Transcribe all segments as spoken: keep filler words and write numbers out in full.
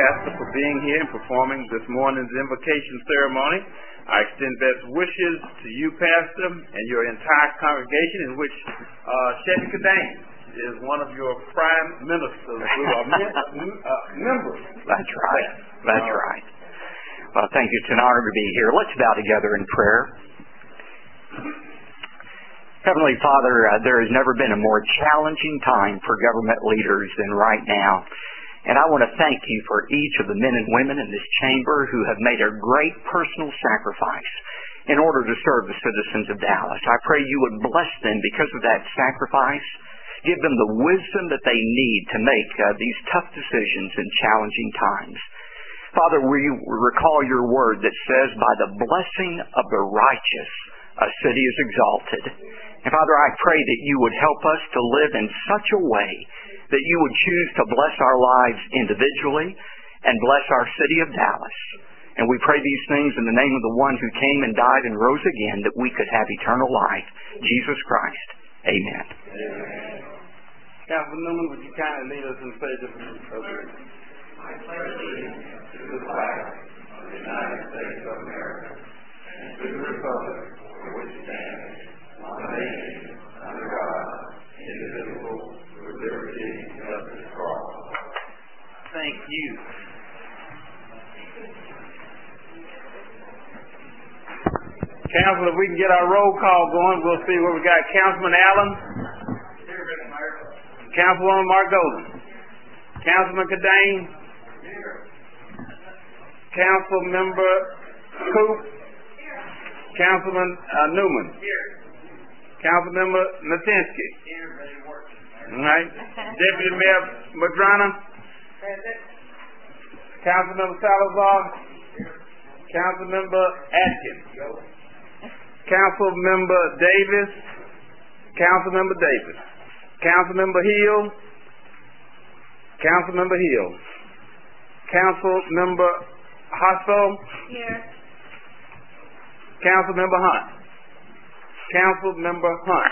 pastor, for being here and performing this morning's invocation ceremony. I extend best wishes to you, Pastor, and your entire congregation, in which uh, Chevy Cadane is one of your prime ministers, who are mem- uh, members. That's right. That's uh, right. Well, thank you. It's an honor to be here. Let's bow together in prayer. Heavenly Father, uh, there has never been a more challenging time for government leaders than right now. And I want to thank you for each of the men and women in this chamber who have made a great personal sacrifice in order to serve the citizens of Dallas. I pray you would bless them because of that sacrifice. Give them the wisdom that they need to make uh, these tough decisions in challenging times. Father, we recall your word that says, by the blessing of the righteous, a city is exalted. And Father, I pray that you would help us to live in such a way that you would choose to bless our lives individually and bless our city of Dallas. And we pray these things in the name of the one who came and died and rose again, that we could have eternal life, Jesus Christ. Amen. Amen. Councilman Newman, would you kindly lead us in the pledge of allegiance? I pledge allegiance to the flag of the United States of America and to the republic for which it stands, one nation, under God, indivisible, with liberty and justice for all. Thank you. Council, if we can get our roll call going, we'll see where we got. Councilman Allen. Here, Councilwoman Mark Golden. Councilman Cadane. Here. Council Member Coop. Here. Councilman uh, Newman. Here. Council Member Natinsky. Here, ready to work. All right. Deputy Mayor Madrona. Present. Council Member Salazar. Here. Council Member Atkins. Yo. Council Member Davis. Council Member Davis. Council Member Hill. Council Member Hill. Council Member Hostel. Here. Council Member Hunt. Council Member Hunt.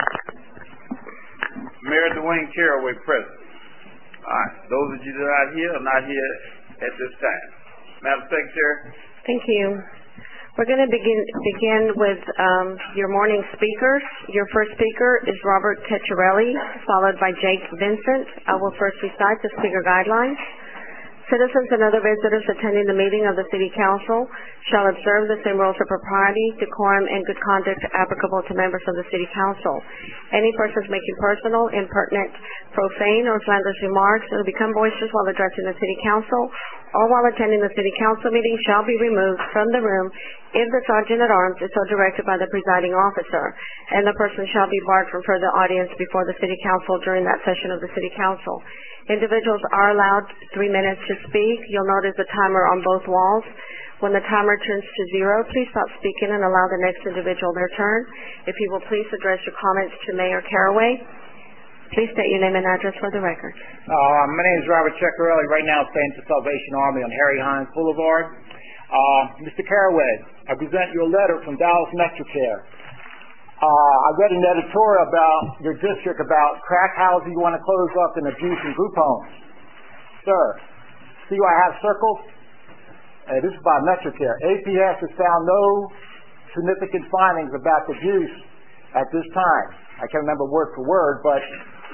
Mayor Dwayne Caraway present. All right. Those of you that are not here are not here at this time. Madam Secretary. Thank you. We're going to begin begin with um, your morning speakers. Your first speaker is Robert Ceccarelli, followed by Jake Vincent. I will first recite the speaker guidelines. Citizens and other visitors attending the meeting of the City Council shall observe the same rules of propriety, decorum, and good conduct applicable to members of the City Council. Any persons making personal, impertinent, profane, or slanderous remarks that will become boisterous while addressing the City Council or while attending the City Council meeting shall be removed from the room if the Sergeant at Arms is so directed by the presiding officer, and the person shall be barred from further audience before the City Council during that session of the City Council. Individuals are allowed three minutes to speak. You'll notice the timer on both walls. When the timer turns to zero, please stop speaking and allow the next individual their turn. If you will please address your comments to Mayor Caraway. Please state your name and address for the record. Uh, my name is Robert Ceccarelli. Right now, staying at the Salvation Army on Harry Hines Boulevard. Uh, Mister Caraway, I present you a letter from Dallas MetroCare. Uh, I read an editorial about your district about crack houses you want to close up and abuse in group homes. Sir, see why I have circles? Uh, this is by MetroCare. A P S has found no significant findings about the abuse at this time. I can't remember word for word, but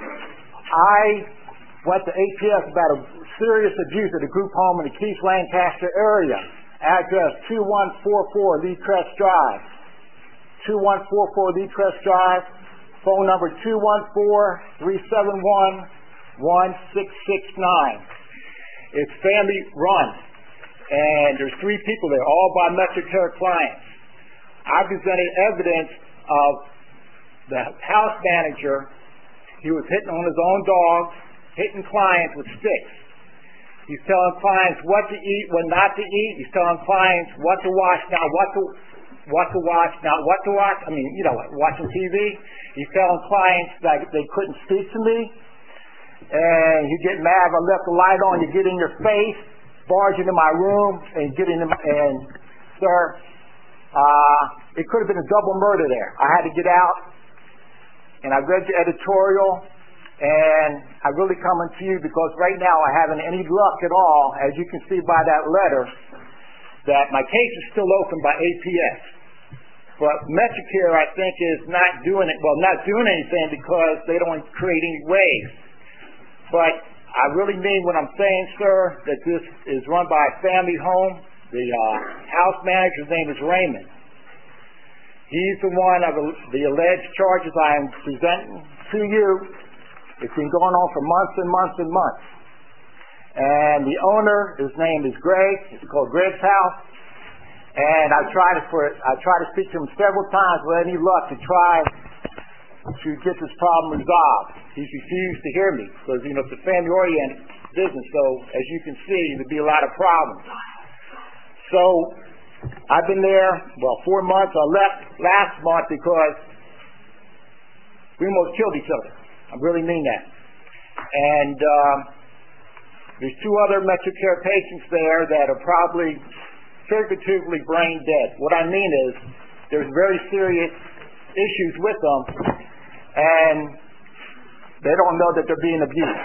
I went to A P S about a serious abuse at a group home in the Keith Lancaster area. Address two one four four Lee Crest Drive. two one four four Lee Crest Drive. Phone number two one four, three seven one, one six six nine. It's family run, and there's three people there, all by MetroCare clients. I presented evidence of the house manager. He was hitting on his own dogs, hitting clients with sticks. He's telling clients what to eat, what not to eat. He's telling clients what to watch, now what to what to watch, not what to watch. I mean, you know, watching T V. He's telling clients that they couldn't speak to me. And you get mad if I left the light on, you get in your face, barge into my room, and get in, and, sir, uh, it could have been a double murder there. I had to get out, and I read your editorial. And I really coming to you because right now I haven't any luck at all, as you can see by that letter, that my case is still open by A P S. But Metricare, I think, is not doing it, well, not doing anything because they don't create any waves. But I really mean what I'm saying, sir, that this is run by a family home. The uh, house manager's name is Raymond. He's the one of the alleged charges I am presenting to you. It's been going on for months and months and months. And the owner, his name is Greg. It's called Greg's House. And I tried to, for, I tried to speak to him several times without any luck to try to get this problem resolved. He's refused to hear me because, you know, it's a family-oriented business. So, as you can see, there'd be a lot of problems. So, I've been there, well, four months. I left last month because we almost killed each other. I really mean that. And um, there's two other Metricare patients there that are probably figuratively brain dead. What I mean is there's very serious issues with them, and they don't know that they're being abused.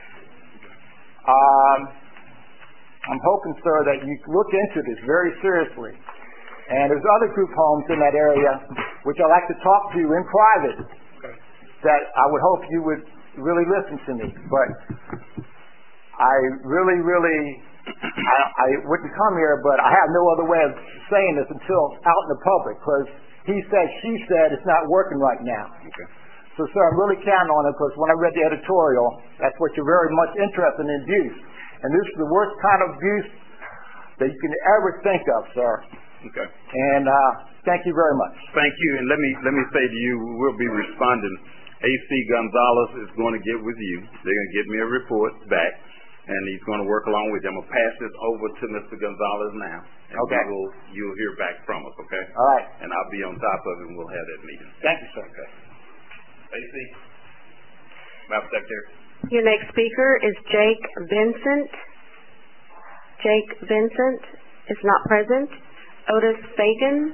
Um, I'm hoping, sir, that you look into this very seriously. And there's other group homes in that area which I'd like to talk to you in private that I would hope you would really listen to me. But I really, really, I, I wouldn't come here, but I have no other way of saying this until out in the public, because he said, she said, it's not working right now. Okay. So, sir, I'm really counting on it, because when I read the editorial, that's what you're very much interested in, abuse. And this is the worst kind of abuse that you can ever think of, sir. Okay. And uh, thank you very much. Thank you. And let me let me say to you, we'll be responding. A C Gonzalez is going to get with you. They're going to get me a report back, and he's going to work along with you. I'm going to pass this over to Mister Gonzalez now. And okay. We will, you'll hear back from us, okay? All right. And I'll be on top of it, and we'll have that meeting. Thank you, sir. Okay. A C, Madam Secretary. Your next speaker is Jake Vincent. Jake Vincent is not present. Otis Fagan.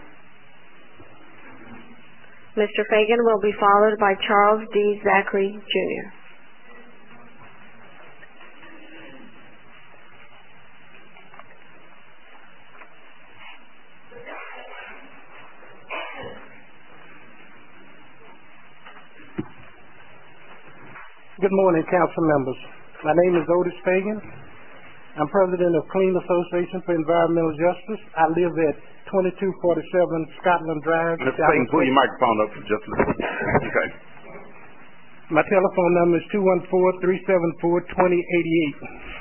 Mister Fagan will be followed by Charles D. Zachary, Junior Good morning, council members. My name is Otis Fagan. I'm president of Clean Association for Environmental Justice. I live at twenty-two forty-seven Scotland Drive. Mister Fagan, pull your microphone up just a little. Okay. My telephone number is two one four, three seven four, two zero eight eight.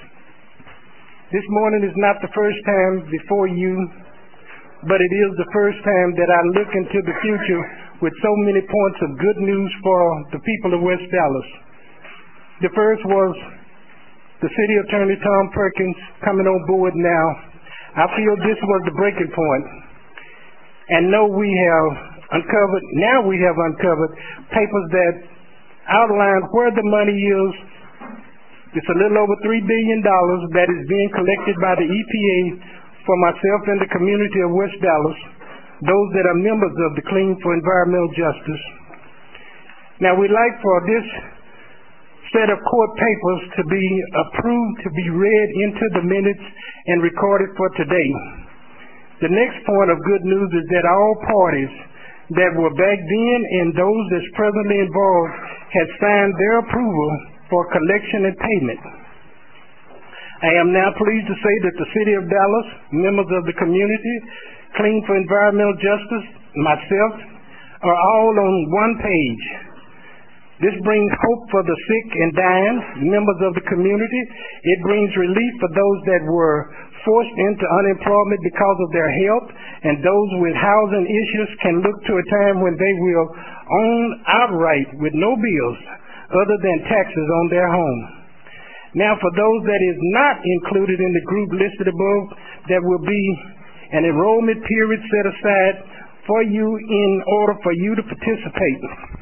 This morning is not the first time before you, but it is the first time that I look into the future with so many points of good news for the people of West Dallas. The first was the city attorney, Tom Perkins, coming on board now. I feel this was the breaking point. And know we have uncovered, now we have uncovered papers that outline where the money is. It's a little over three billion dollars that is being collected by the E P A for myself and the community of West Dallas, those that are members of the Clean for Environmental Justice. Now we'd like for this set of court papers to be approved, to be read into the minutes and recorded for today. The next point of good news is that all parties that were back then and those that's presently involved have signed their approval for collection and payment. I am now pleased to say that the City of Dallas, members of the community, Clean for Environmental Justice, myself, are all on one page. This brings hope for the sick and dying, members of the community. It brings relief for those that were forced into unemployment because of their health, and those with housing issues can look to a time when they will own outright with no bills other than taxes on their home. Now, for those that is not included in the group listed above, there will be an enrollment period set aside for you in order for you to participate.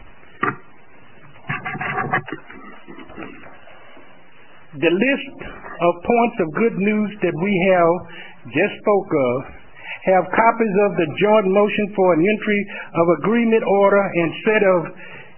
The list of points of good news that we have just spoke of have copies of the joint motion for an entry of agreement order and set of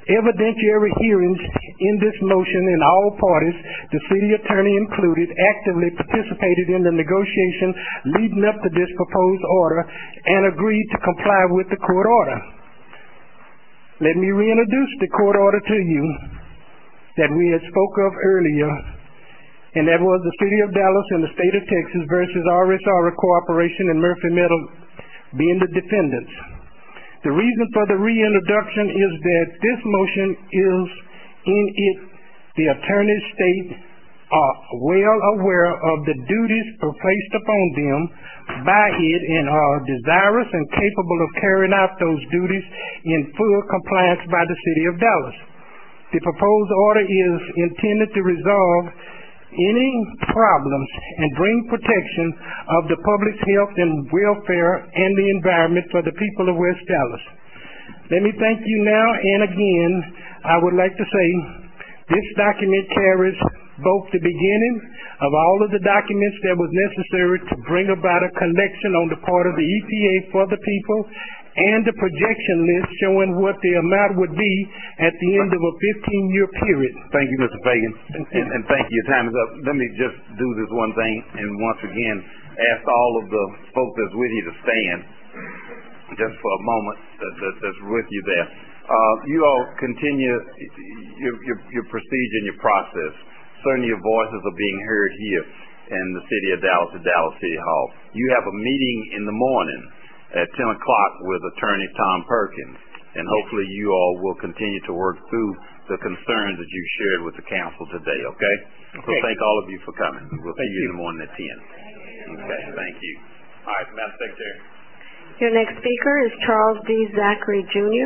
Evidentiary hearings in this motion, and all parties, the city attorney included, actively participated in the negotiation leading up to this proposed order and agreed to comply with the court order. Let me reintroduce the court order to you that we had spoke of earlier, and that was the City of Dallas and the State of Texas versus R S R Corporation and Murphy Metal being the defendants. The reason for the reintroduction is that this motion is in it, the attorneys state are well aware of the duties placed upon them by it and are desirous and capable of carrying out those duties in full compliance by the City of Dallas. The proposed order is intended to resolve any problems and bring protection of the public's health and welfare and the environment for the people of West Dallas. Let me thank you now, and again, I would like to say this document carries both the beginning of all of the documents that was necessary to bring about a collection on the part of the E P A for the people, and the projection list showing what the amount would be at the end of a fifteen-year period. Thank you, Mister Fagan, and, and thank you. Your time is up. Let me just do this one thing, and once again, ask all of the folks that's with you to stand just for a moment, that, that, that's with you there. Uh, you all continue your, your, your procedure and your process. Certainly your voices are being heard here in the City of Dallas at Dallas City Hall. You have a meeting in the morning at ten o'clock with Attorney Tom Perkins, and hopefully you all will continue to work through the concerns that you shared with the council today, okay? okay. So thank all of you for coming. We'll thank see you in the morning at ten. Okay, thank you. All right, Madam Secretary. Your next speaker is Charles D. Zachary, Junior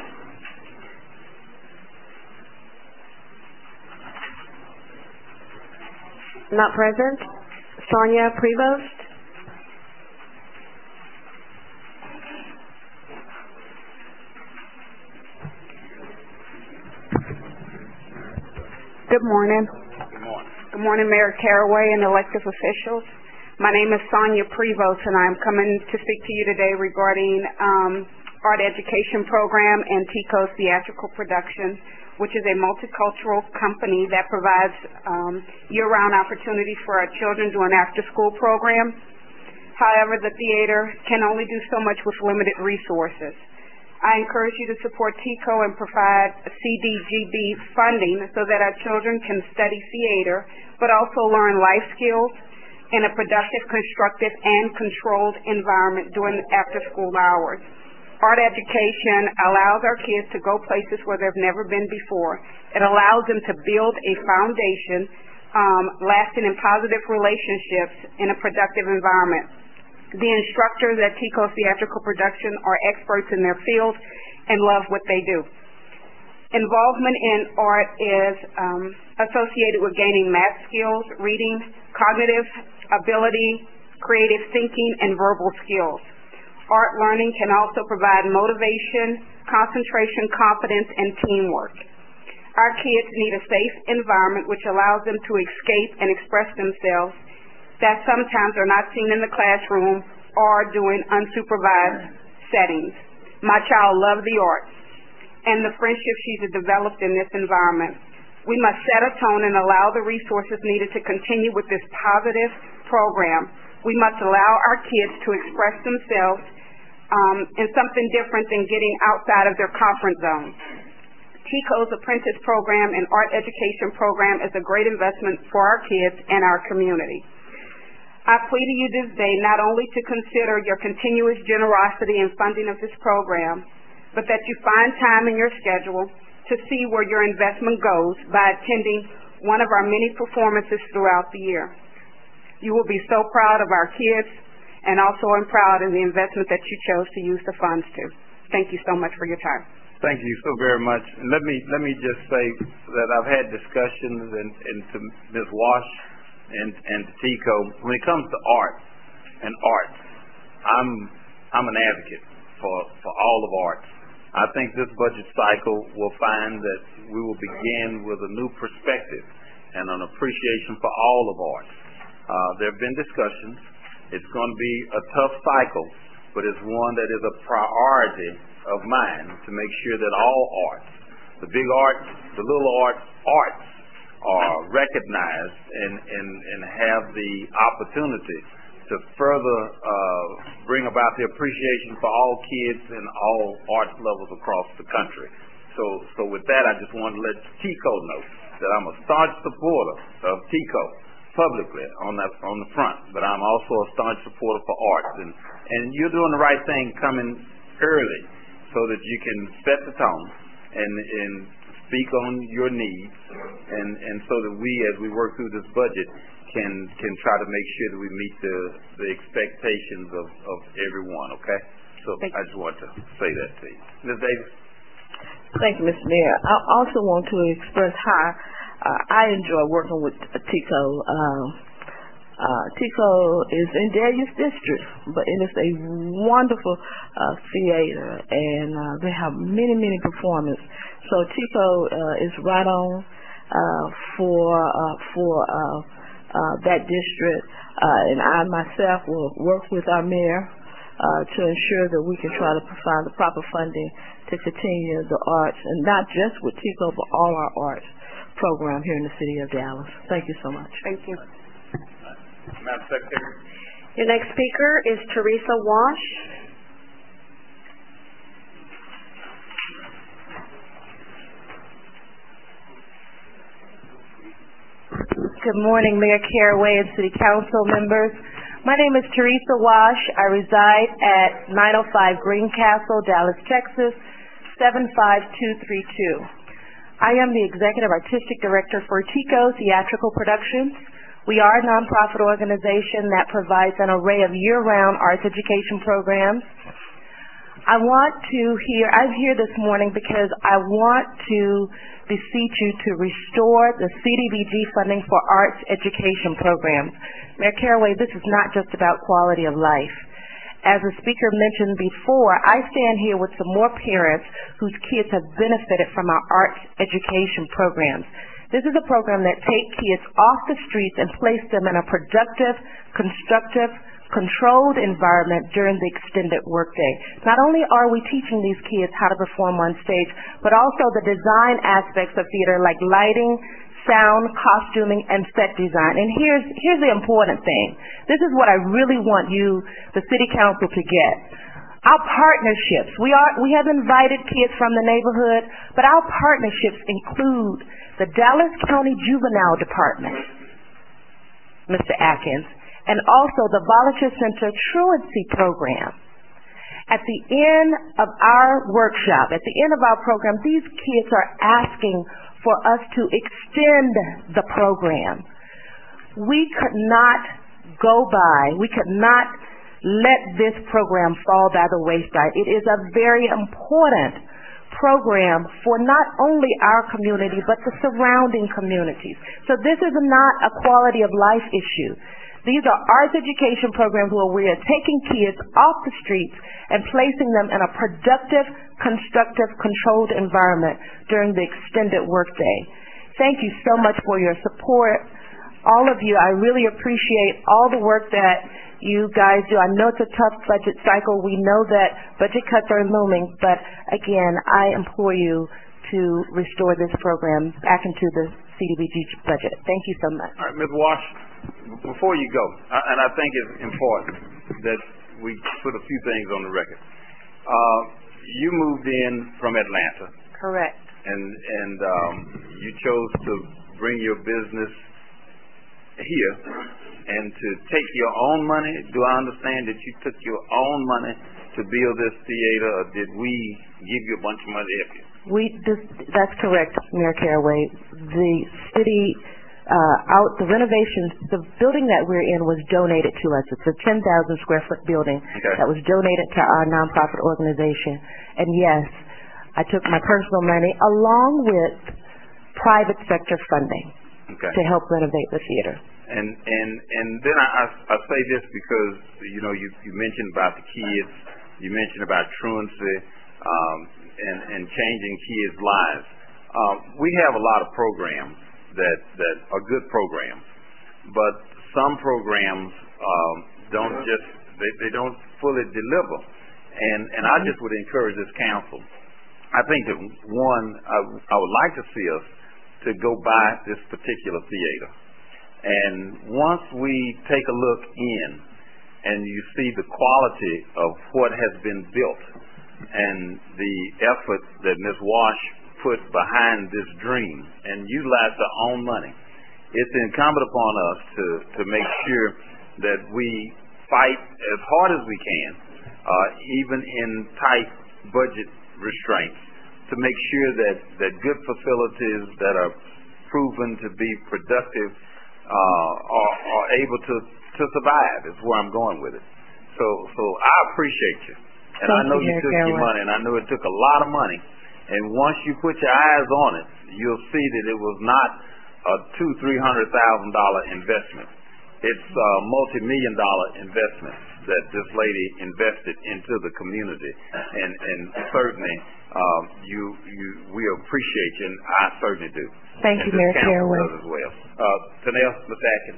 Not present. Sonia Prevost. Good morning. Good morning. Good morning, Mayor Caraway and elected officials. My name is Sonia Prevost, and I'm coming to speak to you today regarding um, Art Education Program and Tico's Theatrical Production, which is a multicultural company that provides um, year-round opportunities for our children doing after-school program. However, the theater can only do so much with limited resources. I encourage you to support Tico and provide C D G B funding so that our children can study theater, but also learn life skills in a productive, constructive, and controlled environment during after-school hours. Art education allows our kids to go places where they've never been before. It allows them to build a foundation, um, lasting in positive relationships in a productive environment. The instructors at Tico's Theatrical Production are experts in their field and love what they do. Involvement in art is um, associated with gaining math skills, reading, cognitive ability, creative thinking, and verbal skills. Art learning can also provide motivation, concentration, confidence, and teamwork. Our kids need a safe environment which allows them to escape and express themselves that sometimes are not seen in the classroom or doing unsupervised settings. My child loved the arts and the friendships she's developed in this environment. We must set a tone and allow the resources needed to continue with this positive program. We must allow our kids to express themselves um, in something different than getting outside of their comfort zone. Tico's Apprentice Program and Art Education Program is a great investment for our kids and our community. I plead to you this day not only to consider your continuous generosity in funding of this program, but that you find time in your schedule to see where your investment goes by attending one of our many performances throughout the year. You will be so proud of our kids, and also I'm proud of the investment that you chose to use the funds to. Thank you so much for your time. Thank you so very much. And let me let me just say that I've had discussions and, and to Miz Wash and and to Tico. When it comes to art and arts, I'm I'm an advocate for for all of arts. I think this budget cycle will find that we will begin with a new perspective and an appreciation for all of arts. Uh, there have been discussions. It's going to be a tough cycle, but it's one that is a priority of mine to make sure that all arts the big art, the little art, arts are recognized and, and, and have the opportunity to further uh, bring about the appreciation for all kids and all arts levels across the country. So, so with that, I just want to let TICO know that I'm a staunch supporter of TICO publicly on the, on the front, but I'm also a staunch supporter for arts. And, and you're doing the right thing coming early so that you can set the tone and, and speak on your needs, and, and so that we, as we work through this budget, can can try to make sure that we meet the, the expectations of, of everyone, okay? So Thank I just want to say that to you. Miz Davis? Thank you, Mister Mayor. I also want to express how uh, I enjoy working with uh, TICO. Uh, uh, TICO is in Darius District, but it is a wonderful uh, theater, and uh, they have many, many performances. So TICO uh, is right on uh, for uh, for uh, uh, that district, uh, and I myself will work with our mayor uh, to ensure that we can try to provide the proper funding to continue the arts, and not just with TICO, but all our arts program here in the city of Dallas. Thank you so much. Thank you. Madam Secretary? Your next speaker is Teresa Wash. Good morning, Mayor Caraway and City Council members. My name is Teresa Wash. I reside at nine oh five Greencastle, Dallas, Texas, seven five two three two. I am the Executive Artistic Director for TICO Theatrical Productions. We are a nonprofit organization that provides an array of year-round arts education programs. I want to hear, I'm here this morning because I want to beseech you to restore the C D B G funding for arts education programs. Mayor Caraway, this is not just about quality of life. As the speaker mentioned before, I stand here with some more parents whose kids have benefited from our arts education programs. This is a program that takes kids off the streets and places them in a productive, constructive, controlled environment during the extended workday. Not only are we teaching these kids how to perform on stage, but also the design aspects of theater like lighting, sound, costuming, and set design. And here's, here's the important thing. This is what I really want you, the City Council, to get. Our partnerships, we, are, we have invited kids from the neighborhood, but our partnerships include the Dallas County Juvenile Department, Mister Atkins, and also the Volunteer Center Truancy Program. At the end of our workshop, at the end of our program, these kids are asking for us to extend the program. We could not go by, we could not let this program fall by the wayside. It is a very important program for not only our community, but the surrounding communities. So this is not a quality of life issue. These are arts education programs where we are taking kids off the streets and placing them in a productive, constructive, controlled environment during the extended workday. Thank you so much for your support. All of you, I really appreciate all the work that you guys do. I know it's a tough budget cycle. We know that budget cuts are looming, but again, I implore you to restore this program back into the C D B G budget. Thank you so much. All right, Miz Wash, before you go, and I think it's important that we put a few things on the record. Uh, you moved in from Atlanta. Correct. And, and um, you chose to bring your business here and to take your own money. Do I understand that you took your own money to build this theater, or did we give you a bunch of money to help you? We, this, that's correct, Mayor Caraway. The city, uh, out the renovations, the building that we're in was donated to us. It's a ten thousand square foot building okay. that was donated to our nonprofit organization. And yes, I took my personal money along with private sector funding okay. to help renovate the theater. And and and then I, I, I say this because you know you you mentioned about the kids, you mentioned about truancy, um, and and changing kids' lives. Um, we have a lot of programs that that are good programs, but some programs um, don't just they, they don't fully deliver. And and I just would encourage this council I think that one, I, I would like to see us to go by this particular theater. And once we take a look in and you see the quality of what has been built and the effort that Miz Wash put behind this dream and utilize our own money, it's incumbent upon us to, to make sure that we fight as hard as we can, uh, even in tight budget restraints, to make sure that, that good facilities that are proven to be productive uh, are, are able to, to survive is where I'm going with it. So so I appreciate you. And Thank I know you, you took Mayor your Carraway. money, and I know it took a lot of money. And once you put your eyes on it, you'll see that it was not a two, three hundred thousand dollar investment. It's a multi-million dollar investment that this lady invested into the community, and and certainly um, you you we appreciate you, and I certainly do. Thank and you, Mayor this council Carraway. does as well. Uh, Tanel, Miz Atkins.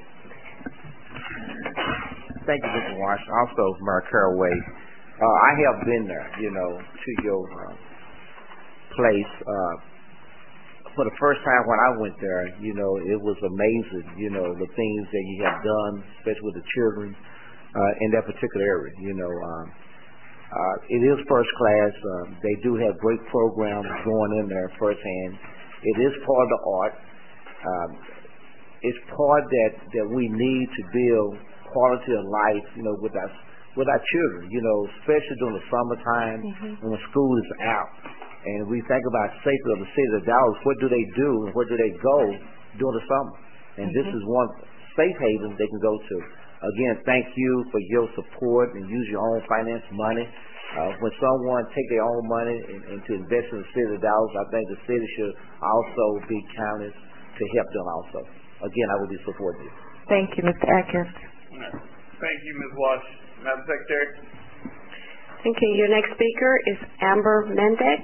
Thank you, Mister Wash. Also, Mayor Carraway, uh, I have been there, you know, to your uh, place. Uh, for the first time when I went there, you know, it was amazing, you know, the things that you have done, especially with the children uh, in that particular area. You know, um, uh, it is first class. Uh, they do have great programs going in there firsthand. It is part of the art. Um, it's part that, that we need to build quality of life, you know, with our with our children, you know, especially during the summertime Mm-hmm. when school is out. And we think about safety of the city of Dallas. What do they do and where do they go during the summer? And Mm-hmm. this is one safe haven they can go to. Again, thank you for your support and use your own finance money. Uh, when someone take their own money and, and to invest in the city of Dallas, I think the city should also be counted to help them also. Again, I will be supporting you. Thank you, Mister Atkins. Thank you, Miz Wash. Madam Secretary. Thank you. Your next speaker is Amber Mendek.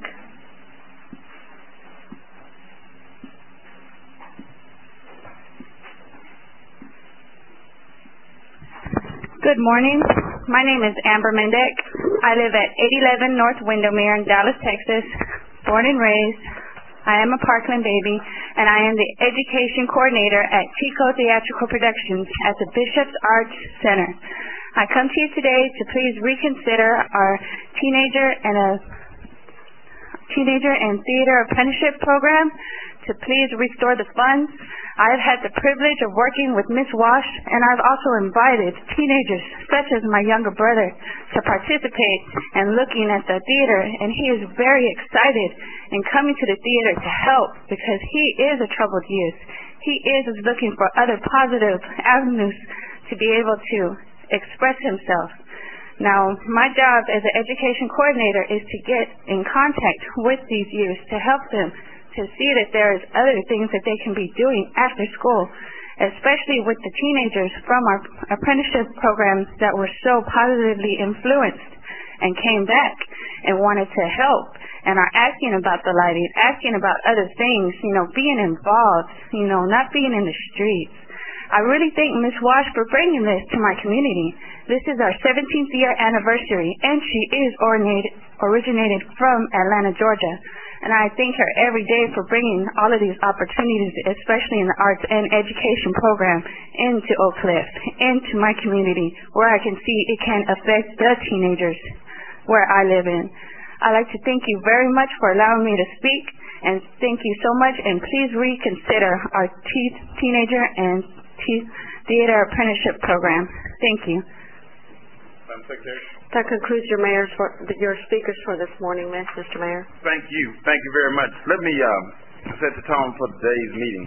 Good morning. My name is Amber Mendek. I live at eight eleven North Windermere in Dallas, Texas. Born and raised. I am a Parkland baby, and I am the education coordinator at Tico Theatrical Productions at the Bishop's Arts Center. I come to you today to please reconsider our teenager and a teenager and theater apprenticeship program, to please restore the funds. I've had the privilege of working with Miz Wash, and I've also invited teenagers such as my younger brother to participate in looking at the theater, and he is very excited in coming to the theater to help because he is a troubled youth. He is looking for other positive avenues to be able to express himself. Now, my job as an education coordinator is to get in contact with these youth to help them to see that there is other things that they can be doing after school, especially with the teenagers from our apprenticeship programs that were so positively influenced and came back and wanted to help and are asking about the lighting, asking about other things, you know, being involved, you know, not being in the streets. I really thank Miz Wash for bringing this to my community. This is our seventeenth year anniversary, and she is originated, originated from Atlanta, Georgia. And I thank her every day for bringing all of these opportunities, especially in the arts and education program, into Oak Cliff, into my community, where I can see it can affect the teenagers where I live in. I'd like to thank you very much for allowing me to speak, and thank you so much, and please reconsider our te- teenager and te- theater apprenticeship program. Thank you. Madam Secretary. That concludes your mayor's for, your speakers for this morning, Mister Mayor. Thank you. Thank you very much. Let me uh, set the tone for today's meeting.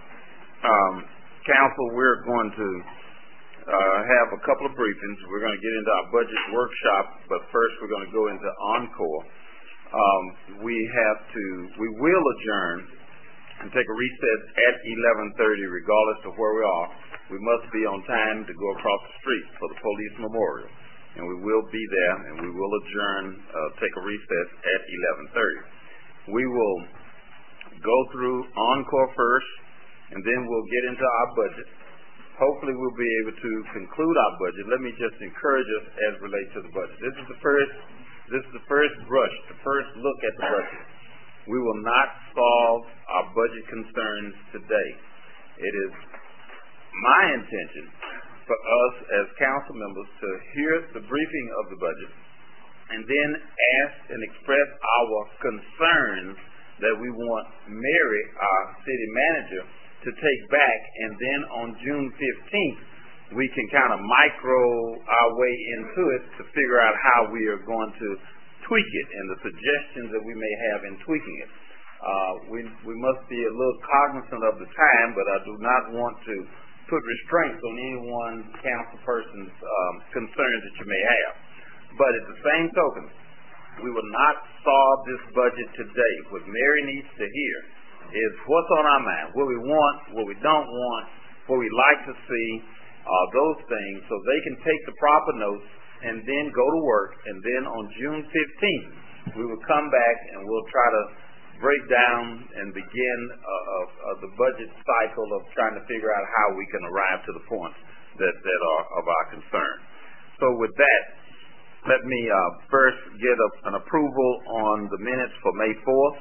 Um, council, we're going to uh, have a couple of briefings. We're going to get into our budget workshop, but first we're going to go into Encore. Um, we have to, we will adjourn and take a recess at eleven thirty, regardless of where we are. We must be on time to go across the street for the police memorial. And we will be there, and we will adjourn, uh, take a recess at eleven thirty. We will go through Encore first, and then we'll get into our budget. Hopefully we'll be able to conclude our budget. Let me just encourage us as it relates to the budget. This is the first This is the first brush, the first look at the budget. We will not solve our budget concerns today. It is my intention for us as council members to hear the briefing of the budget and then ask and express our concerns that we want Mary, our city manager, to take back, and then on June fifteenth we can kind of micro our way into it to figure out how we are going to tweak it and the suggestions that we may have in tweaking it. Uh, we, we must be a little cognizant of the time, but I do not want to put restraints on any one council person's um, concerns that you may have. But at the same token, we will not solve this budget today. What Mary needs to hear is what's on our mind, what we want, what we don't want, what we like to see, uh, those things, so they can take the proper notes and then go to work. And then on June fifteenth, we will come back and we'll try to break down and begin uh, uh, uh, the budget cycle of trying to figure out how we can arrive to the points that, that are of our concern. So with that, let me uh, first get a, an approval on the minutes for May fourth.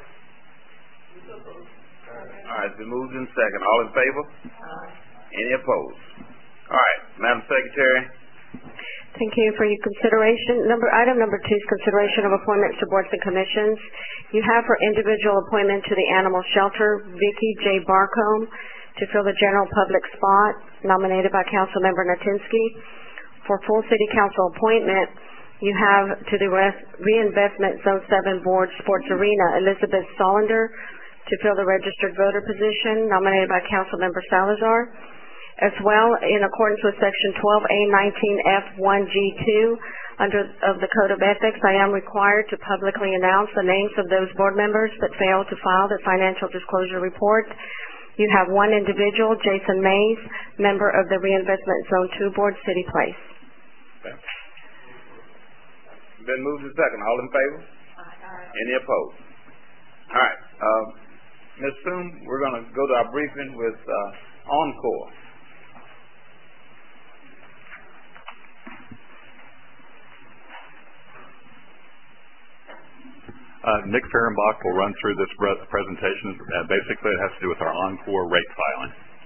All right, it's been moved in second. All in favor? Any opposed? All right, Madam Secretary. Thank you for your consideration. Number item number two is consideration of appointments to boards and commissions. You have for individual appointment to the animal shelter, Vicky J. Barcombe, to fill the general public spot nominated by Councilmember Natinsky. For full city council appointment, you have to the Reinvestment Zone seven Board Sports Arena, Elizabeth Solander, to fill the registered voter position nominated by Councilmember Salazar. As well, in accordance with Section twelve A nineteen F one G two under of the Code of Ethics, I am required to publicly announce the names of those board members that failed to file the financial disclosure report. You have one individual, Jason Mays, member of the Reinvestment Zone two Board, City Place. Okay. Been moved to second. All in favor? Aye. Any opposed? All right. Uh, Miz Soon, we're going to go to our briefing with uh, Encore. Uh, Nick Fehrenbach will run through this presentation. Uh, basically, it has to do with our Encore rate filing.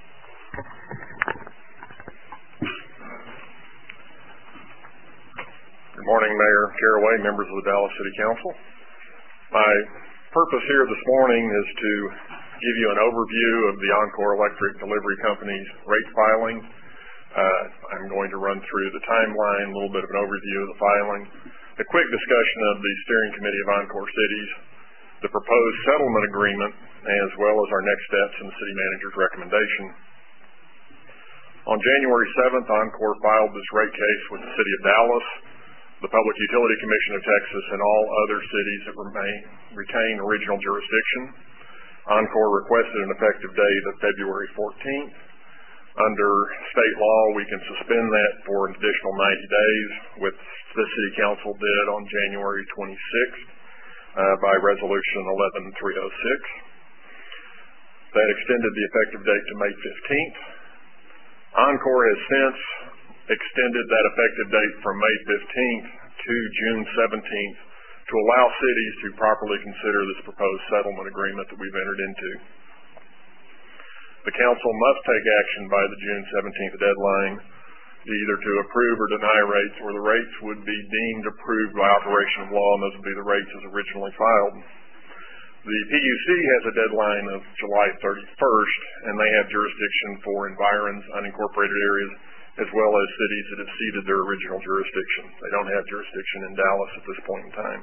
Good morning, Mayor Caraway, members of the Dallas City Council. My purpose here this morning is to give you an overview of the Encore Electric Delivery Company's rate filing. Uh, I'm going to run through the timeline, a little bit of an overview of the filing, a quick discussion of the Steering Committee of Encore Cities, the proposed settlement agreement, as well as our next steps in the City Manager's recommendation. On January seventh, Encore filed this rate case with the City of Dallas, the Public Utility Commission of Texas, and all other cities that remain, retain original jurisdiction. Encore requested an effective date of February fourteenth. Under state law, we can suspend that for an additional ninety days, which the City Council did on January twenty-sixth uh, by Resolution eleven three oh six. That extended the effective date to May fifteenth. Encore has since extended that effective date from May fifteenth to June seventeenth to allow cities to properly consider this proposed settlement agreement that we've entered into. The Council must take action by the June seventeenth deadline, either to approve or deny rates, or the rates would be deemed approved by operation of law, and those would be the rates as originally filed. The P U C has a deadline of July thirty-first, and they have jurisdiction for environs, unincorporated areas, as well as cities that have ceded their original jurisdiction. They don't have jurisdiction in Dallas at this point in time.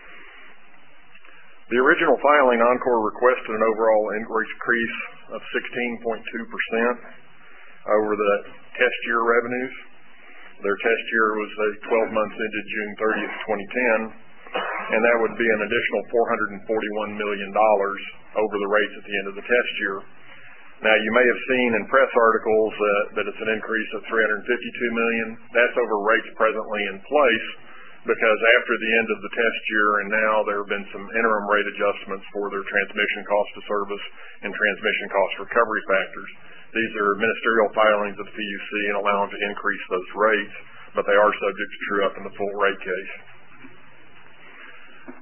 The original filing, Encore requested an overall increase of sixteen point two percent over the test year revenues. Their test year was a twelve months ended June thirtieth, twenty ten, and that would be an additional four hundred forty-one million dollars over the rates at the end of the test year. Now, you may have seen in press articles uh, that it's an increase of three hundred fifty-two million dollars. That's over rates presently in place, because after the end of the test year and now there have been some interim rate adjustments for their transmission cost to service and transmission cost recovery factors. These are ministerial filings of the P U C and allow them to increase those rates, but they are subject to true up in the full rate case.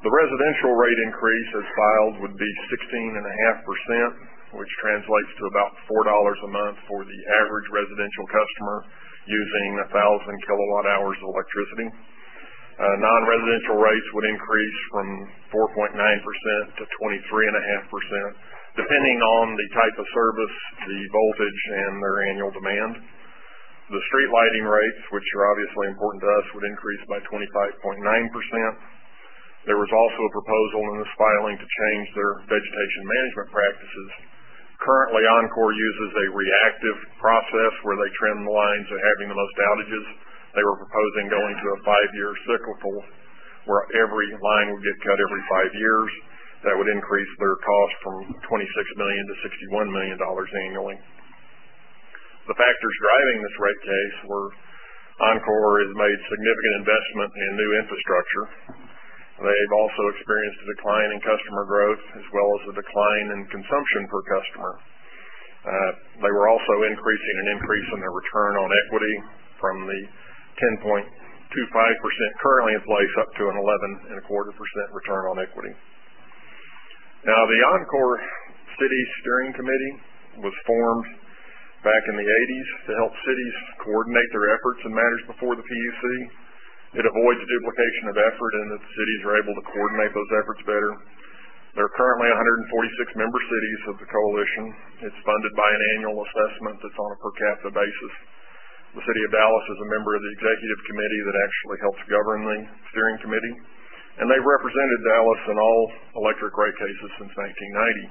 The residential rate increase as filed would be sixteen point five percent, which translates to about four dollars a month for the average residential customer using one thousand kilowatt hours of electricity. Uh, non-residential rates would increase from four point nine percent to twenty-three point five percent, depending on the type of service, the voltage, and their annual demand. The street lighting rates, which are obviously important to us, would increase by twenty-five point nine percent. There was also a proposal in this filing to change their vegetation management practices. Currently, Oncor uses a reactive process where they trim the lines that are having the most outages. They were proposing going to a five-year cyclical where every line would get cut every five years. That would increase their cost from twenty-six million dollars to sixty-one million dollars annually. The factors driving this rate case were Oncor has made significant investment in new infrastructure. They've also experienced a decline in customer growth as well as a decline in consumption per customer. Uh, they were also increasing an increase in their return on equity from the ten point two five percent currently in place up to an eleven and a quarter percent return on equity. Now, the Oncor City Steering Committee was formed back in the eighties to help cities coordinate their efforts in matters before the P U C. It avoids duplication of effort and that cities are able to coordinate those efforts better. There are currently one hundred forty-six member cities of the coalition. It's funded by an annual assessment that's on a per capita basis. The City of Dallas is a member of the executive committee that actually helps govern the steering committee, and they've represented Dallas in all electric rate cases since nineteen ninety.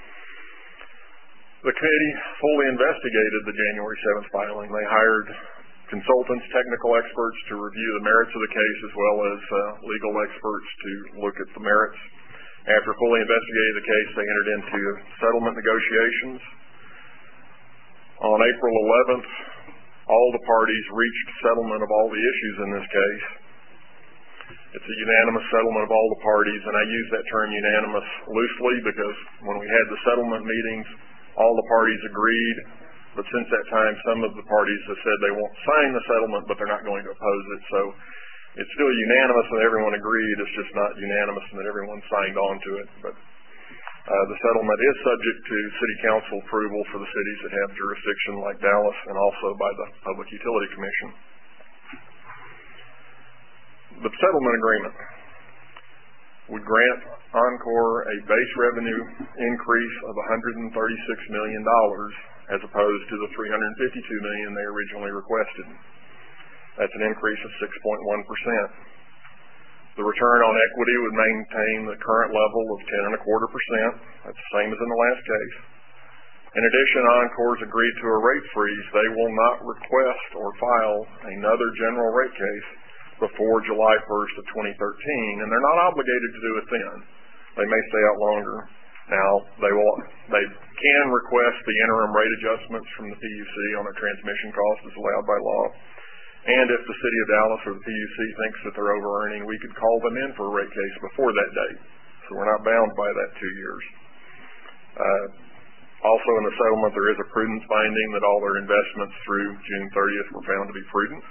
The committee fully investigated the January seventh filing. They hired consultants, technical experts to review the merits of the case as well as uh, legal experts to look at the merits. After fully investigating the case, they entered into settlement negotiations. On April eleventh, all the parties reached settlement of all the issues in this case. It's a unanimous settlement of all the parties, and I use that term unanimous loosely because when we had the settlement meetings, all the parties agreed, but since that time, some of the parties have said they won't sign the settlement, but they're not going to oppose it. So it's still unanimous and everyone agreed. It's just not unanimous and that everyone signed on to it. But uh, the settlement is subject to City Council approval for the cities that have jurisdiction like Dallas and also by the Public Utility Commission. The settlement agreement would grant Oncor a base revenue increase of one hundred thirty-six million dollars as opposed to the three hundred fifty-two million dollars they originally requested. That's an increase of six point one percent. The return on equity would maintain the current level of ten and a quarter percent. That's the same as in the last case. In addition, Oncor's agreed to a rate freeze. They will not request or file another general rate case before July first of twenty thirteen, and they're not obligated to do it then. They may stay out longer. Now, they will, they can request the interim rate adjustments from the P U C on their transmission costs as allowed by law. And if the City of Dallas or the P U C thinks that they're over-earning, we could call them in for a rate case before that date. So we're not bound by that two years. Uh, also in the settlement, there is a prudence finding that all their investments through June thirtieth were found to be prudent.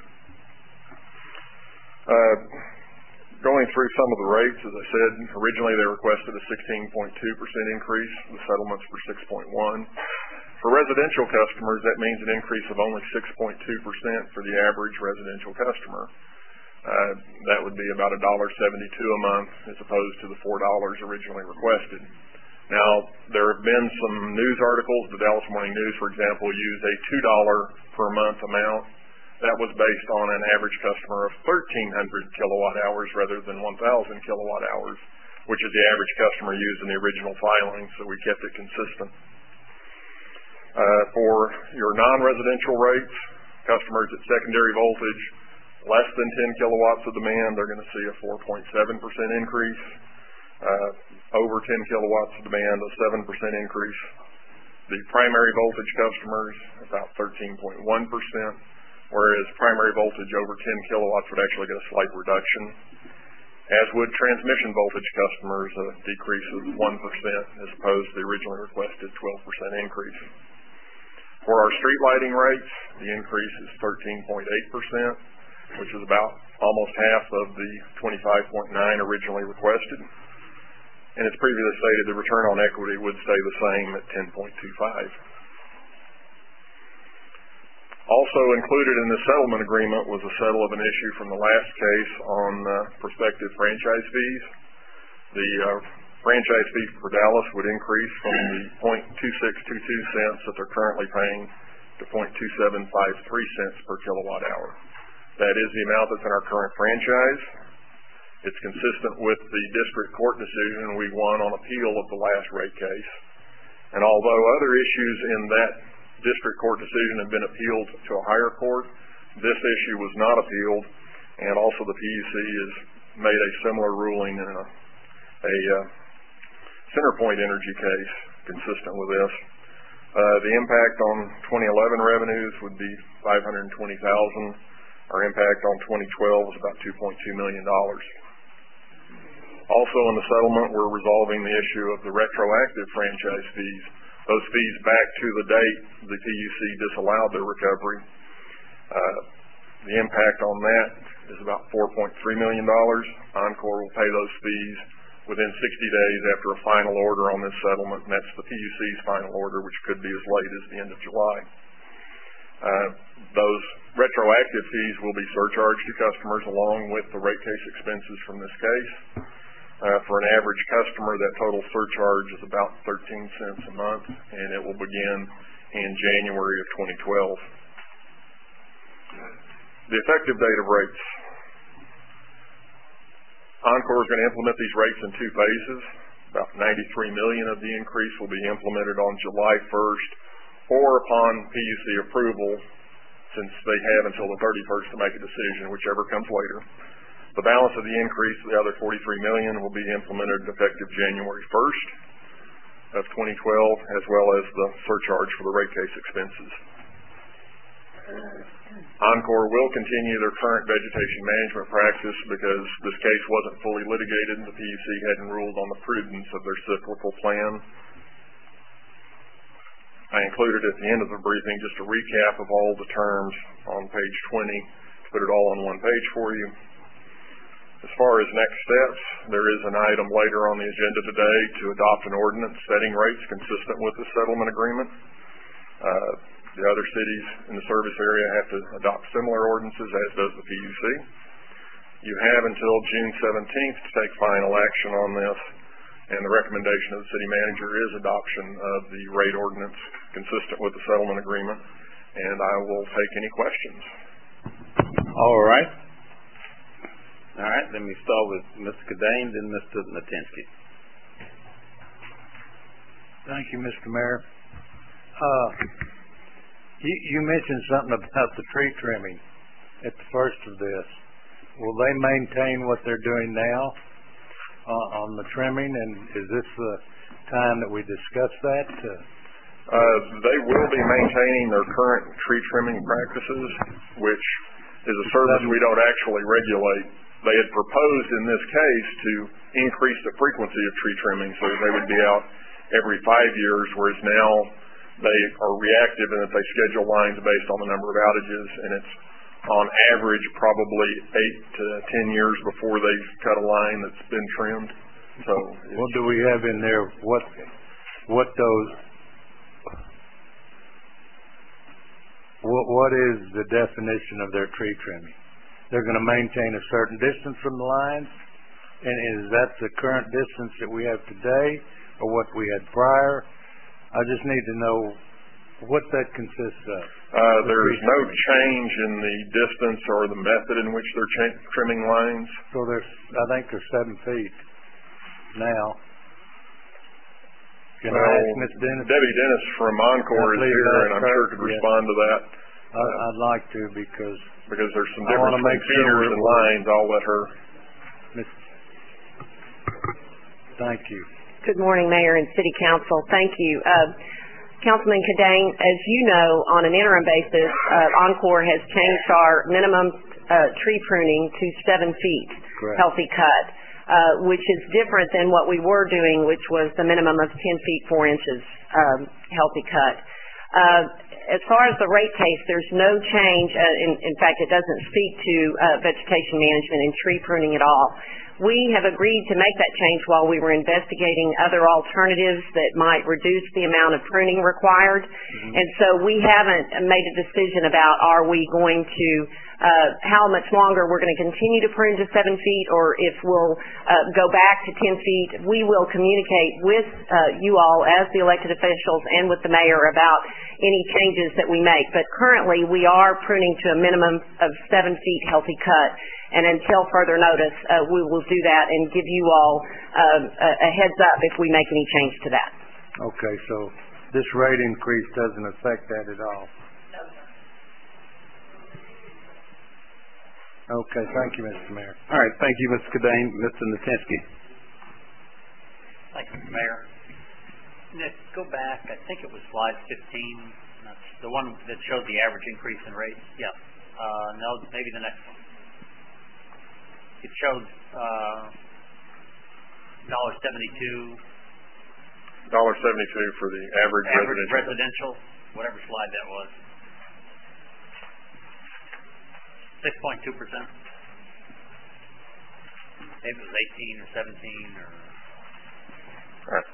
Uh, going through some of the rates, as I said, originally they requested a sixteen point two percent increase. The settlement's for six point one. For residential customers, that means an increase of only six point two percent for the average residential customer. Uh, that would be about one dollar seventy-two a month as opposed to the four dollars originally requested. Now, there have been some news articles. The Dallas Morning News, for example, used a two dollars per month amount. That was based on an average customer of thirteen hundred kilowatt hours rather than one thousand kilowatt hours, which is the average customer used in the original filing, so we kept it consistent. Uh, for your non-residential rates, customers at secondary voltage, less than ten kilowatts of demand, they're going to see a four point seven percent increase. Uh, over ten kilowatts of demand, a seven percent increase. The primary voltage customers, about thirteen point one percent, whereas primary voltage over ten kilowatts would actually get a slight reduction. As would transmission voltage customers, a decrease of one percent as opposed to the originally requested twelve percent increase. For our street lighting rates, the increase is thirteen point eight percent. which is about almost half of the twenty-five point nine originally requested. And as previously stated, the return on equity would stay the same at ten point two five. Also included in the settlement agreement was a settle of an issue from the last case on uh, prospective franchise fees. The uh, franchise fee for Dallas would increase from the zero point two six two two cents that they're currently paying to zero point two seven five three cents per kilowatt hour. That is the amount that's in our current franchise. It's consistent with the district court decision we won on appeal of the last rate case. And although other issues in that district court decision have been appealed to a higher court, this issue was not appealed, and also the P U C has made a similar ruling in a, a uh, CenterPoint Energy case consistent with this. Uh, the impact on twenty eleven revenues would be five hundred twenty thousand dollars. Our impact on twenty twelve was about two point two million dollars. Also in the settlement, we're resolving the issue of the retroactive franchise fees. Those fees back to the date the P U C disallowed their recovery. Uh, the impact on that is about four point three million dollars. Oncor will pay those fees within sixty days after a final order on this settlement, and that's the P U C's final order, which could be as late as the end of July. Uh, those retroactive fees will be surcharged to customers along with the rate case expenses from this case. Uh, for an average customer, that total surcharge is about thirteen cents a month, and it will begin in January of twenty twelve. The effective date of rates. Oncor is going to implement these rates in two phases. About ninety-three million dollars of the increase will be implemented on July first or upon P U C approval, since they have until the thirty-first to make a decision, whichever comes later. The balance of the increase, the other forty-three million dollars, will be implemented effective January first of twenty twelve, as well as the surcharge for the rate case expenses. Oncor will continue their current vegetation management practice because this case wasn't fully litigated and the P U C hadn't ruled on the prudence of their cyclical plan. I included at the end of the briefing just a recap of all the terms on page twenty to put it all on one page for you. As far as next steps, there is an item later on the agenda today to adopt an ordinance setting rates consistent with the settlement agreement. Uh, the other cities in the service area have to adopt similar ordinances, as does the P U C. You have until June seventeenth to take final action on this, and the recommendation of the city manager is adoption of the rate ordinance consistent with the settlement agreement, and I will take any questions. All right. All right, let me start with Mister Cadane, then Mister Natinsky. Thank you, Mister Mayor. Uh, you, you mentioned something about the tree trimming at the first of this. Will they maintain what they're doing now uh, on the trimming, and is this the time that we discuss that? Uh, uh, they will be maintaining their current tree trimming practices, which is a service we don't actually regulate. They had proposed in this case to increase the frequency of tree trimming so that they would be out every five years, whereas now they are reactive in that they schedule lines based on the number of outages, and it's on average probably eight to ten years before they cut a line that's been trimmed. So what do we have in there? What what those what what is the definition of their tree trimming? They're going to maintain a certain distance from the lines, and is that the current distance that we have today, or what we had prior? I just need to know what that consists of. Uh, there's no change in the distance or the method in which they're ch- trimming lines. So there's, I think there's seven feet now. Can well, I ask Miz Dennis? Debbie Dennis from Oncor is here, and I'm sure could respond to that. I, I'd like to because because there's some I difference between make feeders sure and lines. I'll let her. Miss, thank you. Good morning, Mayor and City Council. Thank you. Uh, Councilman Cadane, as you know, on an interim basis, uh, Oncor has changed our minimum uh, tree pruning to seven feet Correct. healthy cut, uh, which is different than what we were doing, which was the minimum of ten feet four inches um, healthy cut. Uh, as far as the rate case, there's no change. Uh, in, in fact, it doesn't speak to uh, vegetation management and tree pruning at all. We have agreed to make that change while we were investigating other alternatives that might reduce the amount of pruning required. Mm-hmm. And so we haven't made a decision about are we going to, uh, how much longer we're going to continue to prune to seven feet or if we'll uh, go back to ten feet. We will communicate with uh, you all as the elected officials and with the mayor about any changes that we make. But currently we are pruning to a minimum of seven feet healthy cut. And until further notice, uh, we will do that and give you all uh, a, a heads up if we make any change to that. Okay, so this rate increase doesn't affect that at all? No, sir. Okay, thank you, Mister Mayor. All right, thank you, Mister Cadane. Mister Natinsky. Thank you, Mister Mayor. Nick, go back. I think it was slide fifteen, that's the one that showed the average increase in rates. Yeah. Uh, no, maybe the next one. It showed uh, dollar seventy-two. Dollar seventy-two for the average, average residential. residential, whatever slide that was. Six point two percent. Maybe it was eighteen or seventeen or. All right.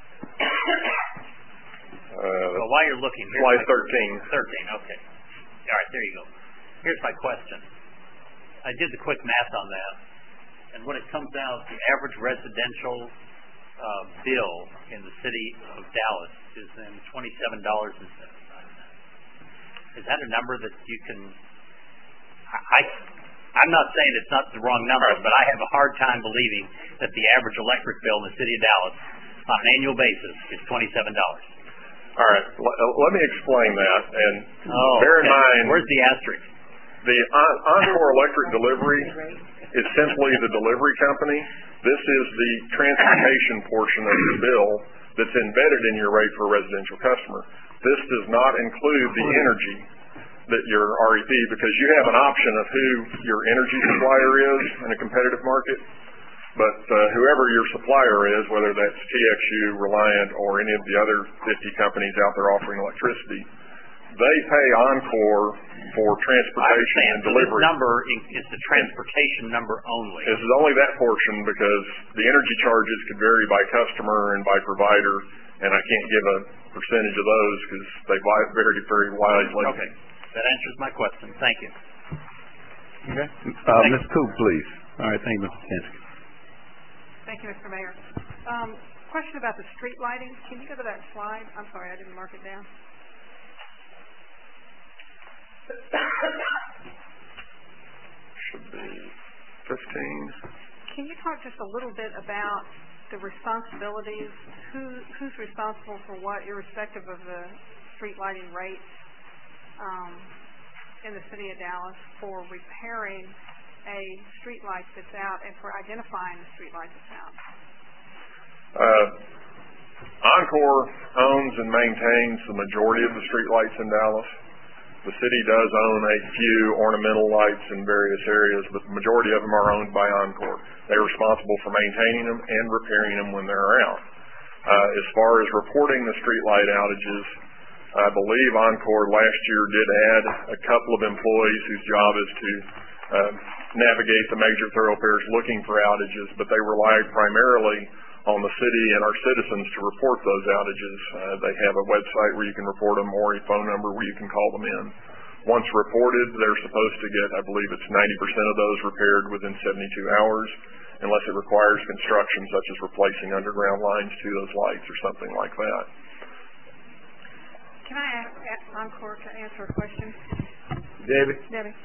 uh, well, while you're looking, slide thirteen. Thirteen. Okay. All right. There you go. Here's my question. I did the quick math on that, and what it comes out, the average residential uh, bill in the city of Dallas is in twenty-seven dollars and seventy-five cents. Is that a number that you can? I, I'm not saying it's not the wrong number, but I have a hard time believing that the average electric bill in the city of Dallas on an annual basis is twenty-seven dollars. All right, L- let me explain that, and oh, bear in okay. mind. Where's the asterisk? The Encore Electric Delivery is simply the delivery company. This is the transportation portion of the bill that's embedded in your rate for a residential customer. This does not include the energy that your R E P, because you have an option of who your energy supplier is in a competitive market. But uh, whoever your supplier is, whether that's T X U, Reliant, or any of the other fifty companies out there offering electricity, they pay Encore for transportation and delivery. So this number is the transportation number only. This is only that portion because the energy charges could vary by customer and by provider, and I can't give a percentage of those because they vary very widely. Okay, that answers my question. Thank you. Okay, uh, Miz Coop, please. All right, thank you, Mister Natinsky. Thank you, Mister Mayor. Um, question about the street lighting. Can you go to that slide? I'm sorry, I didn't mark it down. Should be fifteen. Can you talk just a little bit about the responsibilities? Who who's responsible for what, irrespective of the street lighting rates um, in the city of Dallas, for repairing a street light that's out and for identifying the street light that's out? Uh, Encore owns and maintains the majority of the street lights in Dallas. The city does own a few ornamental lights in various areas, but the majority of them are owned by Encore. They're responsible for maintaining them and repairing them when they're out. Uh, as far as reporting the street light outages, I believe Encore last year did add a couple of employees whose job is to uh, navigate the major thoroughfares looking for outages, but they relied primarily on the city and our citizens to report those outages. Uh, they have a website where you can report them or a phone number where you can call them in. Once reported, they're supposed to get, I believe it's ninety percent of those repaired within seventy-two hours, unless it requires construction such as replacing underground lines to those lights or something like that. Can I ask, ask Encore to answer a question? Debbie? Debbie.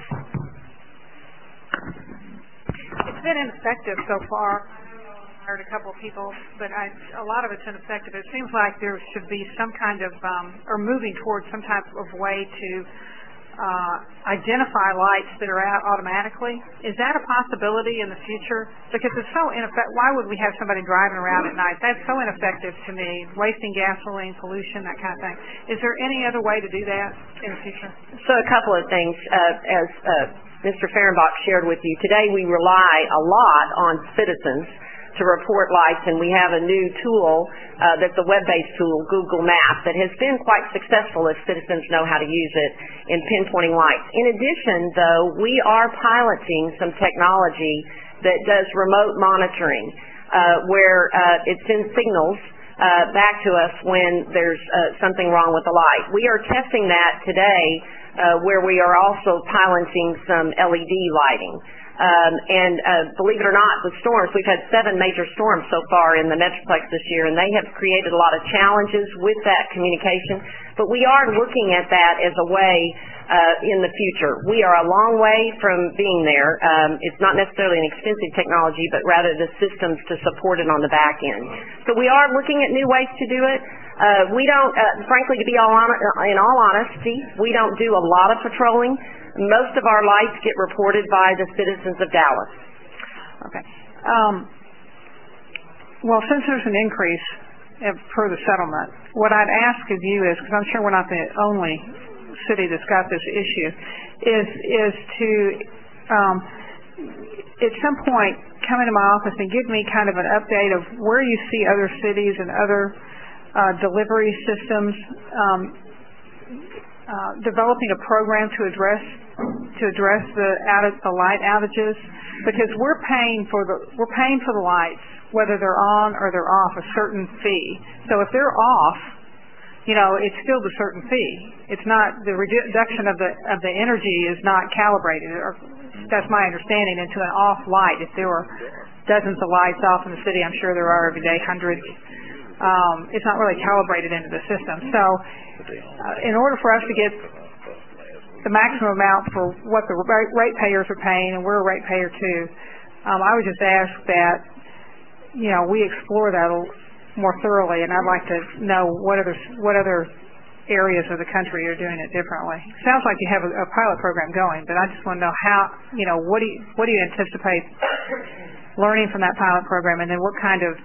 It's been ineffective so far. I heard a couple of people, but I, a lot of it's ineffective. It seems like there should be some kind of, um, or moving towards some type of way to uh, identify lights that are out automatically. Is that a possibility in the future? Because it's so ineffective. Why would we have somebody driving around at night? That's so ineffective to me, wasting gasoline, pollution, that kind of thing. Is there any other way to do that in the future? So a couple of things. Uh, as uh, Mister Fehrenbach shared with you, today we rely a lot on citizens to report lights, and we have a new tool uh, that's a web-based tool, Google Maps, that has been quite successful if citizens know how to use it in pinpointing lights. In addition, though, we are piloting some technology that does remote monitoring, uh, where uh, it sends signals uh, back to us when there's uh, something wrong with the light. We are testing that today, uh, where we are also piloting some L E D lighting. Um, and uh, believe it or not, with storms, we've had seven major storms so far in the Metroplex this year, and they have created a lot of challenges with that communication. But we are looking at that as a way uh, in the future. We are a long way from being there. Um, it's not necessarily an expensive technology, but rather the systems to support it on the back end. So we are looking at new ways to do it. Uh, we don't, uh, frankly, to be all on, in all honesty, we don't do a lot of patrolling. Most of our lights get reported by the citizens of Dallas. Okay. Um, well, since there's an increase per the settlement, what I'd ask of you is, because I'm sure we're not the only city that's got this issue, is is to um, at some point come into my office and give me kind of an update of where you see other cities and other uh, delivery systems um, uh, developing a program to address to address the outage, the light outages, because we're paying for the we're paying for the lights whether they're on or they're off a certain fee. So if they're off, you know, it's still the certain fee. It's not the reduction of the of the energy is not calibrated, or that's my understanding, into an off light. If there were dozens of lights off in the city, I'm sure there are every day hundreds. Um, it's not really calibrated into the system. So, uh, in order for us to get the maximum amount for what the ratepayers are paying, and we're a ratepayer too, um, I would just ask that, you know, we explore that more thoroughly, and I'd like to know what other what other areas of the country are doing it differently. Sounds like you have a, a pilot program going, but I just want to know how, you know, what do you, what do you anticipate learning from that pilot program, and then what kind of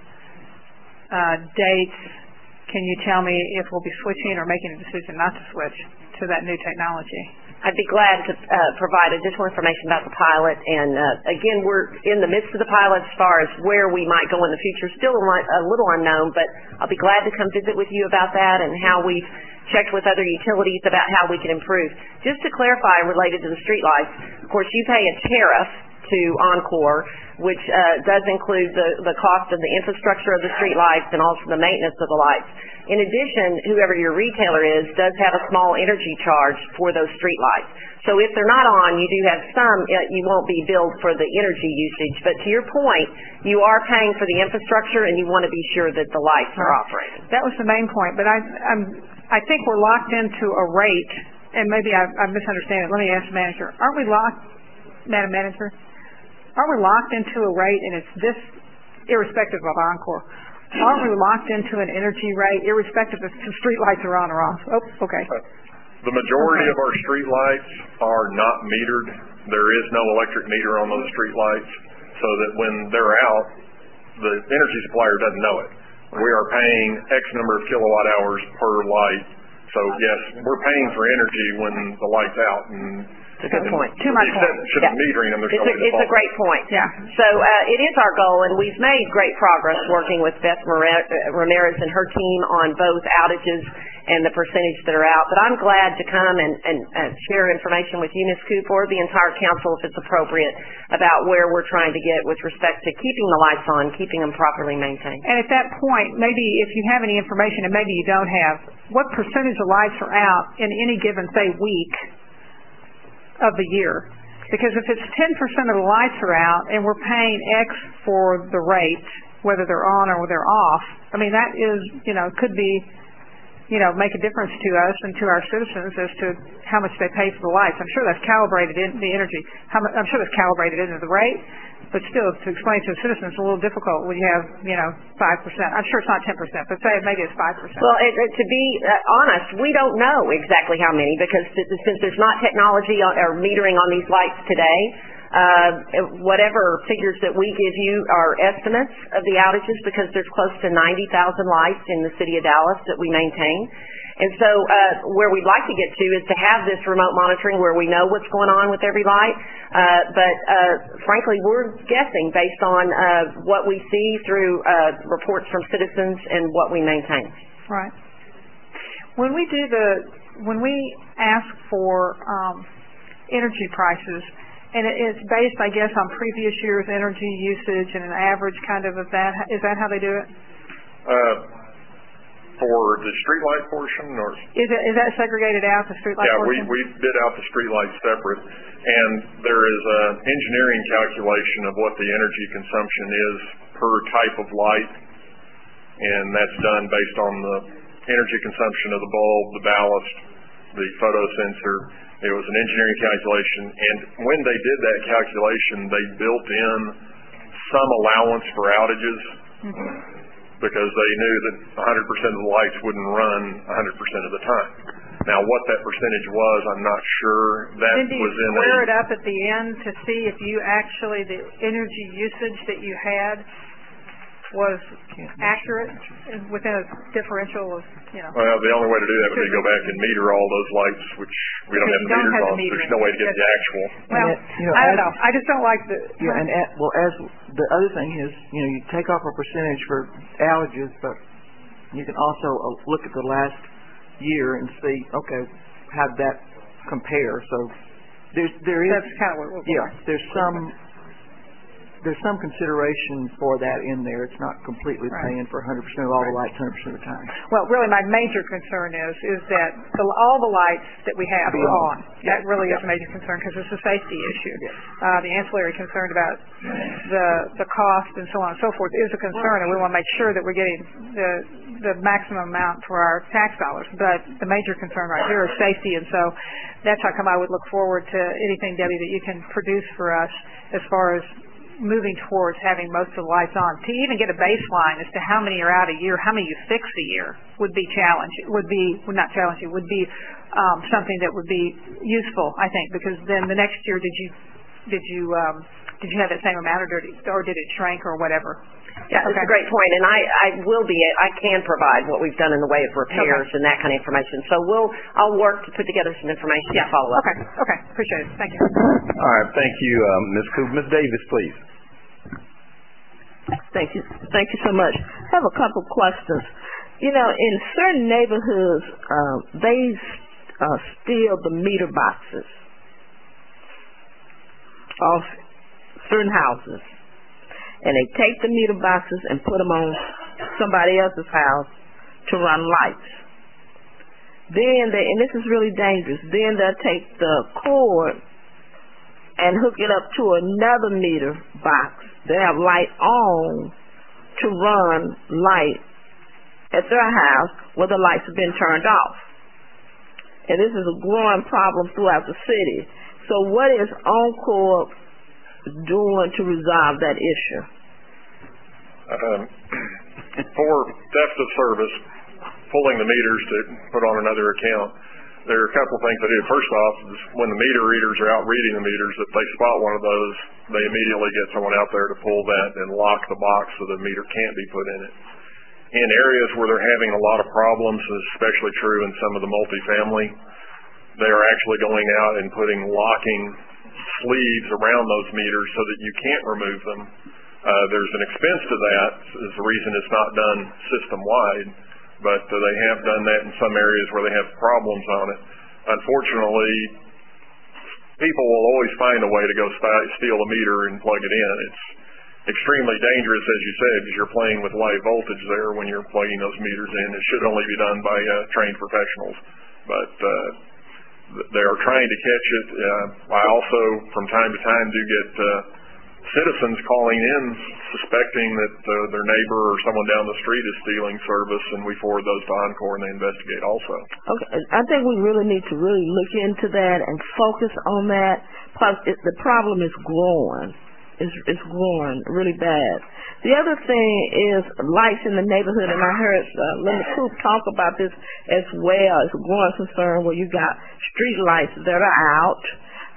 uh, dates can you tell me if we'll be switching or making a decision not to switch to that new technology? I'd be glad to uh, provide additional information about the pilot, and uh, again, we're in the midst of the pilot as far as where we might go in the future. Still a, a little unknown, but I'll be glad to come visit with you about that and how we've checked with other utilities about how we can improve. Just to clarify, related to the streetlights, of course, you pay a tariff to Oncor, which uh, does include the, the cost of the infrastructure of the streetlights and also the maintenance of the lights. In addition, whoever your retailer is does have a small energy charge for those streetlights. So if they're not on, you do have some, uh, you won't be billed for the energy usage. But to your point, you are paying for the infrastructure, and you want to be sure that the lights are operating. That was the main point, but I, I'm, I think we're locked into a rate, and maybe I, I misunderstand it. Let me ask the manager. Aren't we locked, Madam Manager? Aren't we locked into a rate, and it's this, irrespective of Oncor? Aren't we locked into an energy rate, irrespective if the street lights are on or off? Oh, okay. The majority okay. of our street lights are not metered. There is no electric meter on those street lights, so that when they're out, the energy supplier doesn't know it. We are paying X number of kilowatt hours per light. So yes, we're paying for energy when the light's out, and it's a good point. To my point. Should yeah. metering them, there's it's, a, it's a great point. Yeah. So uh, it is our goal, and we've made great progress working with Beth Ramirez and her team on both outages and the percentage that are out. But I'm glad to come and, and, and share information with you, Miz Coop, or the entire council, if it's appropriate, about where we're trying to get with respect to keeping the lights on, keeping them properly maintained. And at that point, maybe if you have any information, and maybe you don't have, what percentage of lights are out in any given, say, week of the year? Because if it's ten percent of the lights are out and we're paying X for the rate, whether they're on or they're off, I mean, that is, you know, could be, you know, make a difference to us and to our citizens as to how much they pay for the lights. I'm sure that's calibrated in the energy. How much, I'm sure that's calibrated into the rate, but still, to explain to the citizens, it's a little difficult when you have, you know, five percent. I'm sure it's not ten percent, but say maybe it's five percent. Well, it, it, to be uh, honest, we don't know exactly how many, because th- since there's not technology on, or metering on these lights today, Uh, whatever figures that we give you are estimates of the outages because there's close to ninety thousand lights in the city of Dallas that we maintain. And so uh, where we'd like to get to is to have this remote monitoring where we know what's going on with every light. Uh, but uh, frankly, we're guessing based on uh, what we see through uh, reports from citizens and what we maintain. Right. When we do the, when we ask for um, energy prices, and it, it's based, I guess, on previous year's energy usage and an average kind of of that, is that how they do it? Uh, For the streetlight portion, or is it is that segregated out, the streetlight yeah, portion? we we bid out the streetlights separate, and there is an engineering calculation of what the energy consumption is per type of light, and that's done based on the energy consumption of the bulb, the ballast, the photosensor. It was an engineering calculation, and when they did that calculation, they built in some allowance for outages. Mm-hmm. Because they knew that one hundred percent of the lights wouldn't run one hundred percent of the time. Now, what that percentage was, I'm not sure. That then do you was in square a, it up at the end to see if you actually, the energy usage that you had was accurate within a differential of, you know. Well, the only way to do that would be to go back and meter all those lights, which we don't have the meters on. There's no way to get the actual. Well, it, you know, I don't as, know. I just don't like the. Yeah, and at, well, as the other thing is, you know, you take off a percentage for outages, but you can also uh, look at the last year and see, okay, how did that compare? So there's there is. That's kind of what we're yeah. There's some. There's some consideration for that in there. It's not completely right. paying for one hundred percent of all the lights one hundred percent of the time. Well, really my major concern is is that the, all the lights that we have are on. Yeah. That really yeah. is a major concern because it's a safety issue. Yeah. Uh, the ancillary concern about the the cost and so on and so forth is a concern, and we want to make sure that we're getting the the maximum amount for our tax dollars. But the major concern right here is safety, and so that's how come I would look forward to anything, Debbie, that you can produce for us as far as moving towards having most of the lights on. To even get a baseline as to how many are out a year, how many you fix a year would be challenging, would be, well, not challenging, would be um, something that would be useful, I think, because then the next year did you, did you, um, did you have that same amount or did it, or did it shrink or whatever? Yeah, that's okay. a great point, and I, I will be, I can provide what we've done in the way of repairs okay. and that kind of information. So we'll, I'll work to put together some information yeah. to follow up. Okay, okay, appreciate it. Thank you. All right, thank you, um, Miz Cooper. Miz Davis, please. Thank you. Thank you so much. I have a couple of questions. You know, in certain neighborhoods, uh, they uh, steal the meter boxes off certain houses. And they take the meter boxes and put them on somebody else's house to run lights. Then they, and this is really dangerous, then they'll take the cord and hook it up to another meter box. They have light on to run light at their house where the lights have been turned off. And this is a growing problem throughout the city. So what is Encore doing to resolve that issue? Um, for theft of service, pulling the meters to put on another account, there are a couple of things they do. First off, when the meter readers are out reading the meters, if they spot one of those, they immediately get someone out there to pull that and lock the box so the meter can't be put in it. In areas where they're having a lot of problems, especially true in some of the multifamily, they are actually going out and putting locking sleeves around those meters so that you can't remove them. Uh, there's an expense to that, is the reason it's not done system-wide, but uh, they have done that in some areas where they have problems on it. Unfortunately, people will always find a way to go st- steal a meter and plug it in. It's extremely dangerous, as you said, because you're playing with live voltage there when you're plugging those meters in. It should only be done by uh, trained professionals, but uh, they are trying to catch it. Uh, I also, from time to time, do get uh, citizens calling in suspecting that uh, their neighbor or someone down the street is stealing service, and we forward those to Encore and they investigate also. Okay, I think we really need to really look into that and focus on that. Plus, it, the problem is growing. It's, it's growing really bad. The other thing is lights in the neighborhood, and I heard uh, Linda Coop talk about this as well. It's a growing concern where you got street lights that are out.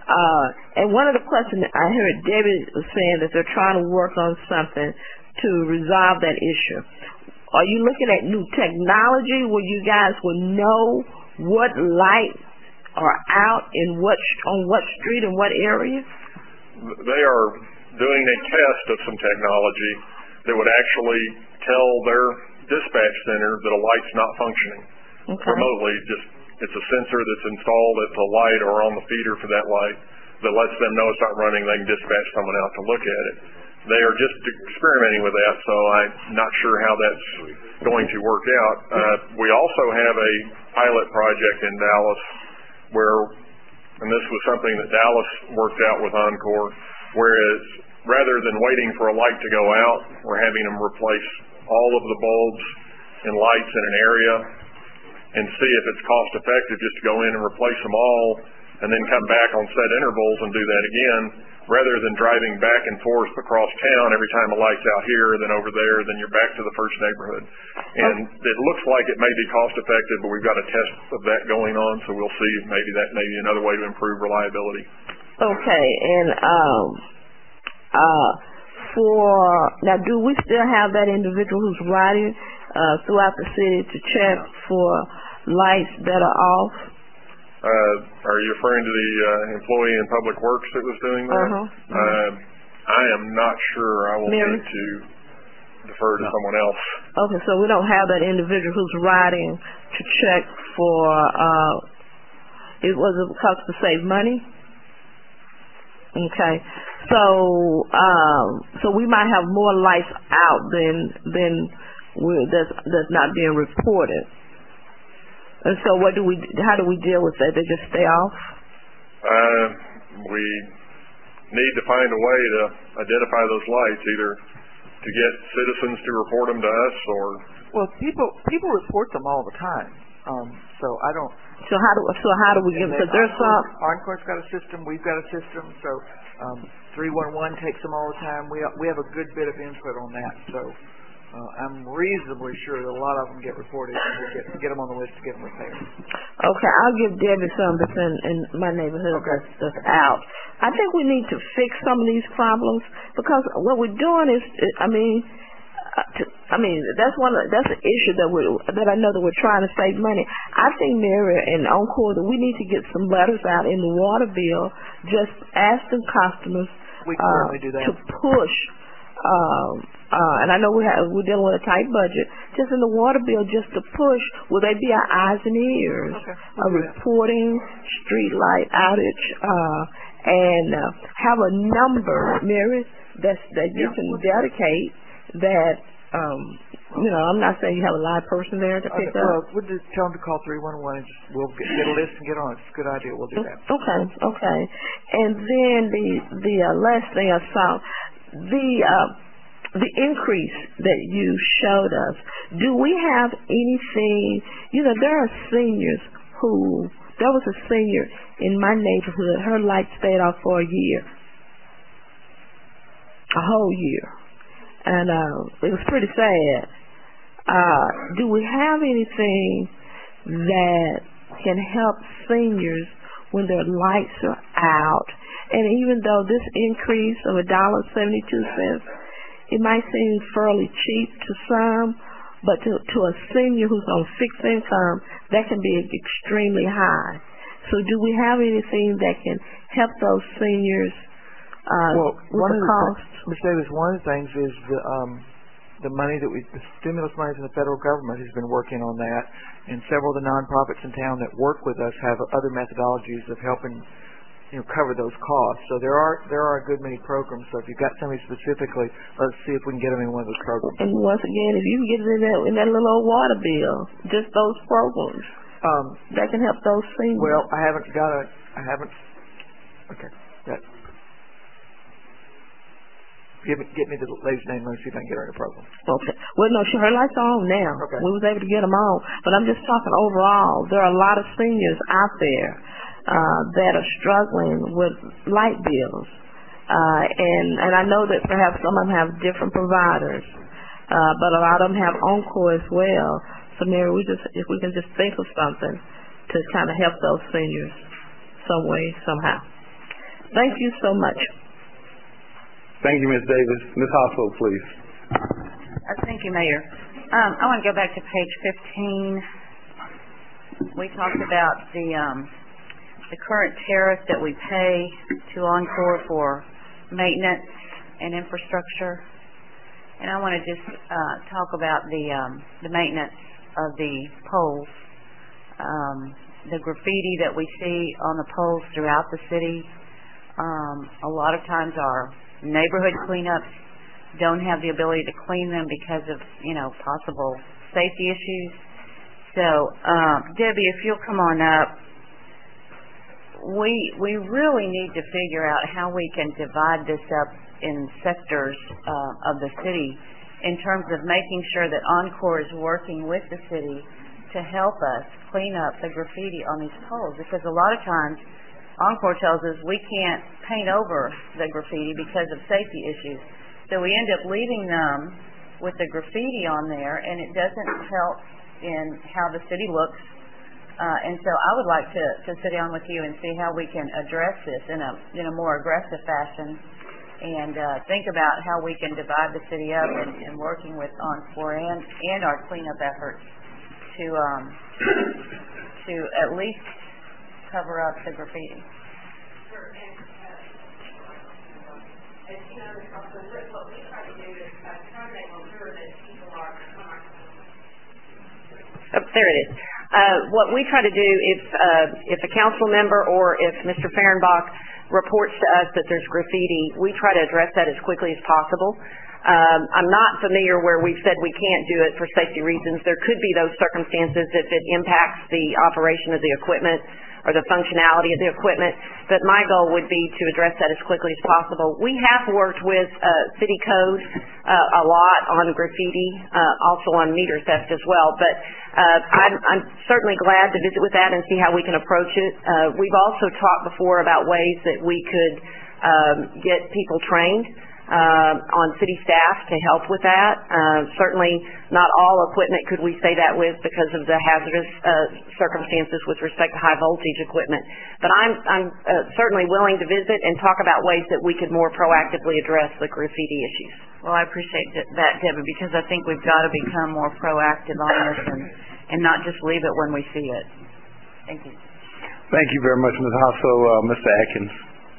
Uh, and one of the questions I heard Debbie was saying that they're trying to work on something to resolve that issue. Are you looking at new technology where you guys will know what lights are out in what on what street and what area? They are doing a test of some technology that would actually tell their dispatch center that a light's not functioning okay. remotely. Just it's a sensor that's installed at the light or on the feeder for that light that lets them know it's not running. They can dispatch someone out to look at it. They are just experimenting with that, so I'm not sure how that's going to work out. Uh, we also have a pilot project in Dallas where, and this was something that Dallas worked out with Encore, whereas rather than waiting for a light to go out, we're having them replace all of the bulbs and lights in an area and see if it's cost effective just to go in and replace them all and then come back on set intervals and do that again, rather than driving back and forth across town every time a light's out here, then over there, then you're back to the first neighborhood. And it looks like it may be cost effective, but we've got a test of that going on, so we'll see if maybe that may be another way to improve reliability. Okay, and um, uh, for, now do we still have that individual who's riding uh, throughout the city to check for lights that are off? Uh, are you referring to the uh, employee in Public Works that was doing that? Uh-huh. Uh, I am not sure. I will Mary? need to defer to no. someone else. Okay, so we don't have that individual who's riding to check for, uh, it was it because to save money? Okay, so um, so we might have more lights out than than we're, that's that's not being reported. And so, what do we? How do we deal with that? They just stay off? Uh, we need to find a way to identify those lights, either to get citizens to report them to us, or well, people people report them all the time. Um, so I don't. So how do so how do we give? Because there's some. Encore's got a system. We've got a system. So um, three one one takes them all the time. We we have a good bit of input on that. So. Uh, I'm reasonably sure that a lot of them get reported and we'll get, get them on the list to get them repaired. Okay, I'll give Debbie some that's in, in my neighborhood okay. that's, that's out. I think we need to fix some of these problems because what we're doing is, I mean, uh, to, I mean that's one of, that's an issue that we that I know that we're trying to save money. I think Mary and Encore that we need to get some letters out in the water bill just asking customers we can uh, do that. to push. Um, uh, and I know we have, we're dealing with a tight budget, just in the water bill, just to push, will they be our eyes and ears, okay. uh, reporting street light outage, uh, and uh, have a number, Mary, that's, that you yeah. can dedicate that, um, you know, I'm not saying you have a live person there to pick okay, up. Well, we'll just tell them to call three one one and just, we'll get, get a list and get on it. It's a good idea. We'll do that. Okay, okay. And then the, the uh, last thing I saw, the, uh, the increase that you showed us, do we have anything, you know, there are seniors who, there was a senior in my neighborhood, her light stayed off for a year, a whole year, and uh, it was pretty sad. Uh, do we have anything that can help seniors when their lights are out? And even though this increase of a dollar seventy-two cents, it might seem fairly cheap to some, but to, to a senior who's on fixed income, that can be extremely high. So do we have anything that can help those seniors uh, well, with one the of cost? The, Miz Davis, one of the things is the, um, the money that we, the stimulus money from the federal government has been working on that, and several of the nonprofits in town that work with us have other methodologies of helping you know, cover those costs. So there are there are a good many programs. So if you've got somebody specifically, let's see if we can get them in one of those programs. And once again, if you can get it in that, in that little old water bill, just those programs, um, that can help those seniors. Well, I haven't got a, I haven't, okay, that, give me, get me the lady's name, let me see if I can get her in a program. Okay. Well, no, she, her lights are on now. Okay. We was able to get them on. But I'm just talking overall. There are a lot of seniors out there Uh, that are struggling with light bills. Uh, and, and I know that perhaps some of them have different providers, uh, but a lot of them have Encore as well. So Mary, we just, if we can just think of something to kind of help those seniors some way, somehow. Thank you so much. Thank you, Miz Davis. Miz Hosfeld, please. Uh, thank you, Mayor. Um, I want to go back to page fifteen. We talked about the um, the current tariff that we pay to Encore for maintenance and infrastructure, and I want to just uh, talk about the um, the maintenance of the poles, um, the graffiti that we see on the poles throughout the city. Um, a lot of times our neighborhood cleanups don't have the ability to clean them because of, you know, possible safety issues. So, um, Debbie, if you'll come on up, we we really need to figure out how we can divide this up in sectors uh, of the city in terms of making sure that Encore is working with the city to help us clean up the graffiti on these poles, because a lot of times Encore tells us we can't paint over the graffiti because of safety issues. So we end up leaving them with the graffiti on there, and it doesn't help in how the city looks. Uh, and so I would like to, to sit down with you and see how we can address this in a in a more aggressive fashion, and uh, think about how we can divide the city up and, and working with Encore and, and our cleanup efforts to um, to at least cover up the graffiti. Oh, there it is. Uh, what we try to do, if uh, if a council member or if Mister Fehrenbach reports to us that there's graffiti, we try to address that as quickly as possible. Um, I'm not familiar where we've said we can't do it for safety reasons. There could be those circumstances if it impacts the operation of the equipment or the functionality of the equipment, but my goal would be to address that as quickly as possible. We have worked with uh, city code uh, a lot on graffiti, uh, also on meter theft as well, but uh, I'm, I'm certainly glad to visit with that and see how we can approach it. Uh, we've also talked before about ways that we could um, get people trained Uh, on city staff to help with that. Uh, certainly not all equipment could we say that with because of the hazardous uh, circumstances with respect to high voltage equipment. But I'm, I'm uh, certainly willing to visit and talk about ways that we could more proactively address the graffiti issues. Well, I appreciate that, Debbie, because I think we've got to become more proactive on this and, and not just leave it when we see it. Thank you. Thank you very much, Miz Hasso. Uh, Mister Atkins.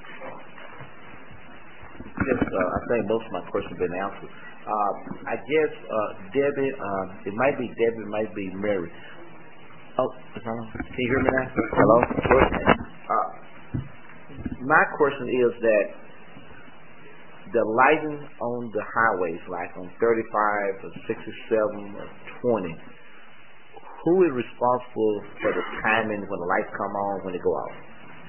Yes, uh, I think most of my questions have been answered. Uh, I guess, uh, Debbie, uh, it might be Debbie, it might be Mary. Oh, hello? Can you hear me now? Hello? Uh, my question is that the lighting on the highways, like on thirty-five or sixty-seven or twenty, who is responsible for the timing when the lights come on, when they go off?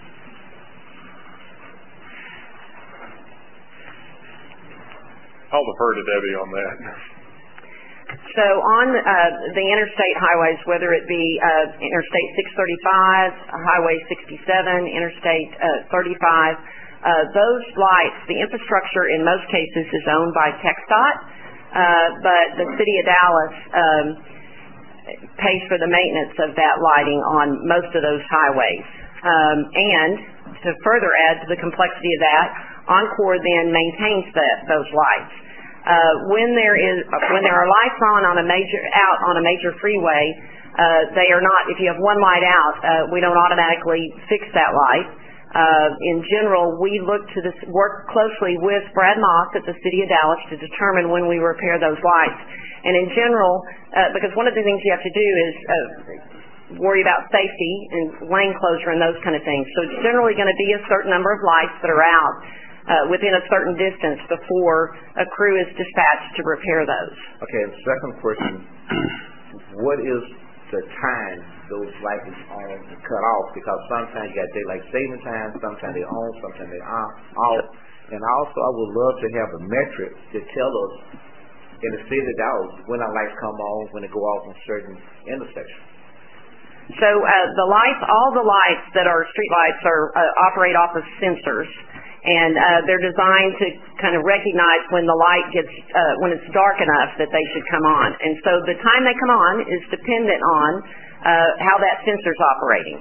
I'll defer to Debbie on that. So on uh, the interstate highways, whether it be uh, Interstate six thirty-five, Highway sixty-seven, Interstate uh, thirty-five, uh, those lights, the infrastructure in most cases is owned by TxDOT, uh, but the City of Dallas um, pays for the maintenance of that lighting on most of those highways. Um, and to further add to the complexity of that, Encore then maintains that, those lights. Uh, when there is when there are lights on on a major out on a major freeway, uh, they are not. If you have one light out, uh, we don't automatically fix that light. Uh, in general, we look to this, work closely with Brad Moss at the City of Dallas to determine when we repair those lights. And in general, uh, because one of the things you have to do is uh, worry about safety and lane closure and those kind of things. So it's generally going to be a certain number of lights that are out Uh, within a certain distance before a crew is dispatched to repair those. Okay, and second question, what is the time those lights are on to cut off? Because sometimes you got daylight saving time, sometimes they're on, sometimes they're off. And also I would love to have a metric to tell us in the city of Dallas when our lights come on, when they go off on certain intersections. So uh, the lights, all the lights that are street lights are uh, operate off of sensors. And uh, they're designed to kind of recognize when the light gets, uh, when it's dark enough that they should come on. And so the time they come on is dependent on uh, how that sensor's operating.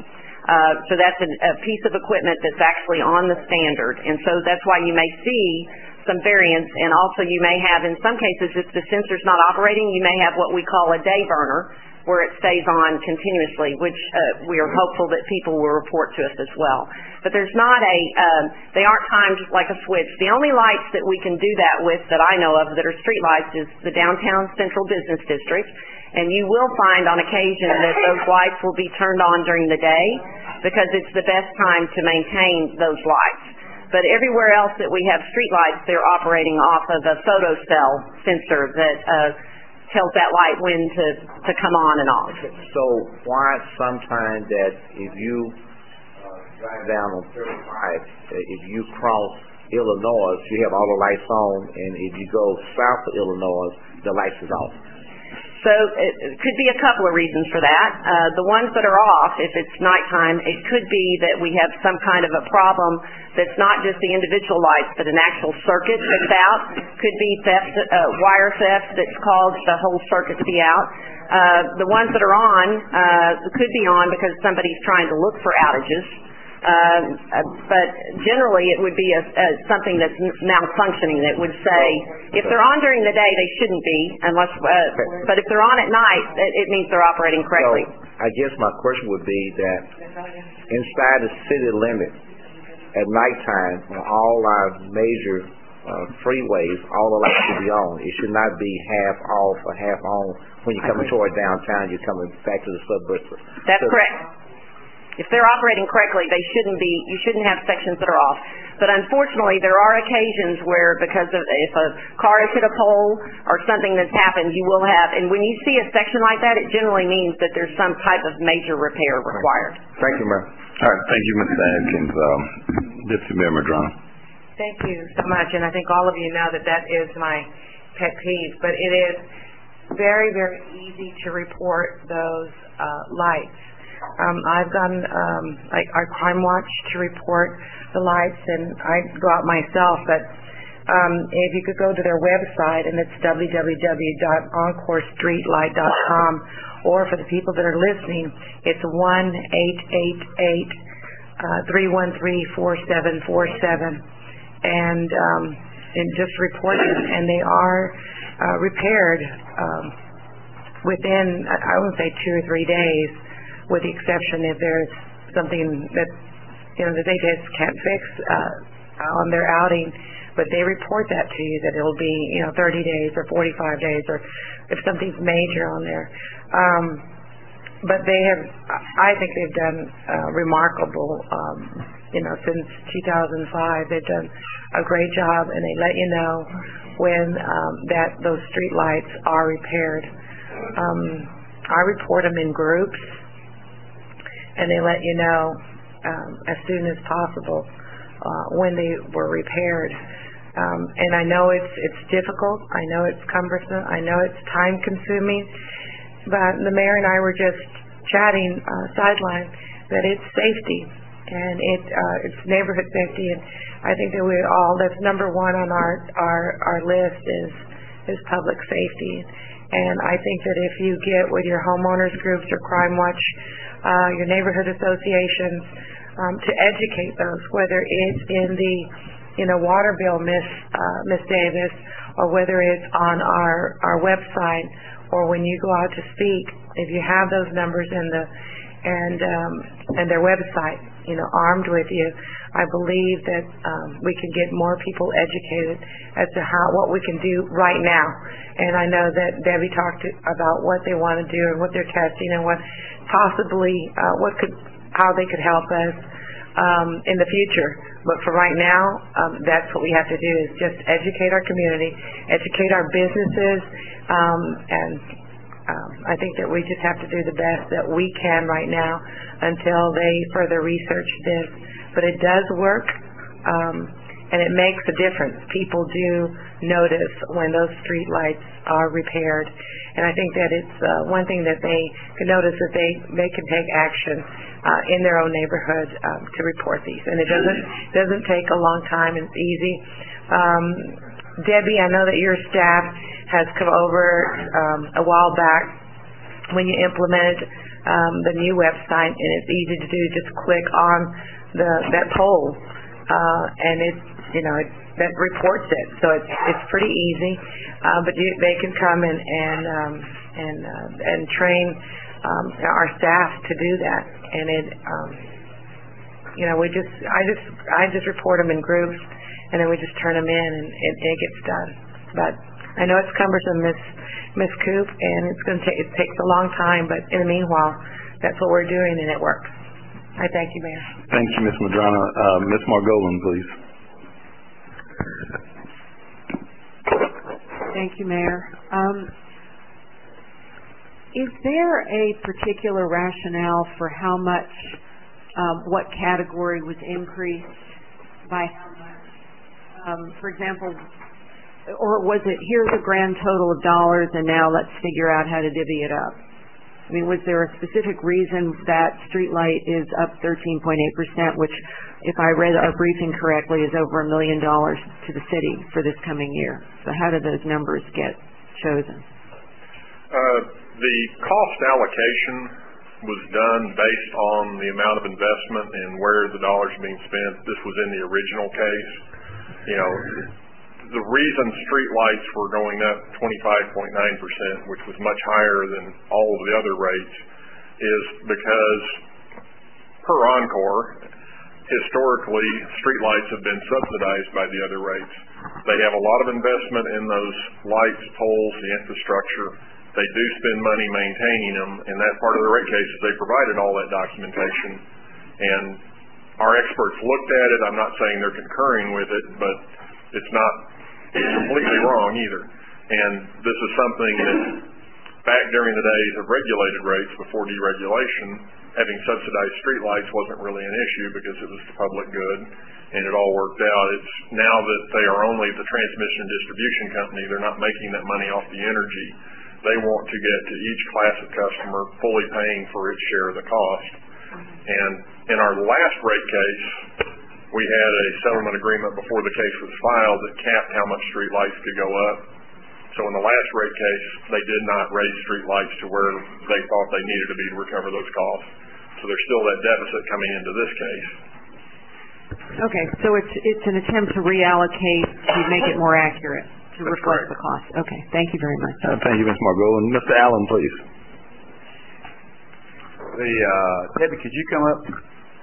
Uh, so that's a, a piece of equipment that's actually on the standard, and so that's why you may see some variance, and also you may have, in some cases, if the sensor's not operating, you may have what we call a day burner, where it stays on continuously, which uh, we are hopeful that people will report to us as well. But there's not a, um, they aren't timed like a switch. The only lights that we can do that with that I know of that are street lights is the downtown central business district, and you will find on occasion that those lights will be turned on during the day because it's the best time to maintain those lights. But everywhere else that we have street lights, they're operating off of a photocell sensor that uh, tells that light when to, to come on and off. So why sometimes that if you uh, drive down on thirty-five, uh, if you cross Illinois, you have all the lights on, and if you go south of Illinois, the lights is off? So it, it could be a couple of reasons for that. Uh, the ones that are off, if it's nighttime, it could be that we have some kind of a problem that's not just the individual lights, but an actual circuit that's out. Could be theft, uh, wire theft that's caused the whole circuit to be out. Uh, the ones that are on uh, could be on because somebody's trying to look for outages. Uh, but generally it would be a, a, something that's malfunctioning that would say, if they're on during the day, they shouldn't be, unless. Uh, but if they're on at night, it, it means they're operating correctly. So I guess my question would be that inside the city limit at nighttime, on all our major uh, freeways, all the lights should be on. It should not be half off or half on when you're coming toward downtown. You're coming back to the suburbs. That's so, correct. If they're operating correctly, they shouldn't be, you shouldn't have sections that are off. But unfortunately, there are occasions where because of, if a car has hit a pole or something that's happened, you will have, and when you see a section like that, it generally means that there's some type of major repair required. Thank you, Mayor. All right, thank you, Mister Adkins. Um, Deputy Mayor Madrona. Thank you so much, and I think all of you know that that is my pet peeve, but it is very, very easy to report those uh, lights. Um, I've done um, like our Crime Watch to report the lights, and I go out myself. But um, if you could go to their website, and it's w w w dot encore street light dot com, or for the people that are listening, it's one eight eight eight three one three four seven four seven, and um, and just report them, and they are uh, repaired um, within I would say two or three days. With the exception if there's something that, you know, that they just can't fix uh, on their outing, but they report that to you that it'll be, you know, thirty days or forty-five days, or if something's major on there. Um, but they have, I think they've done uh, remarkable, um, you know, since two thousand five, they've done a great job, and they let you know when um, that those street lights are repaired. Um, I report them in groups, and they let you know um, as soon as possible uh, when they were repaired. Um, and I know it's it's difficult. I know it's cumbersome. I know it's time consuming. But the mayor and I were just chatting uh, sideline that it's safety, and it uh, it's neighborhood safety. And I think that we all, that's number one on our our our list is is public safety. And I think that if you get with your homeowners groups or Crime Watch, uh, your neighborhood associations, um, to educate those, whether it's in the, you know, water bill, Miss uh, Miss Davis, or whether it's on our our website, or when you go out to speak, if you have those numbers in the and um, and their website, you know, armed with you, I believe that um, we can get more people educated as to how what we can do right now. And I know that Debbie talked about what they want to do and what they're testing and what possibly uh, what could how they could help us um, in the future. But for right now, um, that's what we have to do, is just educate our community, educate our businesses, um, and um, I think that we just have to do the best that we can right now until they further research this. But it does work, um, and it makes a difference. People do notice when those street lights are repaired, and I think that it's uh, one thing that they can notice, that they, they can take action uh, in their own neighborhood um, to report these. And it doesn't doesn't take a long time. It's easy. Um, Debbie, I know that your staff has come over um, a while back when you implemented um, the new website, and it's easy to do. Just click on the that poll, uh, and it you know it, that reports it. So it's it's pretty easy, uh, but you, they can come and and um, and uh, and train um, our staff to do that, and it. Um, You know, we just, I just, I just report them in groups, and then we just turn them in, and it, it gets done. But I know it's cumbersome, Miss Miss Coop, and it's going to take, it takes a long time. But in the meanwhile, that's what we're doing, and it works. I thank you, Mayor. Thank you, Miz Madrano. Uh, Miz Margolin, please. Thank you, Mayor. Um, is there a particular rationale for how much? Um, what category was increased by how much? Um, for example, or was it here's a grand total of dollars and now let's figure out how to divvy it up? I mean, was there a specific reason that streetlight is up thirteen point eight percent, which, if I read our briefing correctly, is over a million dollars to the city for this coming year? So how did those numbers get chosen? Uh, the cost allocation was done based on the amount of investment and where the dollars are being spent. This was in the original case. You know, the reason street lights were going up twenty-five point nine percent, which was much higher than all of the other rates, is because per Encore, historically, street lights have been subsidized by the other rates. They have a lot of investment in those lights, poles, the infrastructure. They do spend money maintaining them, and that part of the rate case is they provided all that documentation. And our experts looked at it. I'm not saying they're concurring with it, but it's not completely wrong either. And this is something that back during the days of regulated rates before deregulation, having subsidized streetlights wasn't really an issue because it was the public good, and it all worked out. It's now that they are only the transmission distribution company, they're not making that money off the energy. They want to get to each class of customer fully paying for its share of the cost. And in our last rate case, we had a settlement agreement before the case was filed that capped how much street lights could go up. So in the last rate case, they did not raise street lights to where they thought they needed to be to recover those costs. So there's still that deficit coming into this case. Okay, so it's it's an attempt to reallocate to make it more accurate. To That's reflect correct. the cost. Okay, thank you very much. Uh, thank you, Miz Margolin. Mister Allen, please. The uh, Debbie, could you come up?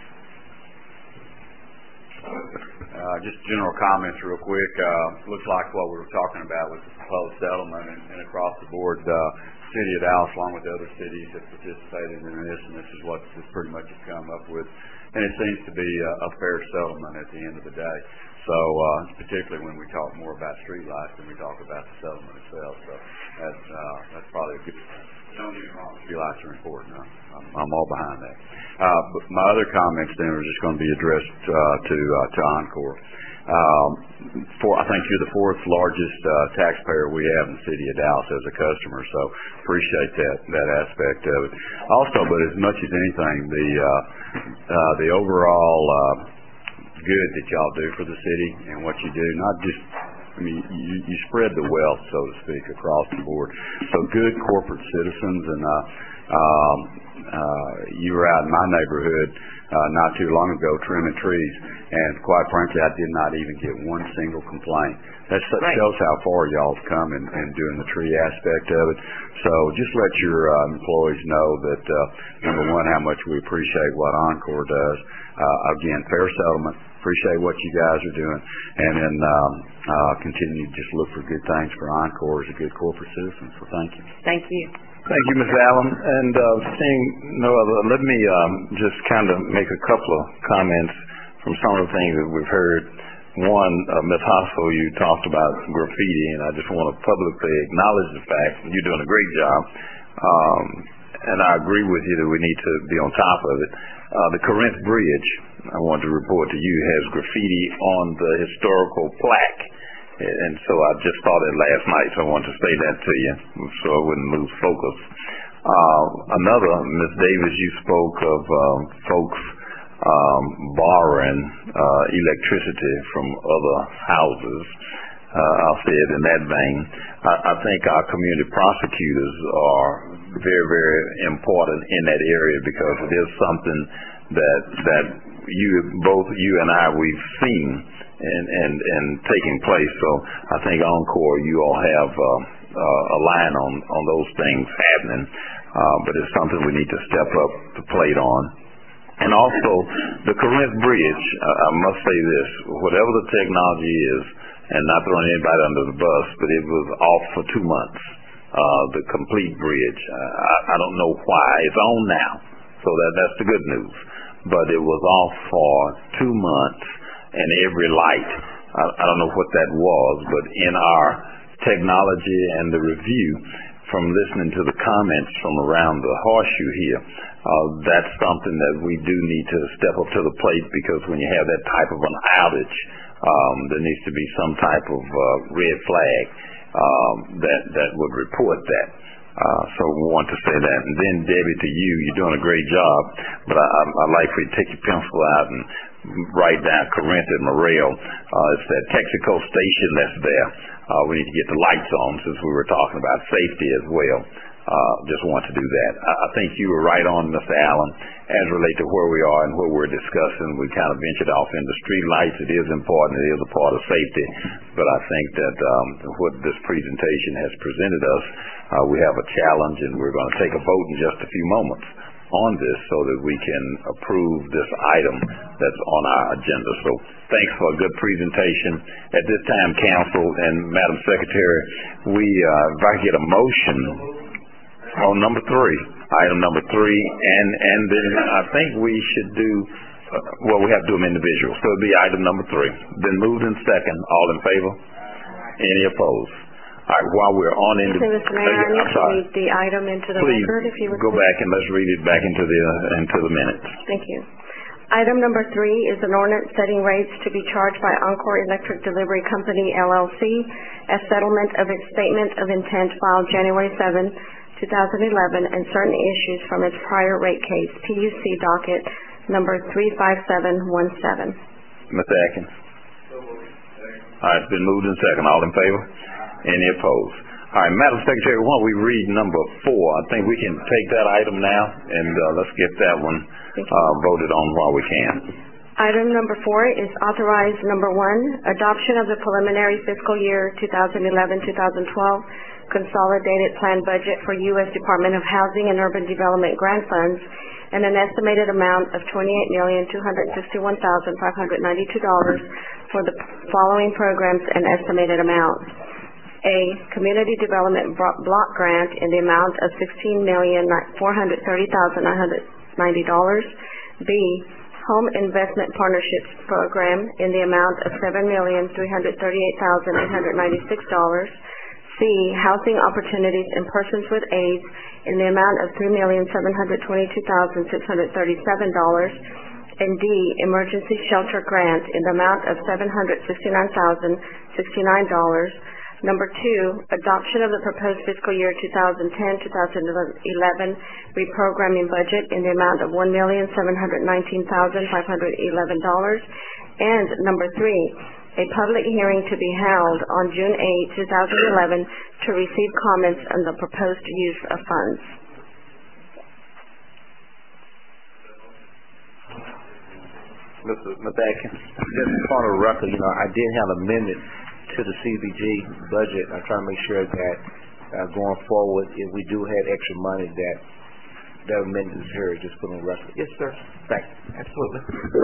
Uh, just general comments real quick. Uh, looks like what we were talking about was the proposed settlement, and, and across the board, uh, City of Dallas, along with the other cities, have participated in this, and this is what this pretty much has come up with. And it seems to be a, a fair settlement at the end of the day. So, uh, particularly when we talk more about streetlights than we talk about the settlement itself. So that's uh, that's probably a good. Don't get me wrong, streetlights are important. I'm, I'm all behind that. Uh, but my other comments then are just going to be addressed uh, to uh, to Encore. Um, for I think you're the fourth largest uh, taxpayer we have in the city of Dallas as a customer. So appreciate that that aspect of it. Also, but as much as anything, the uh, uh, the overall uh, good that y'all do for the city and what you do, not just, I mean, you, you spread the wealth, so to speak, across the board. So good corporate citizens, and uh, um, uh, you were out in my neighborhood uh, not too long ago trimming trees, and quite frankly, I did not even get one single complaint. That right. shows how far y'all have come in, in doing the tree aspect of it. So just let your uh, employees know that, uh, number one, how much we appreciate what Encore does. Uh, again, fair settlement. Appreciate what you guys are doing, and then um, uh, continue to just look for good things for Encore as a good corporate citizen. So thank you. Thank you. Thank you, Miz Allen. And uh, seeing no other, let me um, just kind of make a couple of comments from some of the things that we've heard. One, uh, Miz Hospital, you talked about graffiti, and I just want to publicly acknowledge the fact that you're doing a great job. Um, and I agree with you that we need to be on top of it. Uh, the Corinth Bridge, I want to report to you, has graffiti on the historical plaque. And so I just saw that last night, so I wanted to say that to you so I wouldn't lose focus. Uh, another, Miz Davis, you spoke of um, folks um, borrowing uh, electricity from other houses. Uh, I'll say it in that vein. I, I think our community prosecutors are very, very important in that area because it is something that that you both you and I we've seen and and, and taking place. So I think Encore, you all have uh, uh, a line on on those things happening, uh, but it's something we need to step up the plate on. And also the Corinth Bridge. Uh, I must say this: whatever the technology is, and not throwing anybody under the bus, but it was off for two months. Uh, the complete bridge. Uh, I, I don't know why. It's on now, so that that's the good news. But it was off for two months, and every light. I, I don't know what that was, but in our technology and the review, from listening to the comments from around the horseshoe here, uh, that's something that we do need to step up to the plate because when you have that type of an outage, um, there needs to be some type of uh, red flag um, that that would report that. Uh, so we want to say that. And then, Debbie, to you, you're doing a great job, but I, I, I'd like for you to take your pencil out and write down Corinth and Morrell. Uh, it's that Texaco station that's there. Uh, we need to get the lights on since we were talking about safety as well. Uh, just want to do that. I, I think you were right on, Mister Allen, as related to where we are and what we're discussing. We kind of ventured off into street lights. It is important. It is a part of safety. But I think that um, what this presentation has presented us, uh, we have a challenge, and we're going to take a vote in just a few moments on this so that we can approve this item that's on our agenda. So thanks for a good presentation. At this time, Council and Madam Secretary, we, uh, if I get a motion on number three, item number three, and, and then I think we should do, uh, well, we have to do them individual. So it'll be item number three. Then moved in second. All in favor? Any opposed? All right, while we're on into Mister Mayor, I need to read the item into the Please record, if you would. go back and let's read it back into the uh, into the minutes. Thank you. Item number three is an ordinance setting rates to be charged by Encore Electric Delivery Company, L L C, as settlement of its statement of intent filed January seventh, two thousand eleven, and certain issues from its prior rate case, P U C docket number three five seven one seven. Mister Atkins. All right, it's been moved in second. All in favor? Any opposed? All right, Madam Secretary, why don't we read number four? I think we can take that item now, and uh, let's get that one uh, voted on while we can. Item number four is authorized number one, adoption of the preliminary fiscal year twenty eleven to twenty twelve consolidated plan budget for U S Department of Housing and Urban Development grant funds and an estimated amount of twenty-eight million two hundred sixty-one thousand five hundred ninety-two dollars for the following programs and estimated amounts. A, Community Development Block Grant in the amount of sixteen million four hundred thirty thousand nine hundred ninety dollars. B, Home Investment Partnerships Program in the amount of seven million three hundred thirty-eight thousand eight hundred ninety-six dollars. C, Housing Opportunities in Persons with AIDS in the amount of three million seven hundred twenty-two thousand six hundred thirty-seven dollars. And D, Emergency Shelter Grant in the amount of seven hundred sixty-nine thousand sixty-nine dollars. Number two, adoption of the proposed fiscal year twenty ten to twenty eleven reprogramming budget in the amount of one million seven hundred nineteen thousand five hundred eleven dollars. And number three, a public hearing to be held on June eighth, twenty eleven to receive comments on the proposed use of funds. Mister Mister Atkins. Just for the record, you know, I did have an amendment to the C B G budget. I try to make sure that uh, going forward, if we do have extra money, that that amendment is here. Just put on the record. Yes, sir. Thank you. Absolutely.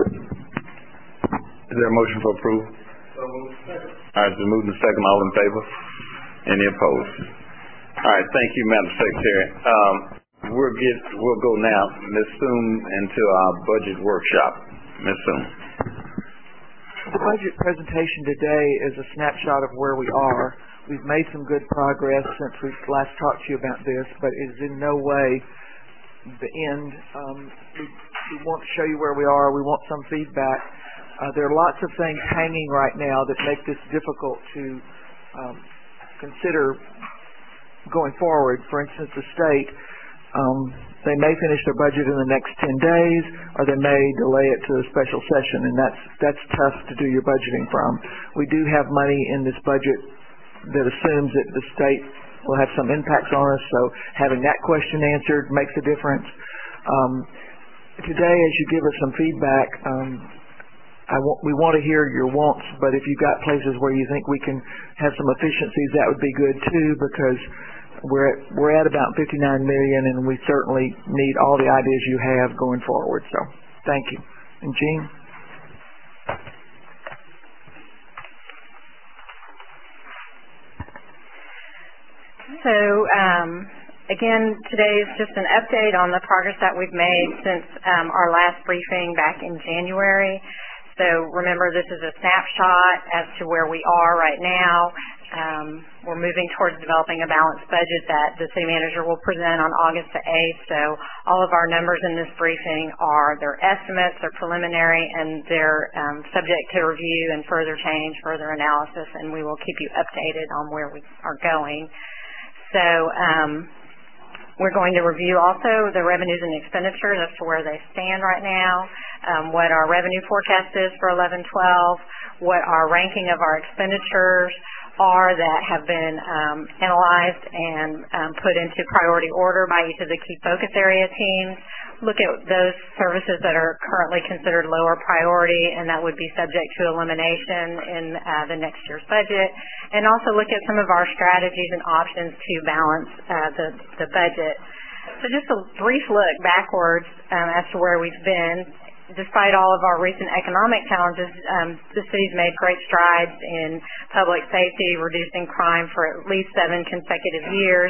Is there a motion for approval? So moved. All right, it's been moved in second. All in favor? Any opposed? All right, thank you, Madam Secretary. Um, we'll get we'll go now, Miz Soon, into our budget workshop. Miz Soon. The budget presentation today is a snapshot of where we are. We've made some good progress since we last talked to you about this, but it is in no way the end. Um, we, we want to show you where we are. We want some feedback. Uh, there are lots of things hanging right now that make this difficult to um, consider going forward. For instance, the state Um, they may finish their budget in the next ten days, or they may delay it to a special session, and that's that's tough to do your budgeting from. We do have money in this budget that assumes that the state will have some impacts on us, so having that question answered makes a difference. Um, today, as you give us some feedback, um, I w- we want to hear your wants, but if you've got places where you think we can have some efficiencies, that would be good too, because we're at, we're at about fifty-nine million, and we certainly need all the ideas you have going forward. So, thank you. And Jean? So, um, again, today is just an update on the progress that we've made since um, our last briefing back in January. So remember, this is a snapshot as to where we are right now. Um, we're moving towards developing a balanced budget that the city manager will present on August the eighth. So all of our numbers in this briefing are their estimates, they're preliminary, and they're um, subject to review and further change, further analysis, and we will keep you updated on where we are going. So um, we're going to review also the revenues and expenditures as to where they stand right now, um, what our revenue forecast is for eleven twelve, what our ranking of our expenditures are that have been um, analyzed and um, put into priority order by each of the key focus area teams, look at those services that are currently considered lower priority and that would be subject to elimination in uh, the next year's budget, and also look at some of our strategies and options to balance uh, the, the budget. So just a brief look backwards um, as to where we've been. Despite all of our recent economic challenges, um, the city's made great strides in public safety, reducing crime for at least seven consecutive years.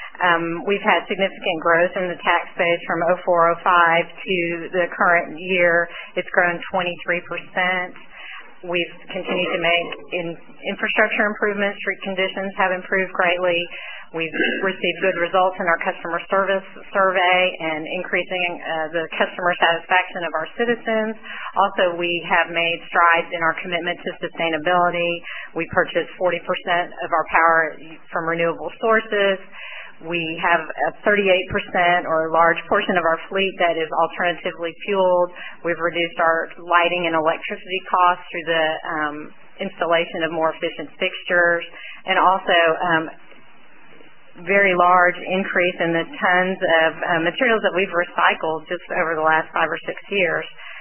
Um, we've had significant growth in the tax base from oh four oh five to the current year. It's grown twenty-three percent. We've continued to make in infrastructure improvements. Street conditions have improved greatly. We've received good results in our customer service survey and increasing uh, the customer satisfaction of our citizens. Also, we have made strides in our commitment to sustainability. We purchased forty percent of our power from renewable sources. We have a thirty-eight percent or a large portion of our fleet that is alternatively fueled. We've reduced our lighting and electricity costs through the um, installation of more efficient fixtures, and also um, very large increase in the tons of uh, materials that we've recycled just over the last five or six years.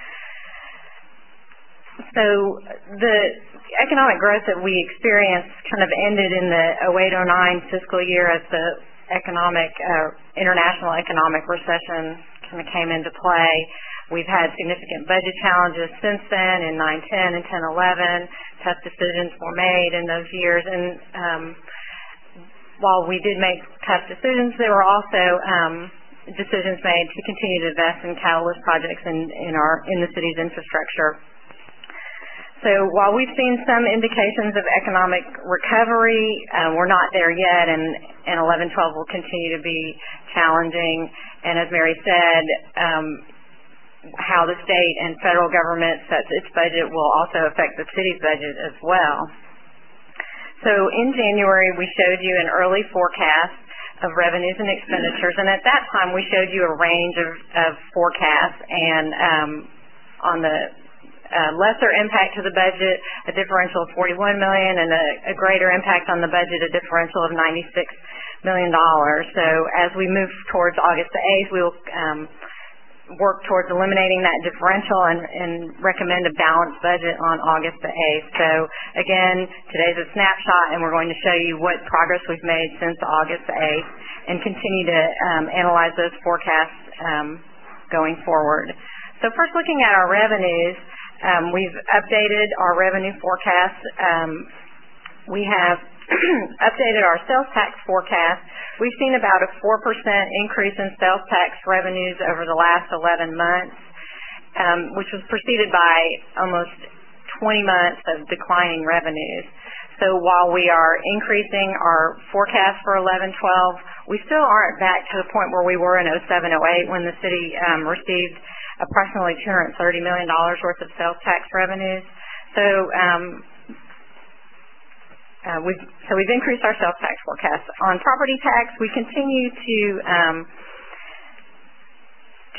So the economic growth that we experienced kind of ended in the oh eight oh nine fiscal year as the economic, uh, international economic recession kind of came into play. We've had significant budget challenges since then in nine ten and ten eleven. Tough decisions were made in those years, and um, while we did make tough decisions, there were also um, decisions made to continue to invest in catalyst projects in, in our in the city's infrastructure. So while we've seen some indications of economic recovery, uh, we're not there yet, and, and eleven twelve will continue to be challenging. And as Mary said, um, how the state and federal government sets its budget will also affect the city's budget as well. So in January, we showed you an early forecast of revenues and expenditures, and at that time we showed you a range of, of forecasts, and um, on the uh, lesser impact to the budget, a differential of forty-one million dollars, and a, a greater impact on the budget, a differential of ninety-six million dollars. So as we move towards August the eighth, we will um, work towards eliminating that differential and, and recommend a balanced budget on August the eighth. So again, today's a snapshot, and we're going to show you what progress we've made since August the eighth and continue to um, analyze those forecasts um, going forward. So first, looking at our revenues, um, we've updated our revenue forecast. Um, we have updated our sales tax forecast. We've seen about a four percent increase in sales tax revenues over the last eleven months, um, which was preceded by almost twenty months of declining revenues. So while we are increasing our forecast for eleven twelve, we still aren't back to the point where we were in oh seven oh eight when the city um, received approximately two hundred thirty million dollars worth of sales tax revenues. So um, Uh, we've, so we've increased our sales tax forecast. On property tax, we continue to um,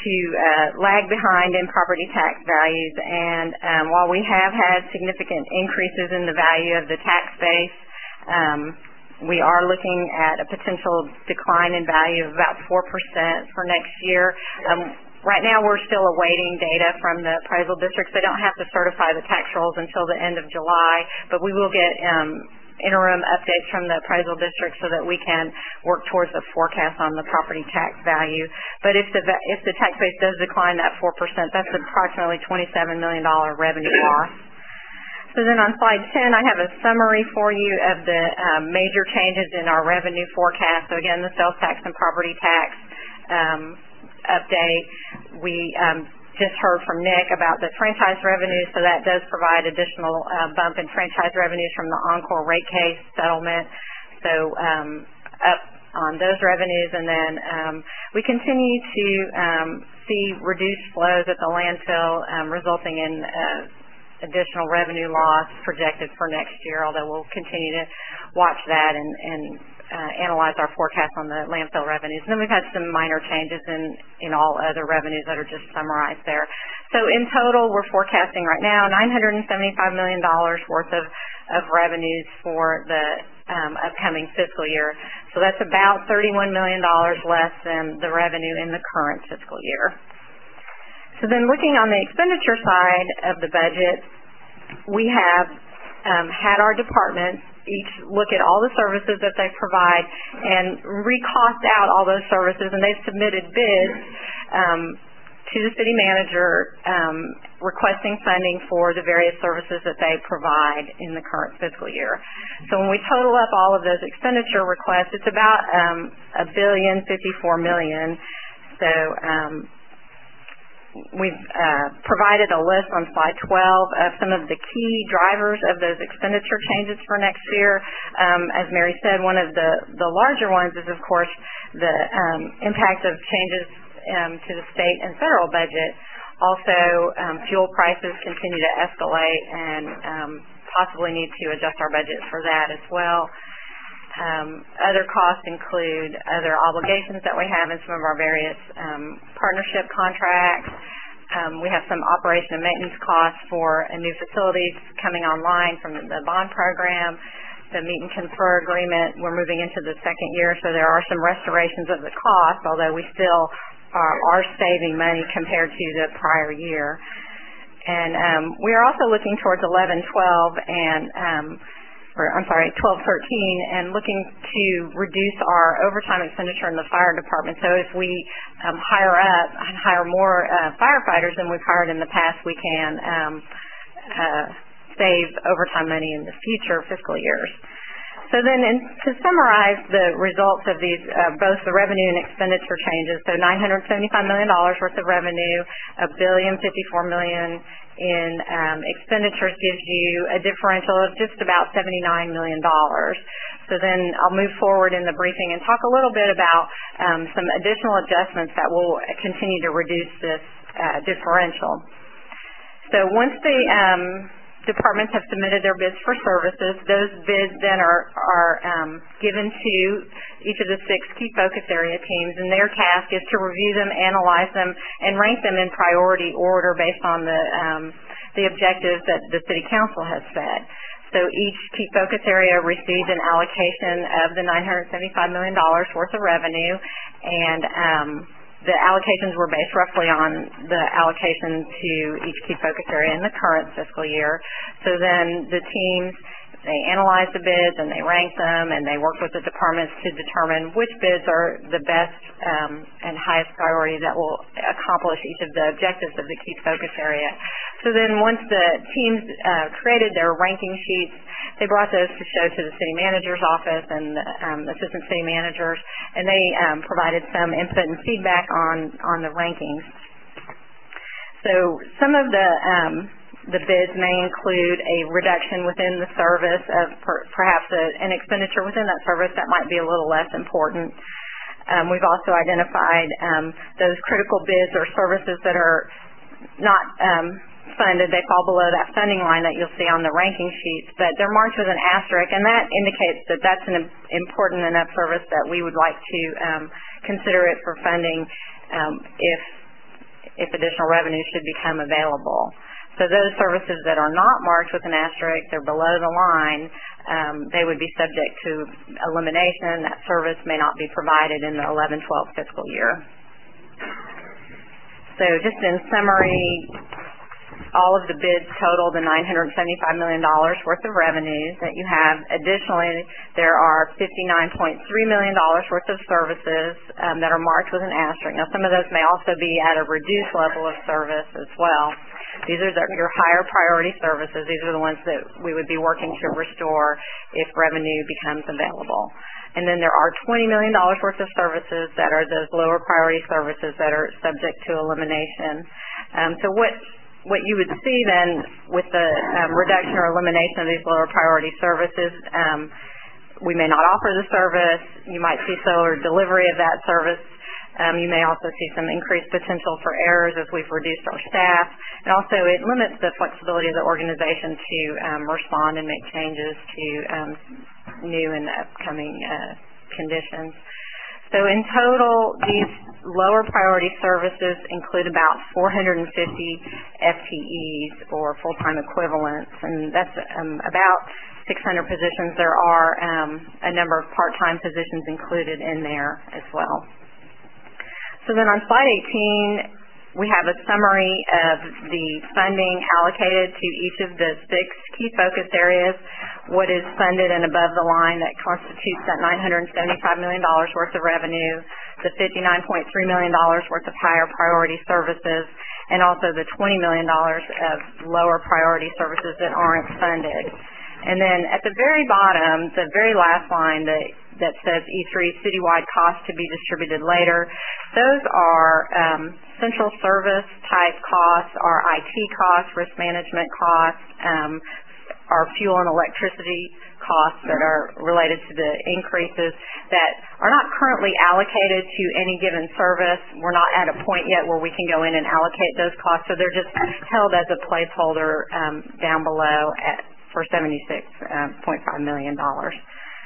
to uh, lag behind in property tax values, and um, while we have had significant increases in the value of the tax base, um, we are looking at a potential decline in value of about four percent for next year. Um, right now we're still awaiting data from the appraisal districts. They don't have to certify the tax rolls until the end of July, but we will get um, interim updates from the appraisal district so that we can work towards a forecast on the property tax value. But if the if the tax base does decline that four percent, that's approximately twenty-seven million dollars revenue loss. So then on slide ten, I have a summary for you of the um, major changes in our revenue forecast. So again, the sales tax and property tax um, update. We um, just heard from Nick about the franchise revenue, so that does provide additional uh, bump in franchise revenues from the Encore rate case settlement. So um, up on those revenues, and then um, we continue to um, see reduced flows at the landfill, um, resulting in uh, additional revenue loss projected for next year, although we'll continue to watch that and, and uh, analyze our forecast on the landfill revenues. And then we've had some minor changes in, in all other revenues that are just summarized there. So in total, we're forecasting right now nine hundred seventy-five million dollars worth of, of revenues for the um, upcoming fiscal year. So that's about thirty-one million dollars less than the revenue in the current fiscal year. So then looking on the expenditure side of the budget, we have um, had our departments each look at all the services that they provide and recost out all those services, and they've submitted bids um, to the city manager um, requesting funding for the various services that they provide in the current fiscal year. So when we total up all of those expenditure requests, it's about um, a billion fifty-four million. So um, we've uh, provided a list on slide twelve of some of the key drivers of those expenditure changes for next year. Um, as Mary said, one of the, the larger ones is, of course, the um, impact of changes um, to the state and federal budget. Also, um, fuel prices continue to escalate, and um, possibly need to adjust our budget for that as well. Um, other costs include other obligations that we have in some of our various um, partnership contracts. Um, we have some operation and maintenance costs for a new facilities coming online from the bond program. The meet and confer agreement, we're moving into the second year, so there are some restorations of the cost, although we still are, are saving money compared to the prior year. And um, we are also looking towards eleven twelve and um, or I'm sorry, twelve thirteen, and looking to reduce our overtime expenditure in the fire department. So if we um, hire up and hire more uh, firefighters than we've hired in the past, we can um, uh, save overtime money in the future fiscal years. So then in, to summarize the results of these, uh, both the revenue and expenditure changes, so nine hundred seventy-five million dollars worth of revenue, a billion fifty-four million in um, expenditures gives you a differential of just about seventy-nine million dollars. So then I'll move forward in the briefing and talk a little bit about um, some additional adjustments that will continue to reduce this uh, differential. So once the um, departments have submitted their bids for services, those bids then are, are um, given to each of the six key focus area teams, and their task is to review them, analyze them, and rank them in priority order based on the, um, the objectives that the City Council has set. So each key focus area received an allocation of the nine hundred seventy-five million dollars worth of revenue, and um, the allocations were based roughly on the allocation to each key focus area in the current fiscal year. So then the teams, they analyze the bids and they rank them, and they work with the departments to determine which bids are the best um, and highest priority that will accomplish each of the objectives of the key focus area. So then once the teams uh, created their ranking sheets, they brought those to show to the city manager's office and um, assistant city managers, and they um, provided some input and feedback on, on the rankings. So some of the um, the bids may include a reduction within the service of per, perhaps a, an expenditure within that service that might be a little less important. Um, we've also identified um, those critical bids or services that are not um, funded. They fall below that funding line that you'll see on the ranking sheets, but they're marked with an asterisk, and that indicates that that's an important enough service that we would like to um, consider it for funding um, if if additional revenue should become available. So those services that are not marked with an asterisk, they're below the line, um, they would be subject to elimination. That service may not be provided in the eleven twelve fiscal year. So just in summary, all of the bids total the nine hundred seventy-five million dollars worth of revenues that you have. Additionally, there are fifty-nine point three million dollars worth of services um, that are marked with an asterisk. Now, some of those may also be at a reduced level of service as well. These are the, your higher priority services. These are the ones that we would be working to restore if revenue becomes available. And then there are twenty million dollars worth of services that are those lower priority services that are subject to elimination. Um, so what what you would see then with the um, reduction or elimination of these lower priority services, um, we may not offer the service. You might see slower delivery of that service. Um, you may also see some increased potential for errors as we've reduced our staff. And also it limits the flexibility of the organization to um, respond and make changes to um, new and upcoming uh, conditions. So in total, these lower priority services include about four hundred fifty F T Es or full-time equivalents, and that's um, about six hundred positions. There are um, a number of part-time positions included in there as well. So then on slide eighteen, we have a summary of the funding allocated to each of the six key focus areas, what is funded and above the line that constitutes that nine hundred seventy-five million dollars worth of revenue, the fifty-nine point three million dollars worth of higher priority services, and also the twenty million dollars of lower priority services that aren't funded. And then at the very bottom, the very last line that that says E three citywide costs to be distributed later. Those are um, central service type costs, our I T costs, risk management costs, um, our fuel and electricity costs that are related to the increases that are not currently allocated to any given service. We're not at a point yet where we can go in and allocate those costs, so they're just held as a placeholder um, down below at, for seventy-six point five million dollars.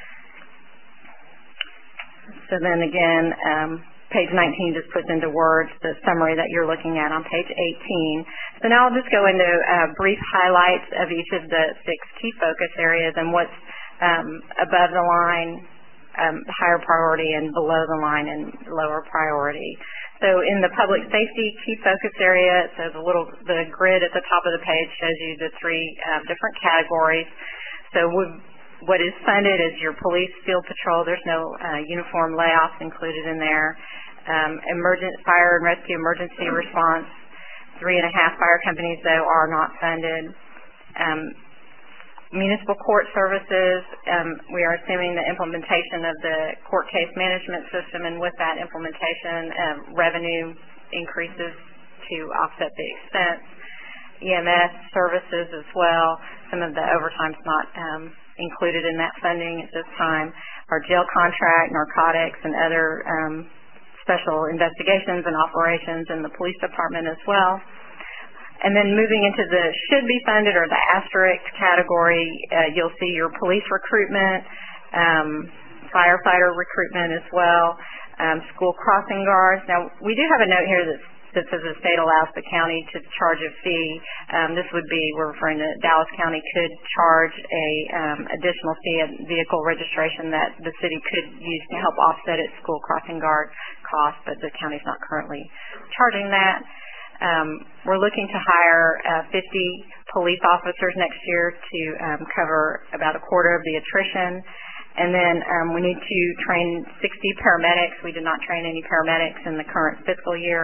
So then again, um, page nineteen just puts into words the summary that you're looking at on page eighteen. So now I'll just go into uh, brief highlights of each of the six key focus areas and what's um, above the line, um, higher priority, and below the line and lower priority. So in the public safety key focus area, it says a little, the grid at the top of the page shows you the three uh, different categories. So we've What is funded is your police field patrol. There's no uh, uniform layoffs included in there. Um, emergent fire and rescue emergency response. Three and a half fire companies, though, are not funded. Um, municipal court services, um, we are assuming the implementation of the court case management system, and with that implementation, um, revenue increases to offset the expense. E M S services as well. Some of the overtime's not um, included in that funding at this time. Our jail contract, narcotics, and other um, special investigations and operations in the police department as well. And then moving into the should be funded or the asterisk category, uh, you'll see your police recruitment, um, firefighter recruitment as well, um, school crossing guards. Now, we do have a note here that that says the state allows the county to charge a fee. Um, this would be, we're referring to Dallas County could charge a um, additional fee at vehicle registration that the city could use to help offset its school crossing guard costs, but the county's not currently charging that. Um, we're looking to hire uh, fifty police officers next year to um, cover about a quarter of the attrition. And then um, we need to train sixty paramedics. We did not train any paramedics in the current fiscal year.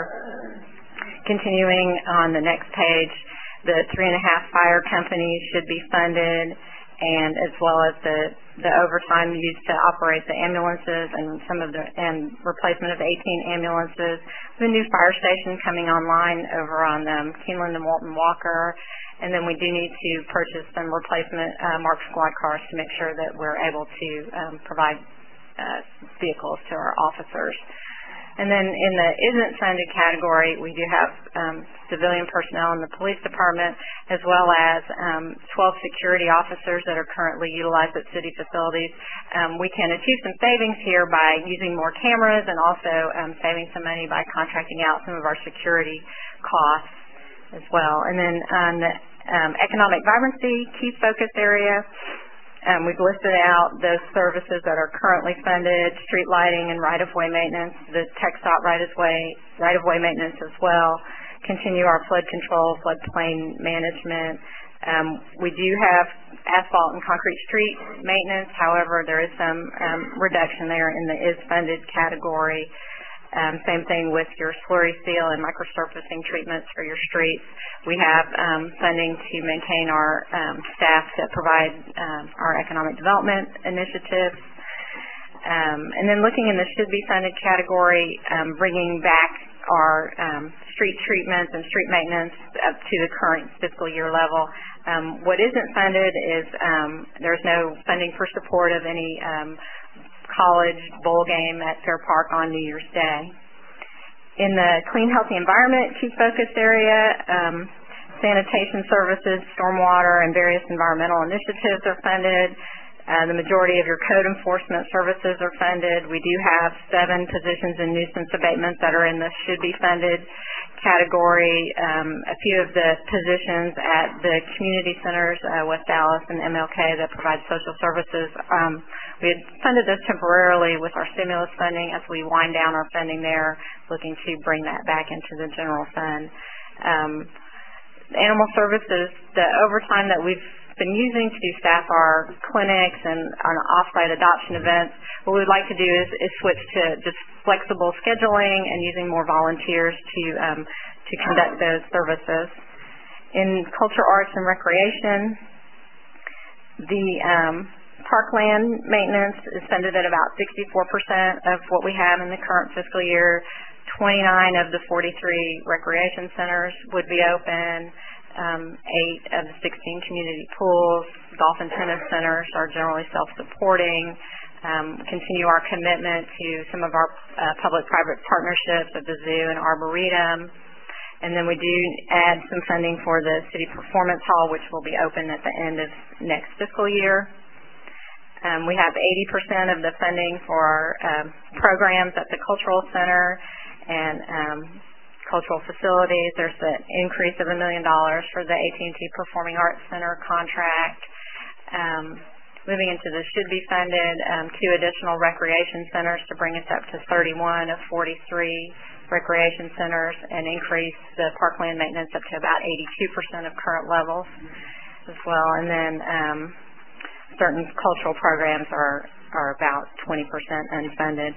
Continuing on the next page, the three and a half fire companies should be funded, and as well as the, the overtime used to operate the ambulances and some of the and replacement of eighteen ambulances. The new fire station coming online over on um, Keeneland and Walton Walker. And then we do need to purchase some replacement uh, marked squad cars to make sure that we're able to um, provide uh, vehicles to our officers. And then in the isn't funded category, we do have um, civilian personnel in the police department, as well as um, twelve security officers that are currently utilized at city facilities. Um, we can achieve some savings here by using more cameras and also um, saving some money by contracting out some of our security costs as well. And then on the um, economic vibrancy key focus area, Um, we've listed out those services that are currently funded, street lighting and right-of-way maintenance, the TxDOT right-of-way, right-of-way maintenance as well, continue our flood control, floodplain management. Um, we do have asphalt and concrete street maintenance. However, there is some um, reduction there in the is funded category. Um, same thing with your slurry seal and microsurfacing treatments for your streets. We have um, funding to maintain our um, staff that provide um, our economic development initiatives. Um, and then looking in the should be funded category, um, bringing back our um, street treatments and street maintenance up to the current fiscal year level. Um, what isn't funded is um, there's no funding for support of any um, college bowl game at Fair Park on New Year's Day. In the clean, healthy environment key focus area, um, sanitation services, stormwater, and various environmental initiatives are funded. Uh, the majority of your code enforcement services are funded. We do have seven positions in nuisance abatements that are in the should be funded category. Um, a few of the positions at the community centers, uh, West Dallas and M L K, that provide social services. Um, we had funded those temporarily with our stimulus funding. As we wind down our funding there, looking to bring that back into the general fund. Um, animal services, the overtime that we've been using to staff our clinics and on off-site adoption events, what we'd like to do is, is switch to just flexible scheduling and using more volunteers to um, to conduct those services. In culture, arts, and recreation, the um, parkland maintenance is funded at about sixty-four percent of what we have in the current fiscal year. twenty-nine of the forty-three recreation centers would be open. Um, eight of the sixteen community pools, golf and tennis centers are generally self-supporting. Um, continue our commitment to some of our uh, public-private partnerships at the zoo and Arboretum. And then we do add some funding for the City Performance Hall, which will be open at the end of next fiscal year. Um, we have eighty percent of the funding for our um, programs at the Cultural Center and um, cultural facilities. There's an increase of a million dollars for the A T and T Performing Arts Center contract. Um, moving into the should be funded, um, two additional recreation centers to bring us up to thirty-one of forty-three recreation centers and increase the parkland maintenance up to about eighty-two percent of current levels as well. And then um, certain cultural programs are, are about twenty percent unfunded.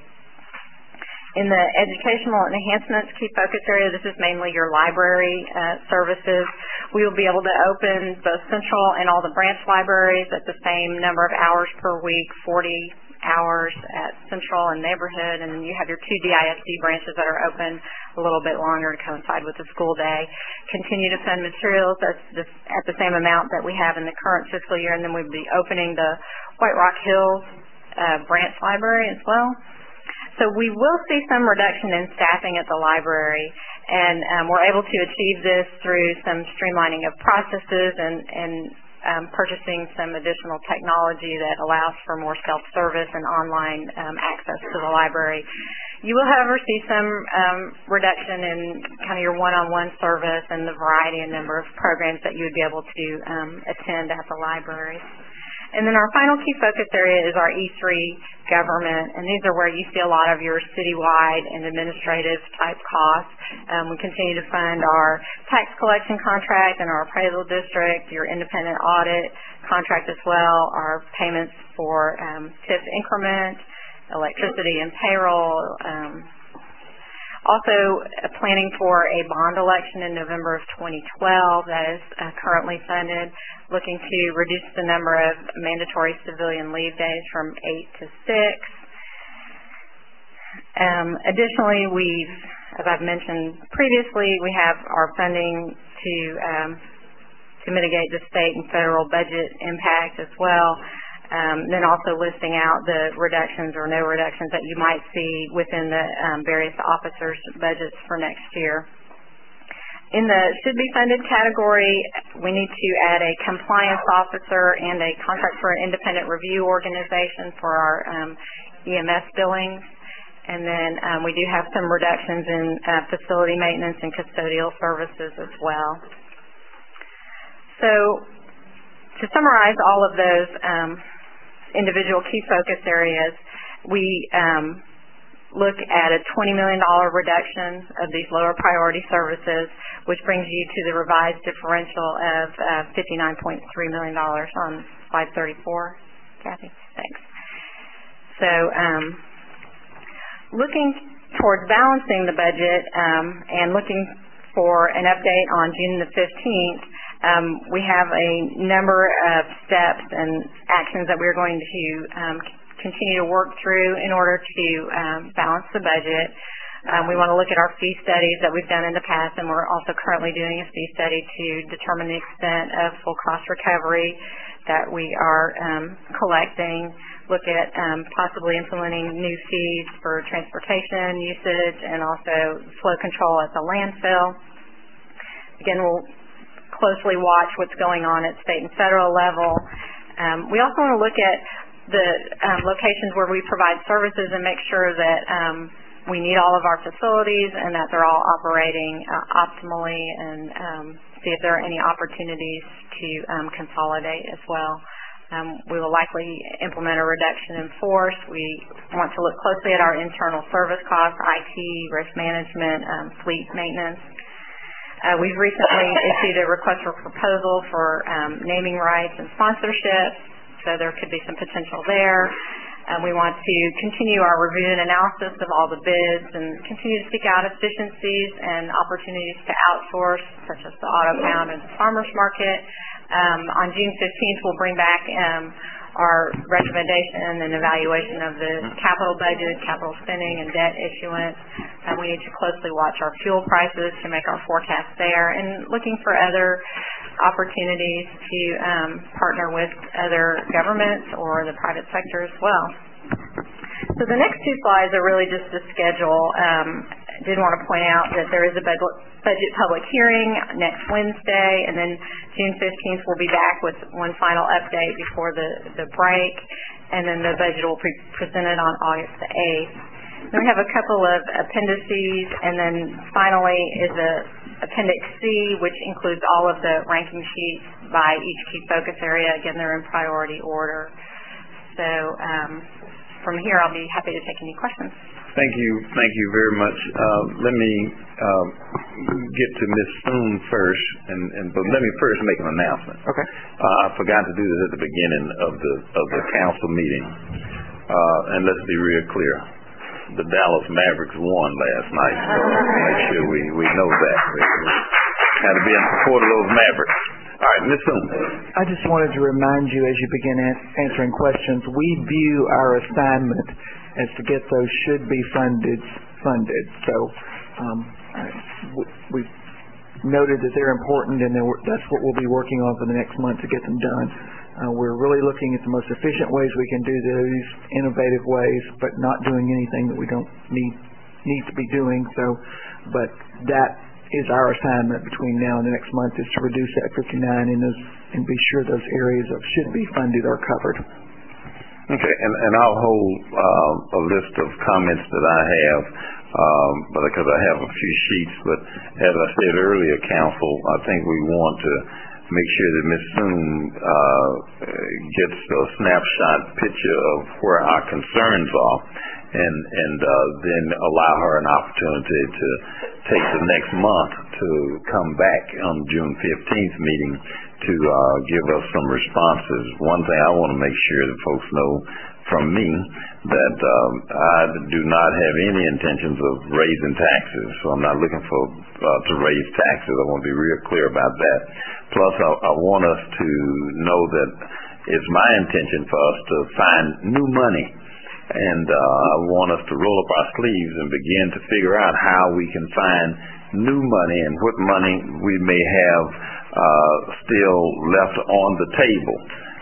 In the educational enhancements key focus area, this is mainly your library uh, services. We will be able to open both central and all the branch libraries at the same number of hours per week, forty hours at central and neighborhood, and then you have your two D I S D branches that are open a little bit longer to coincide with the school day. Continue to fund materials at the, at the same amount that we have in the current fiscal year, and then we'll be opening the White Rock Hills uh, branch library as well. So we will see some reduction in staffing at the library, and um, we're able to achieve this through some streamlining of processes and, and um, purchasing some additional technology that allows for more self-service and online um, access to the library. You will, however, see some um, reduction in kind of your one-on-one service and the variety and number of programs that you would be able to um, attend at the library. And then our final key focus area is our E three government, and these are where you see a lot of your citywide and administrative type costs. Um, we continue to fund our tax collection contract and our appraisal district, your independent audit contract as well, our payments for um, T I F increment, electricity and payroll. Um, also uh, planning for a bond election in November of twenty twelve that is uh, currently funded, looking to reduce the number of mandatory civilian leave days from eight to six. Um, additionally, we've, as I've mentioned previously, we have our funding to um, to mitigate the state and federal budget impact as well. Um, then also listing out the reductions or no reductions that you might see within the um, various officers' budgets for next year. In the should be funded category, we need to add a compliance officer and a contract for an independent review organization for our um, E M S billings. And then um, we do have some reductions in uh, facility maintenance and custodial services as well. So to summarize all of those um, individual key focus areas, we um, look at a twenty million dollars reduction of these lower priority services, which brings you to the revised differential of uh, fifty-nine point three million dollars on slide thirty-four. Kathy, thanks. So um, looking towards balancing the budget um, and looking for an update on June the fifteenth, um, we have a number of steps and actions that we're going to um, continue to work through in order to um, balance the budget. Um, we want to look at our fee studies that we've done in the past, and we're also currently doing a fee study to determine the extent of full cost recovery that we are um, collecting, look at um, possibly implementing new fees for transportation usage and also flow control at the landfill. Again, we'll closely watch what's going on at state and federal level. Um, we also want to look at the um, locations where we provide services and make sure that um, we need all of our facilities and that they're all operating uh, optimally, and um, see if there are any opportunities to um, consolidate as well. Um, we will likely implement a reduction in force. We want to look closely at our internal service costs, I T, risk management, um, fleet maintenance. Uh, we've recently issued a request for proposal for um, naming rights and sponsorship, so there could be some potential there. Um, we want to continue our review and analysis of all the bids and continue to seek out efficiencies and opportunities to outsource, such as the auto pound and the farmers market. Um, on June fifteenth, we'll bring back um, our recommendation and evaluation of the capital budget, capital spending, and debt issuance. Uh, we need to closely watch our fuel prices to make our forecast there, and looking for other opportunities to um, partner with other governments or the private sector as well. So the next two slides are really just the schedule. Um, I did want to point out that there is a budget budget public hearing next Wednesday, and then June fifteenth we'll be back with one final update before the, the break, and then the budget will be presented on August the eighth. Then we have a couple of appendices, and then finally is a Appendix C, which includes all of the ranking sheets by each key focus area. Again, they're in priority order. So um, from here, I'll be happy to take any questions. Thank you. Thank you very much. Uh, let me uh, get to Miz Soon first, and, and but let me first make an announcement. Okay. Uh, I forgot to do this at the beginning of the of the council meeting, uh, and let's be real clear. The Dallas Mavericks won last night, so make sure we, we know that. We had to be in support of those Mavericks. All right, Miz Soon. I just wanted to remind you as you begin an- answering questions, we view our assignment as to get those should be funded funded. So um, w- we've noted that they're important, and they're, that's what we'll be working on for the next month to get them done. Uh, we're really looking at the most efficient ways we can do these, innovative ways, but not doing anything that we don't need need to be doing. So, but that is our assignment between now and the next month, is to reduce that fifty-nine and those and be sure those areas of should be funded are covered. Okay, and, and I'll hold uh, a list of comments that I have, um, but because I have a few sheets. But as I said earlier, Council, I think we want to make sure that Miz Soon uh, gets a snapshot picture of where our concerns are, and and uh, then allow her an opportunity to take the next month to come back on June fifteenth meeting to uh, give us some responses. One thing I want to make sure that folks know from me that um, I do not have any intentions of raising taxes, so I'm not looking for uh, to raise taxes. I want to be real clear about that. Plus, I, I want us to know that it's my intention for us to find new money, and uh, I want us to roll up our sleeves and begin to figure out how we can find new money and what money we may have uh, still left on the table.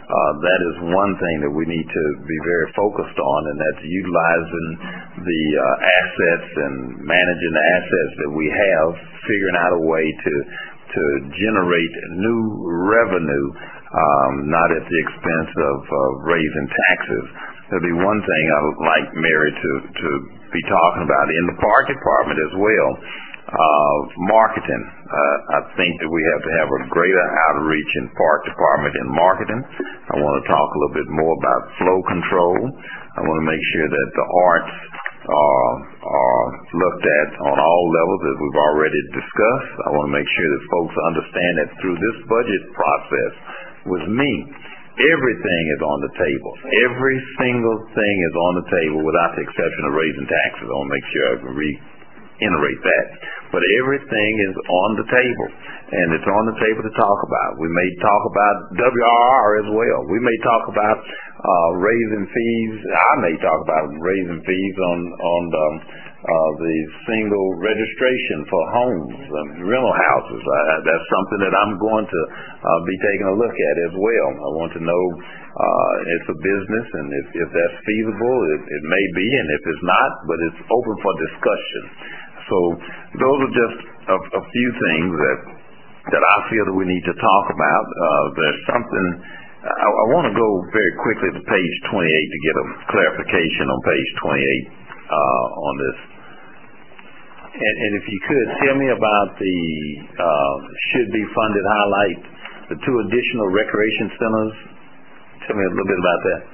uh, that is one thing that we need to be very focused on, and that's utilizing the uh, assets and managing the assets that we have, figuring out a way to to generate new revenue, um, not at the expense of uh, raising taxes. That'd be one thing I'd like Mary to to be talking about. In the park department as well, uh, marketing. Uh, I think that we have to have a greater outreach in park department and marketing. I want to talk a little bit more about flow control. I want to make sure that the arts are, are looked at on all levels, as we've already discussed. I want to make sure that folks understand that through this budget process with me, everything is on the table. Every single thing is on the table without the exception of raising taxes. I want to make sure I can reiterate that. But everything is on the table, and it's on the table to talk about. We may talk about W R R as well. We may talk about uh, raising fees. I may talk about raising fees on on the, uh, the single registration for homes, um, rental houses. Uh, that's something that I'm going to uh, be taking a look at as well. I want to know uh, it's a business, and if, if that's feasible, it, it may be, and if it's not, but it's open for discussion. So those are just a, a few things that that I feel that we need to talk about. Uh, there's something, I, I want to go very quickly to page twenty-eight to get a clarification on page twenty-eight uh, on this. And, and if you could, tell me about the uh, should be funded highlight, the two additional recreation centers. Tell me a little bit about that.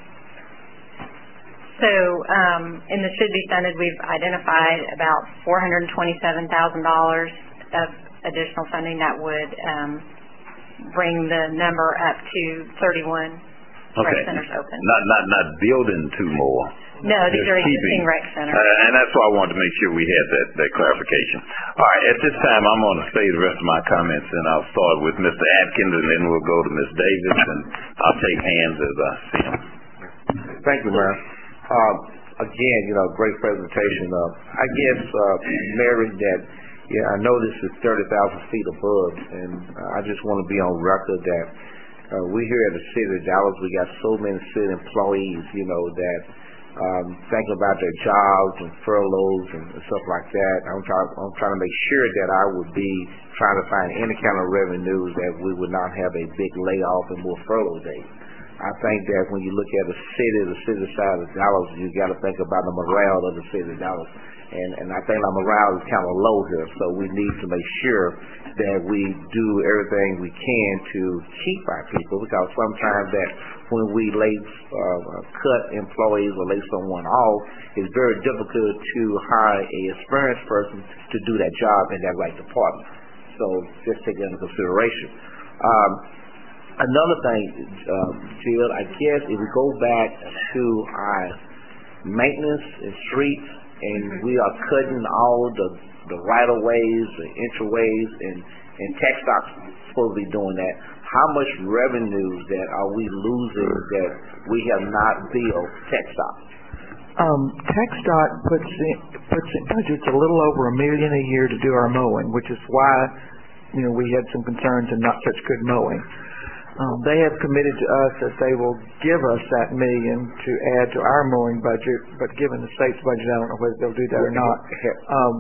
So um, in the should be funded, we've identified about four hundred twenty-seven thousand dollars of additional funding that would um, bring the number up to thirty-one okay. rec centers open. Not not not building two more. No, these are existing rec centers. Uh, and that's why I wanted to make sure we had that, that clarification. All right, at this time, I'm going to save the rest of my comments, and I'll start with Mister Atkins, and then we'll go to Miz Davis, and I'll take hands as I see them. Thank you, Mayor. Um, again, you know, great presentation. Uh, I guess, uh, Mary, that, yeah, I know this is thirty thousand feet above, and uh, I just want to be on record that uh, we here at the City of Dallas, we got so many city employees, you know, that um, thinking about their jobs and furloughs and, and stuff like that. I'm trying, I'm trying to make sure that I would be trying to find any kind of revenue that we would not have a big layoff and more furlough days. I think that when you look at the city, the city side of Dallas, you got to think about the morale of the city of Dallas. And, and I think our morale is kind of low here, so we need to make sure that we do everything we can to keep our people, because sometimes that when we lay, uh, cut employees or lay someone off, it's very difficult to hire an experienced person to do that job in that right department. So just take that into consideration. Um, Another thing, uh, Jill, I guess if we go back to our maintenance and streets, and we are cutting all the, the right-of-ways, the entryways, and, and tech stocks supposed to be doing that, how much revenue that are we losing that we have not billed tech stocks? Um, TxDOT puts in, puts in budgets a little over a million a year to do our mowing, which is why, you know, we had some concerns in not such good mowing. Um, they have committed to us that they will give us that million to add to our mowing budget, but given the state's budget, I don't know whether they'll do that or not. Um,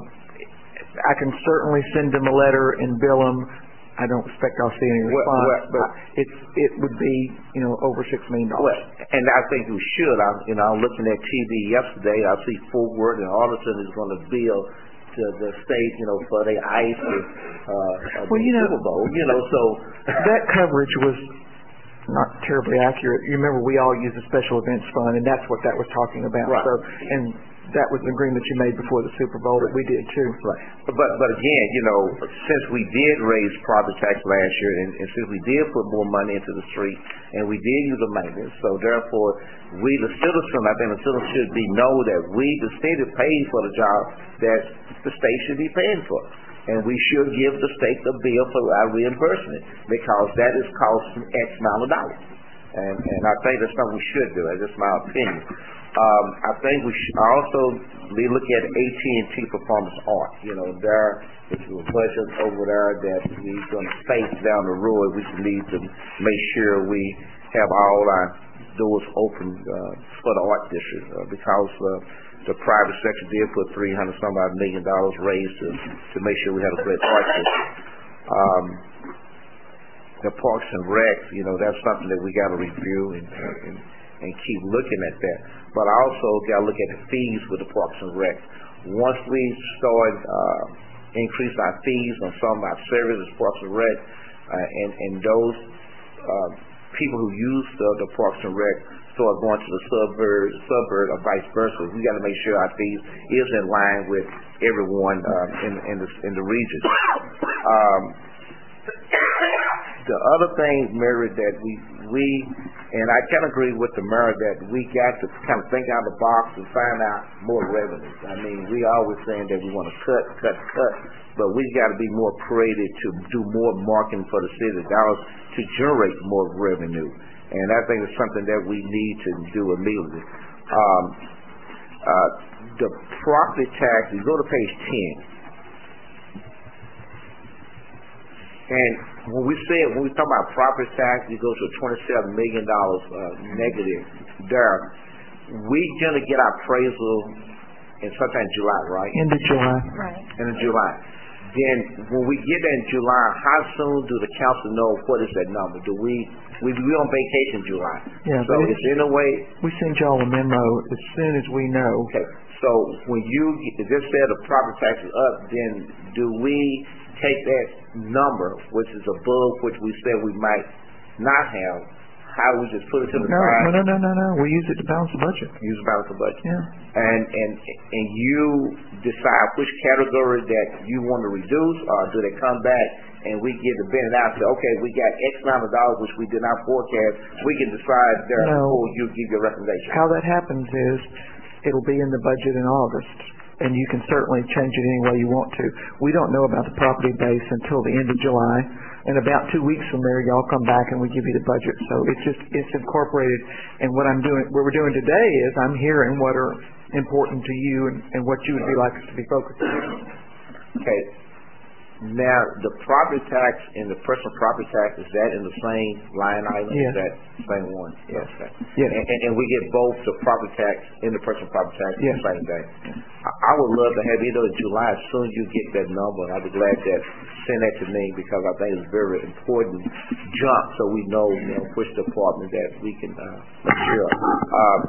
I can certainly send them a letter and bill them. I don't expect I'll see any response, well, well, but it's it would be, you know, over six million dollars. Well, and I think we should. I, you know, I'm looking at T V yesterday. I see Fort Worth and Arlington is going to bill to the state, you know, for their ice and uh, well, you know, Super Bowl, you know, so that coverage was not terribly accurate. You remember we all use a special events fund, and that's what that was talking about. Right. So, and that was an agreement you made before the Super Bowl that we did too. Right. But but again, you know, since we did raise property tax last year, and, and since we did put more money into the street, and we did use the maintenance, so therefore we, the citizen, I think the citizen should be know that we, the state, is paid for the job that the state should be paying for. And we should give the state the bill for our reimbursement, because that is costing X amount of dollars. And and I think that's something we should do. That's just my opinion. Um, I think we should also be looking at A T and T Performance Art. You know, there is a budget over there that we're going to face down the road. We need to make sure we have all our doors open uh, for the art district uh, because uh, the private sector did put three hundred some odd million dollars raised to to make sure we had a great art district. Um, the Parks and Rec, you know, that's something that we got to review and, and and keep looking at that. But I also got to look at the fees with the Parks and Rec. Once we start uh, increase our fees on some of our services, Parks and Rec, uh, and and those uh, people who use the, the Parks and Rec start going to the suburbs, suburb or vice versa. We got to make sure our fees is in line with everyone um, in in the in the region. Um, the other thing, Mary, that we we and I can agree with the mayor that we got to kind of think out of the box and find out more revenue. I mean, we always saying that we want to cut, cut, cut, but we got to be more creative to do more marketing for the city of Dallas to generate more revenue. And I think it's something that we need to do immediately. Um, uh, the property tax, you go to page ten. And when we say, when we talk about property tax, it goes to twenty-seven million dollars uh, negative there. We generally get our appraisal in sometime in July, right? End of July. Right. End of July. Then when we get that in July, how soon do the council know what is that number? Do we, we, we on vacation in July. Yeah, so but it's in a way. We send y'all a memo as soon as we know. Okay. So when you, if this said the property tax is up, then do we take that number, which is above which we said we might not have, how we just put it to the no, side? No, no, no, no, no. We use it to balance the budget. Use to balance the budget. Yeah. And and and you decide which category that you want to reduce, or do they come back and we get the bend out to, okay, we got X amount of dollars which we did not forecast. We can decide there no. before you give your recommendation. How that happens is it'll be in the budget in August, and you can certainly change it any way you want to. We don't know about the property base until the end of July, and about two weeks from there, y'all come back and we give you the budget. So it's just, it's incorporated. And what I'm doing, what we're doing today is I'm hearing what are important to you and, and what you would be like us to be focused on. Okay. Now, the property tax and the personal property tax, is that in the same line item? Yes. Is that the same one? Yes. Okay. Yes. And, and, and we get both the property tax and the personal property tax yes. the same day. Yes. I, I would love to have either in July, as soon as you get that number, I'd be glad that send that to me, because I think it's a very important jump, so we know, you know, which department that we can uh, make sure. Um,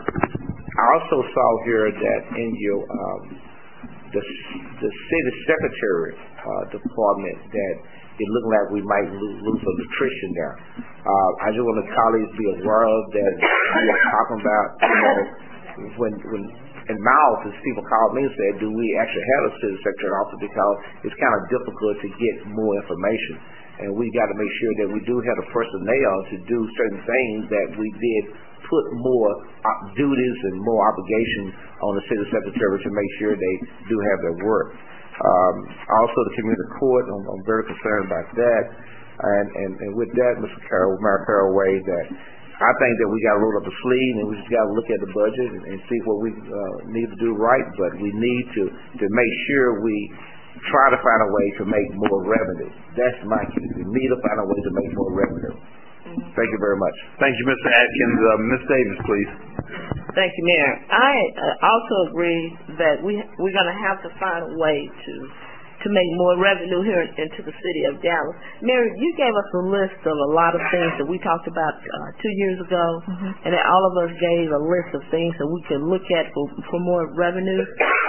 I also saw here that in your um, the the city secretary uh, department that it looked like we might lose, lose some nutrition there. Uh, I just want the colleagues to be aware of that. We are talking about, you know, when when in my office people called me and said, do we actually have a city secretary office, because it's kind of difficult to get more information, and we got to make sure that we do have the personnel to do certain things that we did put more duties and more obligations on the city secretary to make sure they do have their work. Um, also, the community court, I'm, I'm very concerned about that. And, and, and with that, Mister Carroll, Mayor Carraway, that I think that we got to roll up the sleeve and we just got to look at the budget and, and see what we uh, need to do right. But we need to, to make sure we try to find a way to make more revenue. That's my key. We need to find a way to make more revenue. Thank you very much. Thank you, Mister Atkins. Uh, Miz Davis, please. Thank you, Mayor. I uh, also agree that we we're going to have to find a way to to make more revenue here into the city of Dallas. Mary, you gave us a list of a lot of things that we talked about uh, two years ago, mm-hmm. and that all of us gave a list of things that we could look at for, for more revenue.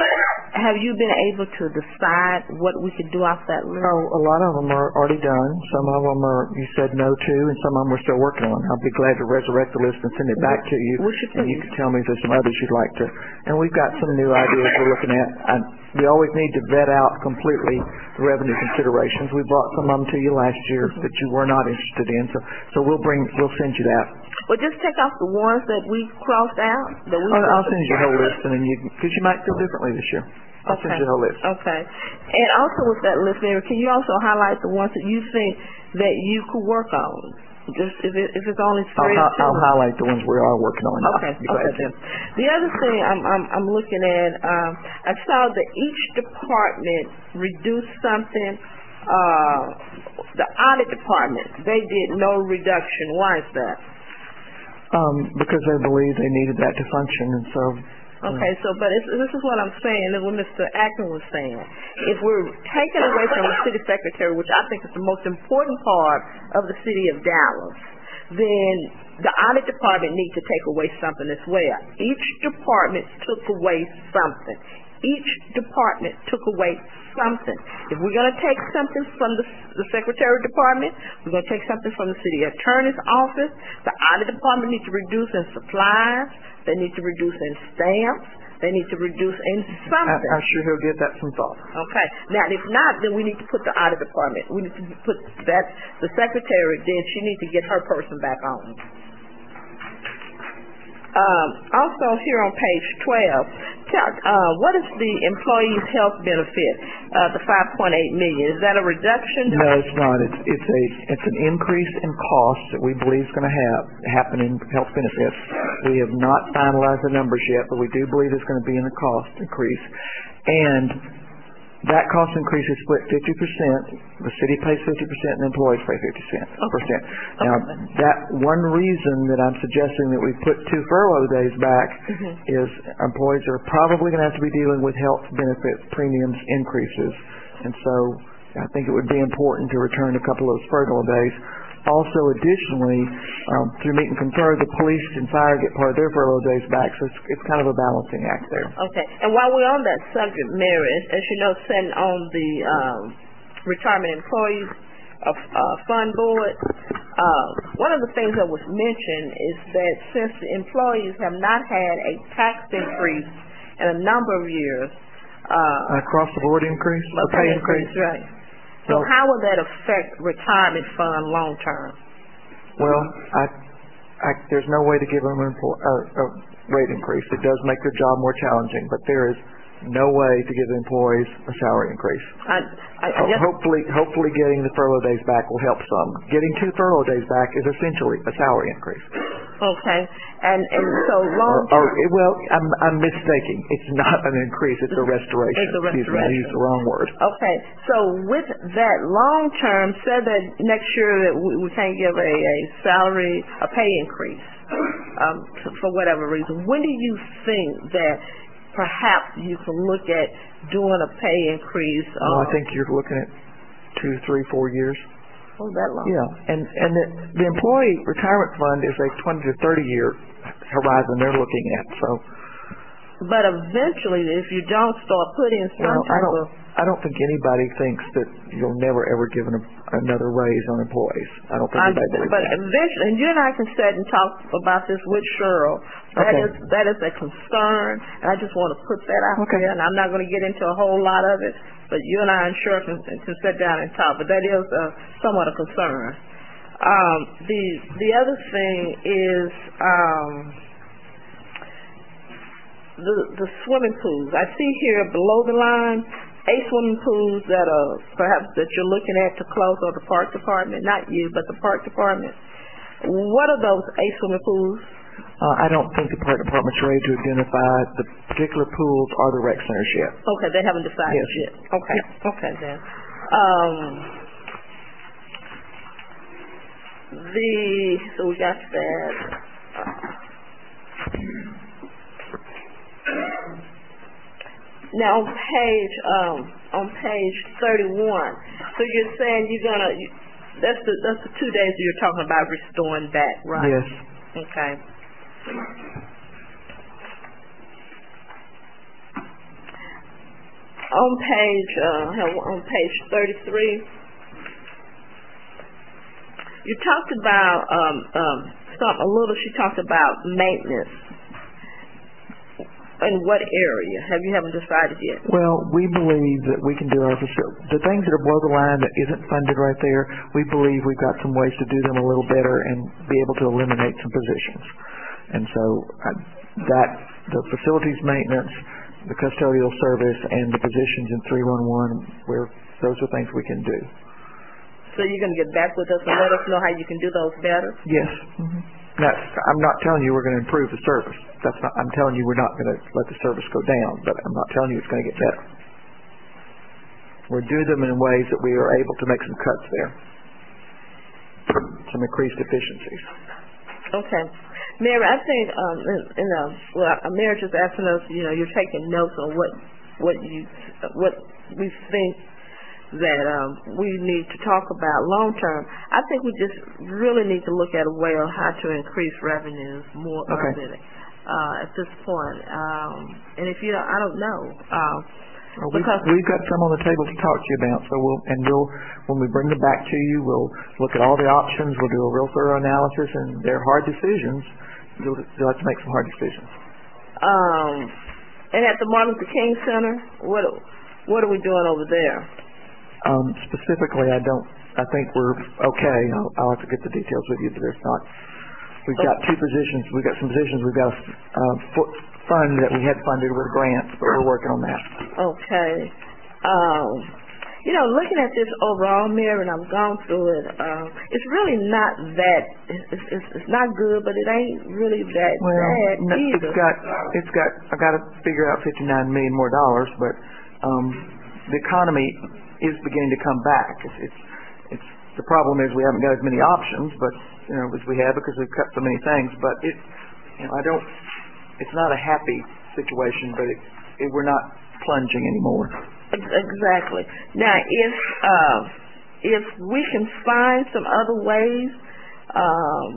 Have you been able to decide what we could do off that list? Oh, a lot of them are already done. Some of them are, you said no to, and some of them we're still working on. I'll be glad to resurrect the list and send it back to you. Would you and you can tell me if there's some others you'd like to. And we've got some new ideas we're looking at. I, we always need to vet out completely the revenue considerations. We brought some of them to you last year mm-hmm. that you were not interested in, so so we'll bring, we'll send you that. Well, just take off the ones that we crossed out. That we I'll, I'll send you the whole list, and then you, because you might feel differently this year. I'll okay. send you the whole list. Okay. And also with that list, Mary, can you also highlight the ones that you think that you could work on? Just if, it, if it's only three. I'll, I'll highlight the ones we are working on. Okay. Okay. Then. The other thing I'm I'm, I'm looking at, um, I saw that each department reduced something. Uh, the audit department, they did no reduction. Why is that? Um, because they believe they needed that to function, and so. Okay, so, but it's, this is what I'm saying, and what Mister Ackman was saying. If we're taking away from the city secretary, which I think is the most important part of the city of Dallas, then the audit department needs to take away something as well. Each department took away something. Each department took away something. If we're going to take something from the, the secretary department, we're going to take something from the city attorney's office. The audit department needs to reduce in supplies. They need to reduce in stamps. They need to reduce in something. I, I'm sure he'll give that some thought. Okay. Now, if not, then we need to put the audit department. We need to put that, the secretary, then she needs to get her person back on. Um, also here on page twelve, tell, uh, what is the employee's health benefit, uh, the five point eight million? Is that a reduction? No, it's not. It's, it's a, it's an increase in costs that we believe is going to have, happen in health benefits. We have not finalized the numbers yet, but we do believe it's going to be in the cost increase. And that cost increase is split fifty percent. The city pays fifty percent and the employees pay fifty percent. Okay. Now, that one reason that I'm suggesting that we put two furlough days back Mhm. is employees are probably going to have to be dealing with health benefit premiums increases. And so I think it would be important to return a couple of those furlough days. Also, additionally, um, through meet and confer, the police and fire get part of their furlough days back, so it's, it's kind of a balancing act there. Okay. And while we're on that subject, Mary, as you know, sitting on the um, retirement employees of uh, fund board, uh, one of the things that was mentioned is that since the employees have not had a tax increase in a number of years, uh, Across the board increase, a the pay increase? right? So Well- how will that affect retirement fund long term? Well, I, I, there's no way to give them an employ, uh, a rate increase. It does make their job more challenging, but there is no way to give the employees a salary increase. I, I, I Ho- just, Hopefully, hopefully getting the furlough days back will help some. Getting two furlough days back is essentially a salary increase. okay, and and so Or, long or, term. well, I'm, I'm mistaking. It's not an increase, it's a restoration. It's a Excuse me, I restoration. used the wrong word. Okay, so with that long term, say that next year that we, we can't give a, a salary, a pay increase, um, f- for whatever reason. When do you think that perhaps you can look at doing a pay increase? Well, I um, think you're looking at two, three, four years. Oh, that long? Yeah, and, and the, the employee retirement fund is a twenty to thirty year horizon they're looking at, so. But eventually, if you don't start putting some Well, I type don't, of I don't think anybody thinks that you'll never ever give an, another raise on employees. I don't think I'm, anybody believes but that. eventually, and you and I can sit and talk about this with Cheryl. That Okay. is that is a concern, and I just want to put that out Okay. there. And I'm not going to get into a whole lot of it, but you and I, I'm sure, can, can sit down and talk. But that is uh, somewhat a concern. Um, the the other thing is um, the the swimming pools. I see here below the line eight swimming pools that are perhaps that you're looking at to close, or the park department, not you, but the park department. What are those eight swimming pools? Uh, I don't think the park department's ready to identify the particular pools or the rec centers yet. Okay, they haven't decided Yes. yet. Okay, okay then. Um, the so we got that. Now on page um on page thirty-one, so you're saying you're gonna you, that's the that's the two days that you're talking about restoring back, right? Yes. Okay. On page uh, on page thirty-three, you talked about um, um, some a little. She talked about maintenance. In what area? Have you haven't decided yet? Well, we believe that we can do our facility. The things that are below the line that isn't funded right there, we believe we've got some ways to do them a little better and be able to eliminate some positions. And so uh, that the facilities maintenance, the custodial service, and the positions in three one one, where those are things we can do. So you're going to get back with us and let us know how you can do those better? Yes. Mm-hmm. Now, I'm not telling you we're going to improve the service. That's not. I'm telling you we're not going to let the service go down. But I'm not telling you it's going to get better. We're doing them in ways that we are able to make some cuts there, some increased efficiencies. Okay. Mary, I think, um, in, in uh, well, uh, Mary just asking us, you know, you're taking notes on what, what you, what we think that um, we need to talk about long term. I think we just really need to look at a way on how to increase revenues more Okay. urgently uh, at this point. Um, and if you, don't, I don't know. Uh, Well, we've, because we've got some on the table to talk to you about, so we'll, and we'll, when we bring them back to you, we'll look at all the options, we'll do a real thorough analysis, and they're hard decisions. You'll, you'll have to make some hard decisions. Um, and at the Martin Luther King Center, what what are we doing over there? Um, specifically, I don't, I think we're okay. I'll, I'll have to get the details with you, but there's not, we've got two positions, we've got some positions, we've got a uh, fo- fund that we had funded with grants, but we're working on that. Okay. Um, you know, looking at this overall, Mary, and I've gone through it, uh, it's really not that, it's, it's, it's not good, but it ain't really that Well, bad no, either. it's got, it's got, I got to figure out fifty-nine million more dollars, but um, the economy is beginning to come back. It's, it's, it's, the problem is we haven't got as many options, but you know, as we have because we've cut so many things. But it, you know, I don't. It's not a happy situation, but it, it, we're not plunging anymore. Exactly. Now, if uh, if we can find some other ways, um,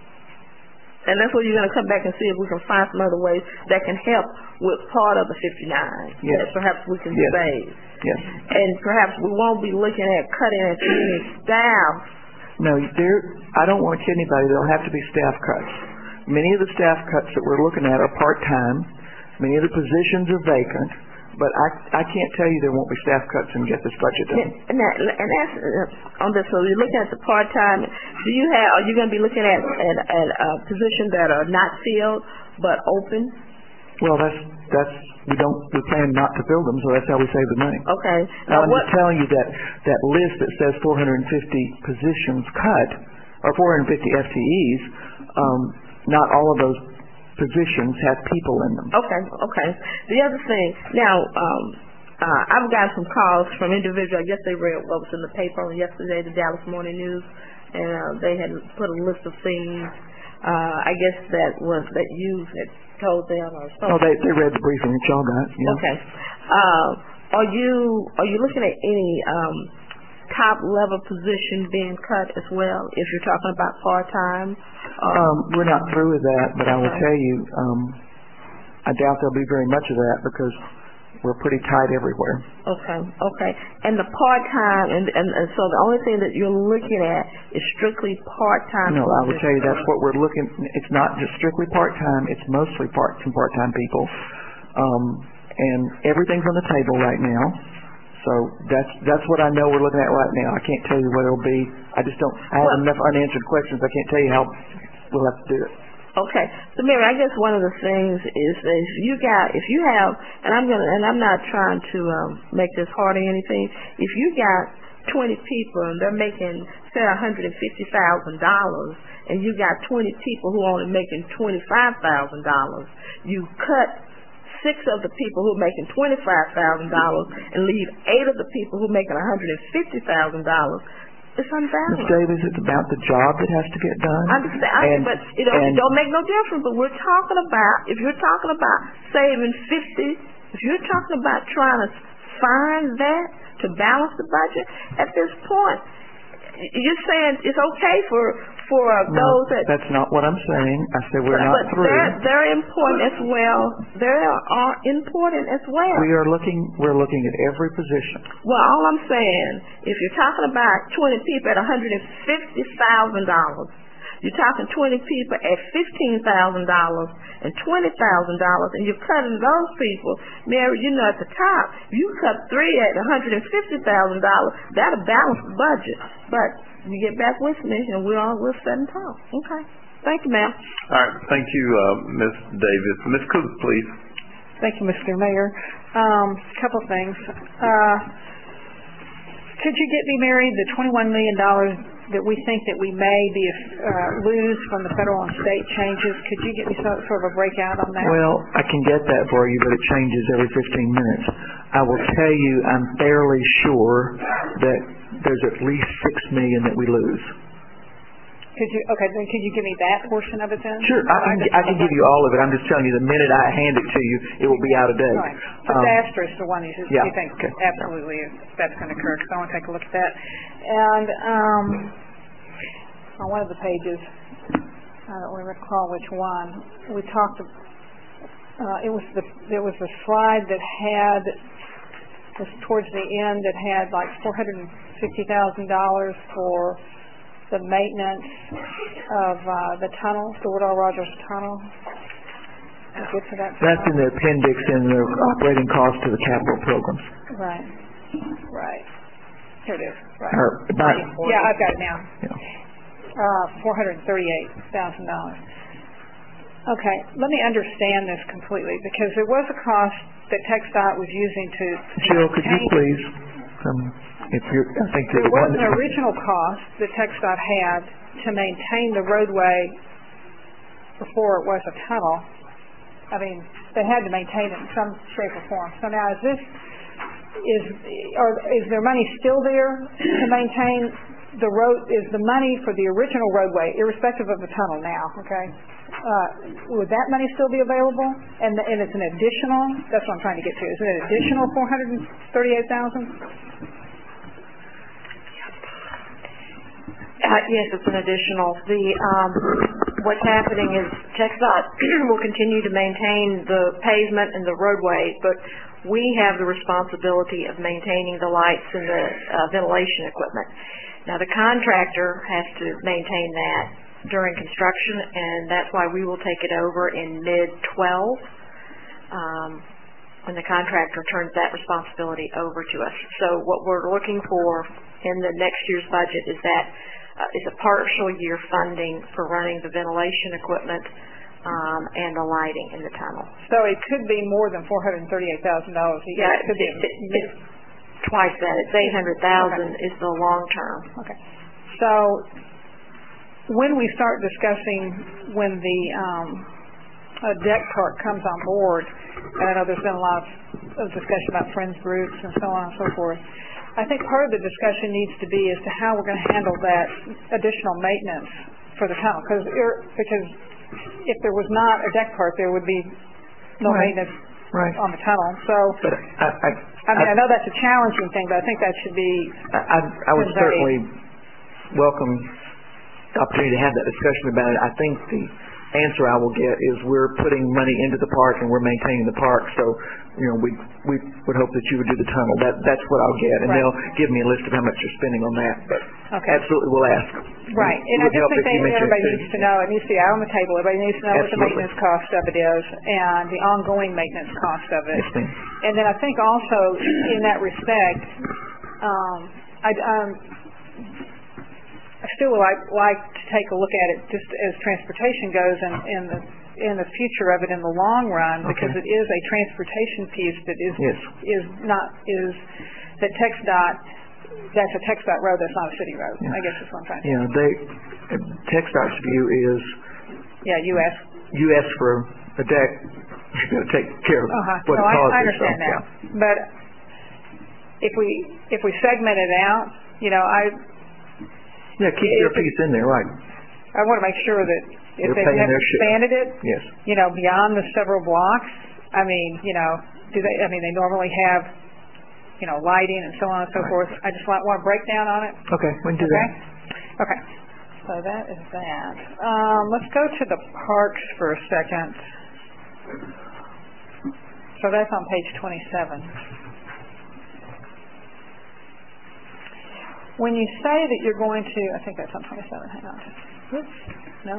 and that's what you're going to come back and see if we can find some other ways that can help with part of the fifty-nine. Yes. That perhaps we can Yes. save. Yes. And perhaps we won't be looking at cutting at too many staff. No, there. I don't want to kid anybody. There'll have to be staff cuts. Many of the staff cuts that we're looking at are part-time. Many of the positions are vacant. But I, I can't tell you there won't be staff cuts and get this budget done. And, that, and that's uh, on this. So you're looking at the part-time. Do you have? Are you going to be looking at at, at uh, positions that are not filled but open? Well, that's that's we don't we plan not to fill them, so that's how we save the money. Okay. Now, Now I'm what? just telling you that that list that says four hundred fifty positions cut or four hundred fifty F T Es. Um, not all of those positions have people in them. Okay, okay. The other thing, now, um, uh, I've got some calls from individuals. I guess they read what was in the paper yesterday, the Dallas Morning News, and uh, they had put a list of things. Uh, I guess that was that you had told them or something. Oh, they they read the briefing that y'all got. Yeah. Okay. Uh, are you are you looking at any um, top level position being cut as well? If you're talking about part time. Um, we're not through with that, but I will Okay. tell you, um, I doubt there'll be very much of that because we're pretty tight everywhere. Okay, okay. And the part-time, and, and, and so the only thing that you're looking at is strictly part-time. No, I will positions. tell you that's what we're looking. It's not just strictly part-time. It's mostly part some part-time people, um, and everything's on the table right now. So that's that's what I know we're looking at right now. I can't tell you what it'll be. I just don't. I have Well- enough unanswered questions. I can't tell you how we'll have to do it. Okay, so Mary, I guess one of the things is that if you got, if you have, and I'm gonna, and I'm not trying to um, make this hard or anything. If you got twenty people and they're making say one hundred and fifty thousand dollars, and you got twenty people who are only making twenty five thousand dollars, you cut six of the people who are making twenty five thousand dollars and leave eight of the people who are making one hundred and fifty thousand dollars. It's Miz unbalanced. Davis, it's about the job that has to get done. I understand, I, And- but it don't, and- it don't make no difference. But we're talking about, if you're talking about saving fifty, if you're talking about trying to find that to balance the budget, at this point, you're saying it's okay for for uh, No, those that. that's not what I'm saying. I said we're but, not but through. they're they're important as well. They are important as well. We are looking. We're looking at every position. Well, all I'm saying, if you're talking about twenty people at one hundred and fifty thousand dollars, you're talking twenty people at fifteen thousand dollars and twenty thousand dollars, and you're cutting those people. Mary, you know at the top, you cut three at one hundred and fifty thousand dollars. That'll balance the budget. But you get back with me, and we're all we'll set and talk. Okay. Thank you, ma'am. All right. Thank you, uh, Miz Davis. Miz Cook, please. Thank you, Mister Mayor. Um, couple things. Uh, could you get me, Mary, the twenty-one million dollars that we think that we may be uh, lose from the federal and state changes? Could you get me some, sort of a breakout on that? Well, I can get that for you, but it changes every fifteen minutes. I will tell you, I'm fairly sure that there's at least six million that we lose. Could you, okay, then could you give me that portion of it then? Sure, I can, I can give you all of it. I'm just telling you, the minute I hand it to you, it will be out of date. Right. But Um, the asterisk, the one you, yeah, you think okay. absolutely is, that's going to occur, because I want to take a look at that. And um, on one of the pages, I don't really recall which one, we talked, uh, it was the, it was the slide that had, was towards the end, that had like four hundred fifty thousand dollars for the maintenance of uh, the tunnel, the Woodall Rogers Tunnel. We'll get to that. That's in the appendix in the operating cost to the capital programs. Right, right. Here it is. Right. Or about- Yeah, I've got it now. Yeah. Uh, four hundred thirty-eight thousand dollars. Okay, let me understand this completely, because there was a cost that TxDOT was using to. Jill, could you please, um, if you're, I think There you're the was one an that- original cost that TxDOT had to maintain the roadway before it was a tunnel. I mean, they had to maintain it in some shape or form. So now is this, is, or is there money still there to maintain the road? Is the money for the original roadway, irrespective of the tunnel now, okay? Uh, would that money still be available? And, and it's an additional, that's what I'm trying to get to, is it an additional four hundred thirty-eight thousand dollars? Uh, yes, it's an additional. The um, what's happening is TxDOT will continue to maintain the pavement and the roadway, but we have the responsibility of maintaining the lights and the uh, ventilation equipment. Now, the contractor has to maintain that during construction, and that's why we will take it over in mid twelve um, when the contractor turns that responsibility over to us. So what we're looking for in the next year's budget is that Uh, is a partial year funding for running the ventilation equipment um, and the lighting in the tunnel. So it could be more than four hundred thirty-eight thousand dollars a year. Yeah, it could be it, it, it's twice that. It's eight hundred thousand dollars Okay. is the long term. Okay. So when we start discussing when the um, uh, deck park comes on board, and I know there's been a lot of, of discussion about friends groups and so on and so forth, I think part of the discussion needs to be as to how we're going to handle that additional maintenance for the tunnel. Because because if there was not a deck part, there would be no Right. maintenance Right. on the tunnel. So, But I, I, I mean, I know that's a challenging thing, but I think that should be. I, I I would conveyed. certainly welcome the opportunity to have that discussion about it. I think the answer I will get is we're putting money into the park and we're maintaining the park. So, you know, we we would hope that you would do the tunnel. That that's what I'll get, and Right. they'll give me a list of how much you're spending on that. But Okay. absolutely, we'll ask. Right, It and I would just help think if you that mentioned everybody it too. needs to know, it needs to be out on the table, everybody needs to know what the Absolutely. maintenance cost of it is and the ongoing maintenance cost of it. Yes, ma'am. And then I think also in that respect, um, I, um, I still would like, like to take a look at it just as transportation goes and, and the, in the future of it in the long run, because Okay. it is a transportation piece that is, Yes. is not, is, that TxDOT, that's a TxDOT road, that's not a city road, Yeah. I guess that's what I'm trying to say. You know, they TxDOT's view is Yeah, you asked. you ask for a deck, you got to take care of Uh-huh. what No, it I, costs. I understand so, that. yeah. But if we, if we segment it out, you know, I, Yeah, keep your If it- piece in there, right? I want to make sure that if They're they paying have their share. expanded it, Yes. you know, beyond the several blocks, I mean, you know, do they, I mean, they normally have, you know, lighting and so on and so Right. forth. I just want, want a breakdown on it. Okay, we can do Okay? that. Okay. So that is that. Um, let's go to the parks for a second. So that's on page twenty-seven. When you say that you're going to, I think that's on twenty-seven, hang on. Oops, no.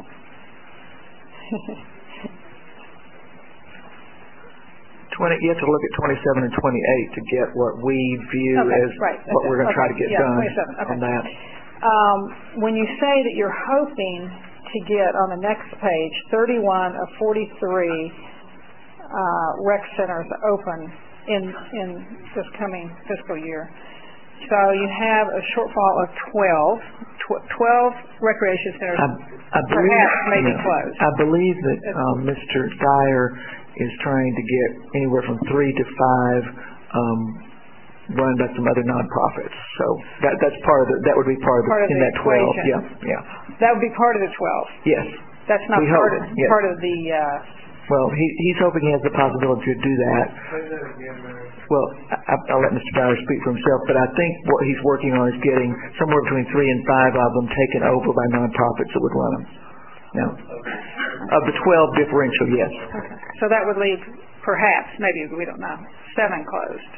Twenty, you have to look at twenty-seven and twenty-eight to get what we view Okay, as right, what we're going to try to okay, get yeah, done twenty-seven, okay. on that. Um, when you say that you're hoping to get on the next page thirty-one of forty-three uh, rec centers open in in this coming fiscal year, so you have a shortfall of twelve, tw- twelve recreation centers I, I believe, perhaps may be yeah, closed. I believe that um, Mister Dyer is trying to get anywhere from three to five um, run by some other nonprofits. So that that's part of the, that would be part of, the, Part of in the that twelve. equation. Yeah, yeah. That would be part of the twelve. Yes. That's not We part hope, of, yes. part of the, uh, Well, he, he's hoping he has the possibility to do that. Well, I, I'll let Mister Bowers speak for himself, but I think what he's working on is getting somewhere between three and five of them taken over by nonprofits that would run them. Now, of the twelve differential, yes. okay. So that would leave perhaps, maybe, we don't know, seven closed.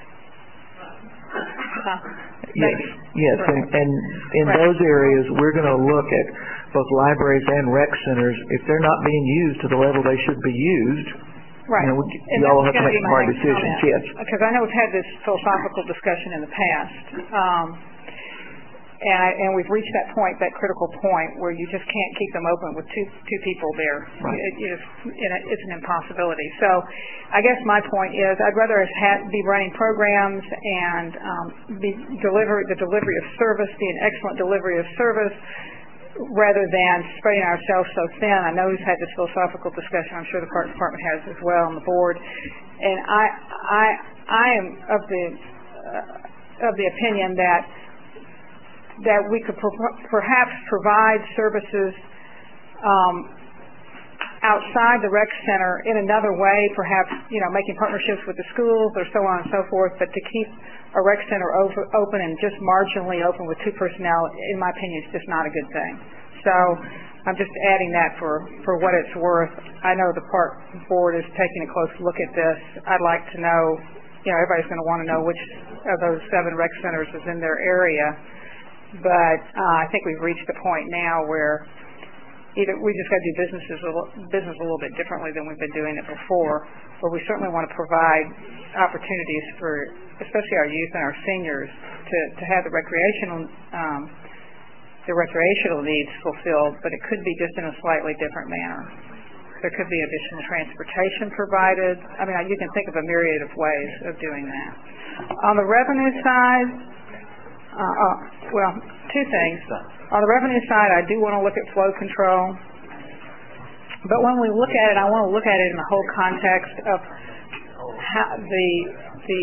Huh? Yes, Maybe. yes, and, and in Right. those areas, we're going to look at both libraries and rec centers. If they're not being used to the level they should be used, Right. you know, we, And y'all that's have to gonna make be my hard next decisions. comment. Yes. Because I know we've had this philosophical discussion in the past. Um, and, I, and we've reached that point, that critical point, where you just can't keep them open with two two people there. Right. It, it is, it, it's an impossibility. So I guess my point is I'd rather us ha- be running programs and um, be deliver the delivery of service, be an excellent delivery of service, rather than spreading ourselves so thin. I know we've had this philosophical discussion. I'm sure the Park Department has as well on the board. And I, I, I am of the uh, of the opinion that that we could per- perhaps provide services um, outside the rec center in another way, perhaps, you know, making partnerships with the schools or so on and so forth, but to keep a rec center over, open and just marginally open with two personnel, in my opinion, is just not a good thing. So I'm just adding that for, for what it's worth. I know the park board is taking a close look at this. I'd like to know, you know, everybody's going to want to know which of those seven rec centers is in their area. But uh, I think we've reached a point now where either we just got to do businesses a little, business a little bit differently than we've been doing it before, but we certainly want to provide opportunities for especially our youth and our seniors to, to have the recreational um, the recreational needs fulfilled, but it could be just in a slightly different manner. There could be additional transportation provided. I mean, you can think of a myriad of ways of doing that. On the revenue side, uh, uh, well, two things. On the revenue side, I do want to look at flow control. But when we look at it, I want to look at it in the whole context of how the the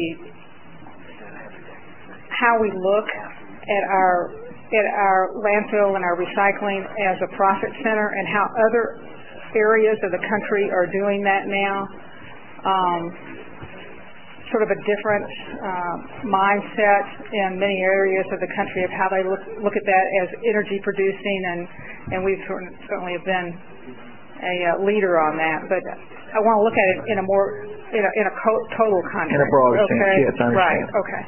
how we look at our at our landfill and our recycling as a profit center, and how other areas of the country are doing that now. Um, sort of a different uh, mindset in many areas of the country of how they look look at that as energy producing, and and we've certainly have been a uh, leader on that. But I want to look at it in a more in a, in a co- total context. In a broader okay? sense, yes, I understand. Right. Okay.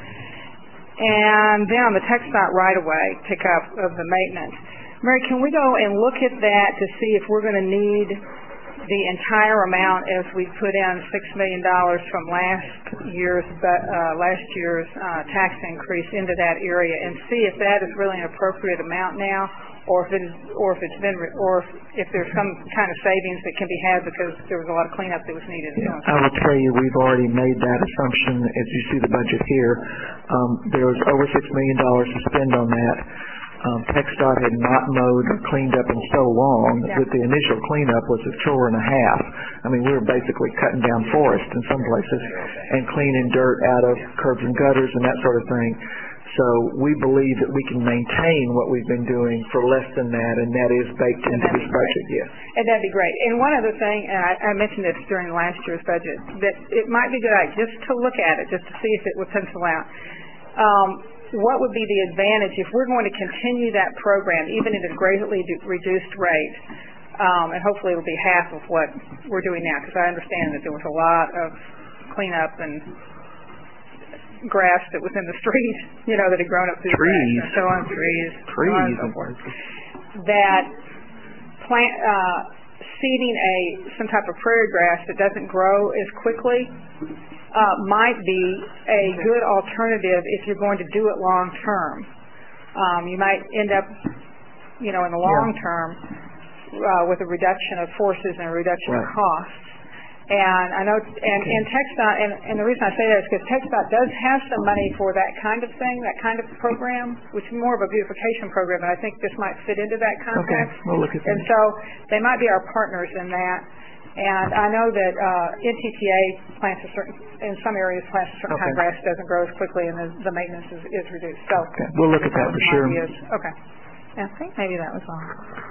And then on the TxDOT right-of-way pickup of the maintenance, Mary, can we go and look at that to see if we're going to need the entire amount as we put in six million dollars from last year's uh, last year's uh, tax increase into that area, and see if that is really an appropriate amount now, or if it is, or if it's been, re- or if, if there's some kind of savings that can be had because there was a lot of cleanup that was needed. Yeah, I will tell you, we've already made that assumption as you see the budget here. Um, there was over six million dollars to spend on that. Um, TxDOT had not mowed or cleaned up in so long Yeah. that the initial cleanup was a chore and a half. I mean, we were basically cutting down forest in some places and cleaning dirt out of curbs and gutters and that sort of thing. So we believe that we can maintain what we've been doing for less than that, and that is baked into this budget, yes. And that'd be great. And one other thing, and I, I mentioned this during last year's budget, that it might be a good idea just to look at it, just to see if it would pencil out. Um, what would be the advantage if we're going to continue that program, even at a greatly d- reduced rate, um, and hopefully it'll be half of what we're doing now, because I understand that there was a lot of cleanup and grass that was in the street, you know, that had grown up through Trees. the grass and so on, trees, so on Trees. and so forth. That plant, uh, seeding a some type of prairie grass that doesn't grow as quickly uh, might be a good alternative if you're going to do it long term. Um, you might end up, you know, in the long Yeah. term uh, with a reduction of forces and a reduction of Right. costs. And I know, and, and TxDOT, and, and the reason I say that is because TxDOT does have some money for that kind of thing, that kind of program, which is more of a beautification program, and I think this might fit into that context. Okay, we'll look at that. And so they might be our partners in that. And I know that uh, N T T A plants a certain, in some areas, plants a certain kind of Okay. grass doesn't grow as quickly, and the, the maintenance is, is reduced. So Okay. We'll look at that for some sure. ideas. Okay. Yeah, I think maybe that was all.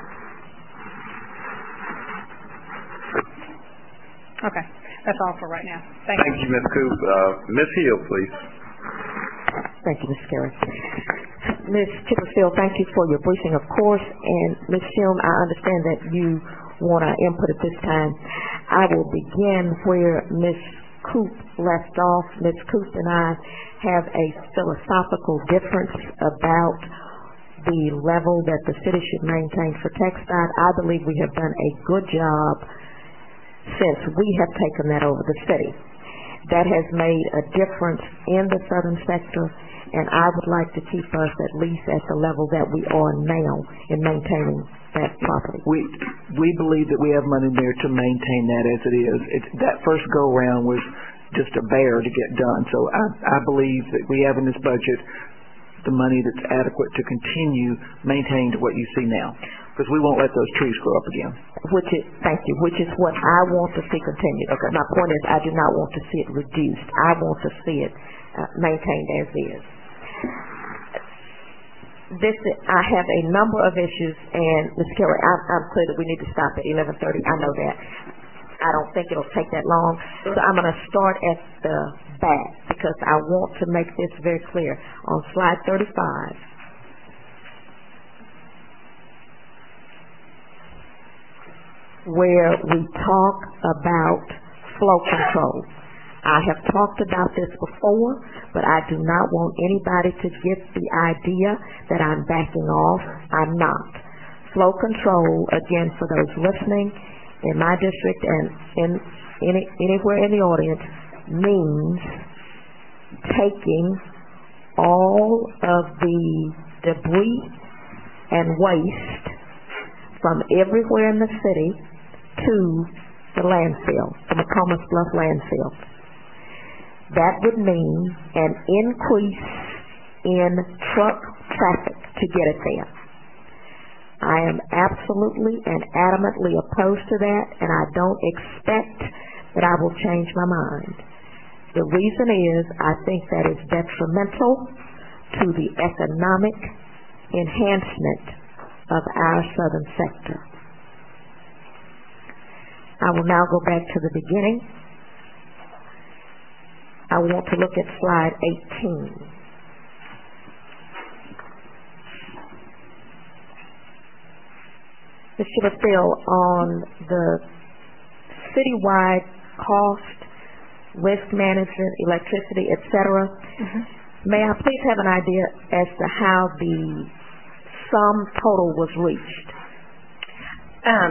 Okay, that's all for right now. Thank, Thank you, Miz Coop. Uh, Miz Hill, please. Thank you, Miz Carey. Miz Chipperfield, thank you for your briefing, of course. And Miz Shum, I understand that you want our input at this time. I will begin where Miz Coop left off. Miz Coop and I have a philosophical difference about the level that the city should maintain for TxDOT. I believe we have done a good job since we have taken that over the city. That has made a difference in the southern sector, and I would like to keep us at least at the level that we are now in maintaining that property. We we believe that we have money there to maintain that as it is. It, that first go round was just a bear to get done. So I, I believe that we have in this budget the money that's adequate to continue maintaining to what you see now, because we won't let those trees grow up again. Which is, thank you, which is what I want to see continued. Okay. My point is I do not want to see it reduced. I want to see it uh, maintained as is. This, I have a number of issues, and Miz Kelly, I'm, I'm clear that we need to stop at eleven thirty. I know that. I don't think it'll take that long. So I'm going to start at the back because I want to make this very clear. On slide thirty-five, where we talk about flow control. I have talked about this before, but I do not want anybody to get the idea that I'm backing off. I'm not. Flow control, again, for those listening in my district and in any, anywhere in the audience, means taking all of the debris and waste from everywhere in the city to the landfill, the McComas Bluff landfill. That would mean an increase in truck traffic to get it there. I am absolutely and adamantly opposed to that, and I don't expect that I will change my mind. The reason is I think that is detrimental to the economic enhancement of our southern sector. I will now go back to the beginning. I want to look at slide eighteen. Miz Chipperfield, on the citywide cost, risk management, electricity, et cetera, mm-hmm. may I please have an idea as to how the sum total was reached? Um,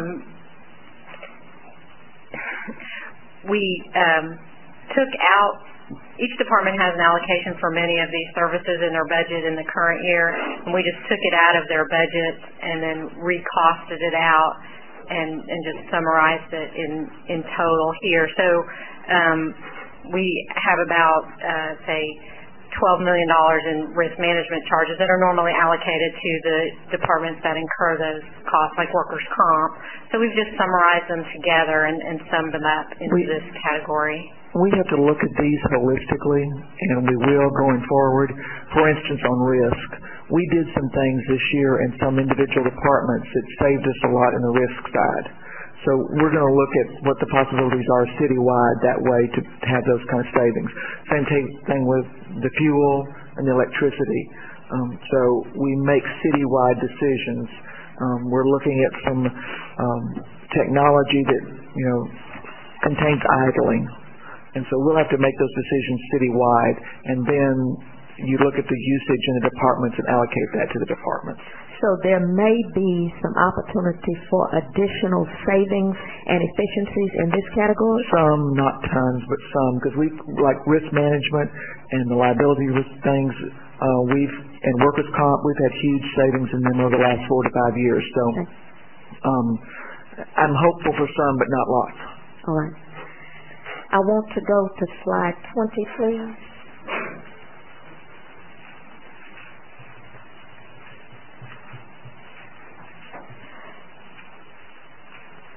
we um, took out, each department has an allocation for many of these services in their budget in the current year, and we just took it out of their budget and then recosted it out and, and just summarized it in, in total here. So um, we have about, uh, say, twelve million dollars in risk management charges that are normally allocated to the departments that incur those costs, like workers' comp. So we've just summarized them together and, and summed them up into we, this category. We have to look at these holistically, and we will going forward. For instance, on risk, we did some things this year in some individual departments that saved us a lot in the risk side. So we're going to look at what the possibilities are citywide that way to have those kind of savings. Same thing with the fuel and the electricity. Um, so we make citywide decisions. Um, we're looking at some um, technology that, you know, contains idling. And so we'll have to make those decisions citywide, and then you look at the usage in the departments and allocate that to the departments. So there may be some opportunity for additional savings and efficiencies in this category? Some, not tons, but some, because we like risk management and the liability risk things, uh, we've, and workers' comp, we've had huge savings in them over the last four to five years. So okay. um, I'm hopeful for some, but not lots. All right. I want to go to slide twenty, please.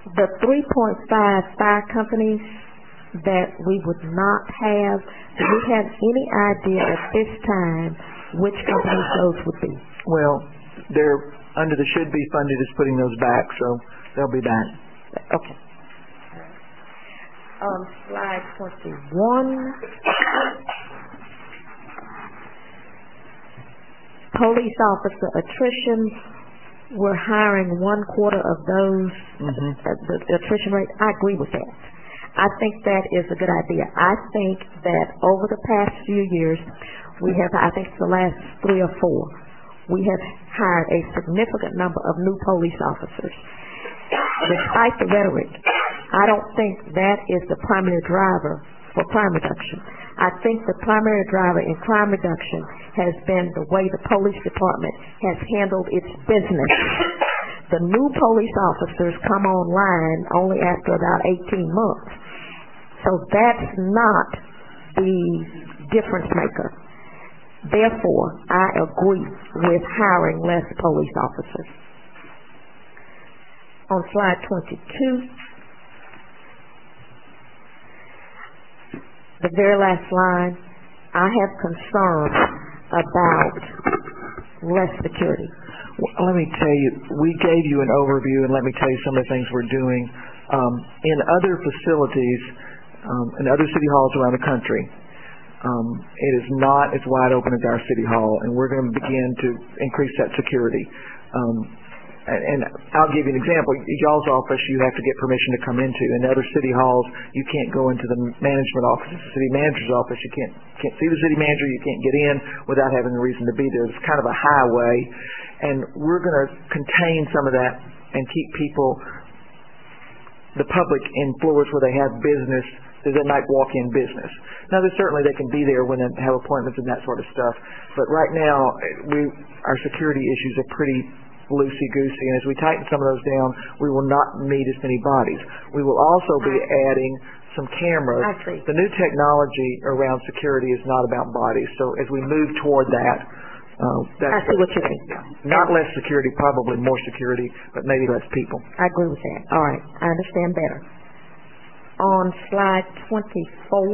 The three point five fire companies that we would not have, do you have any idea at this time which companies those would be? Well, they're under the should be funded is putting those back, so they'll be back. Okay. On slide twenty-one, police officer attrition, we're hiring one quarter of those, mm-hmm. uh, the, the attrition rate. I agree with that. I think that is a good idea. I think that over the past few years, we have, I think it's the last three or four, we have hired a significant number of new police officers. Despite the rhetoric, I don't think that is the primary driver for crime reduction. I think the primary driver in crime reduction has been the way the police department has handled its business. The new police officers come online only after about eighteen months. So that's not the difference maker. Therefore, I agree with hiring less police officers. On slide twenty-two, the very last line, I have concerns about less security. Well, let me tell you, we gave you an overview, and let me tell you some of the things we're doing. Um, in other facilities, um, in other city halls around the country, um, it is not as wide open as our city hall, and we're going to begin to increase that security. Um, and, and I'll give you an example. Y'all's office, you have to get permission to come into. In other city halls, you can't go into the management office. The city manager's office, you can't can't see the city manager. You can't get in without having a reason to be there. It's kind of a highway, and we're going to contain some of that and keep people, the public, in floors where they have business, that they might walk in business. Now, there's certainly they can be there when they have appointments and that sort of stuff, but right now, we our security issues are pretty loosey-goosey, and as we tighten some of those down, we will not need as many bodies. We will also be adding some cameras. I see. The new technology around security is not about bodies, so as we move toward that, uh, that's I see what you mean. not less security, probably more security, but maybe less people. I agree with that. All right, I understand better. On slide twenty-four,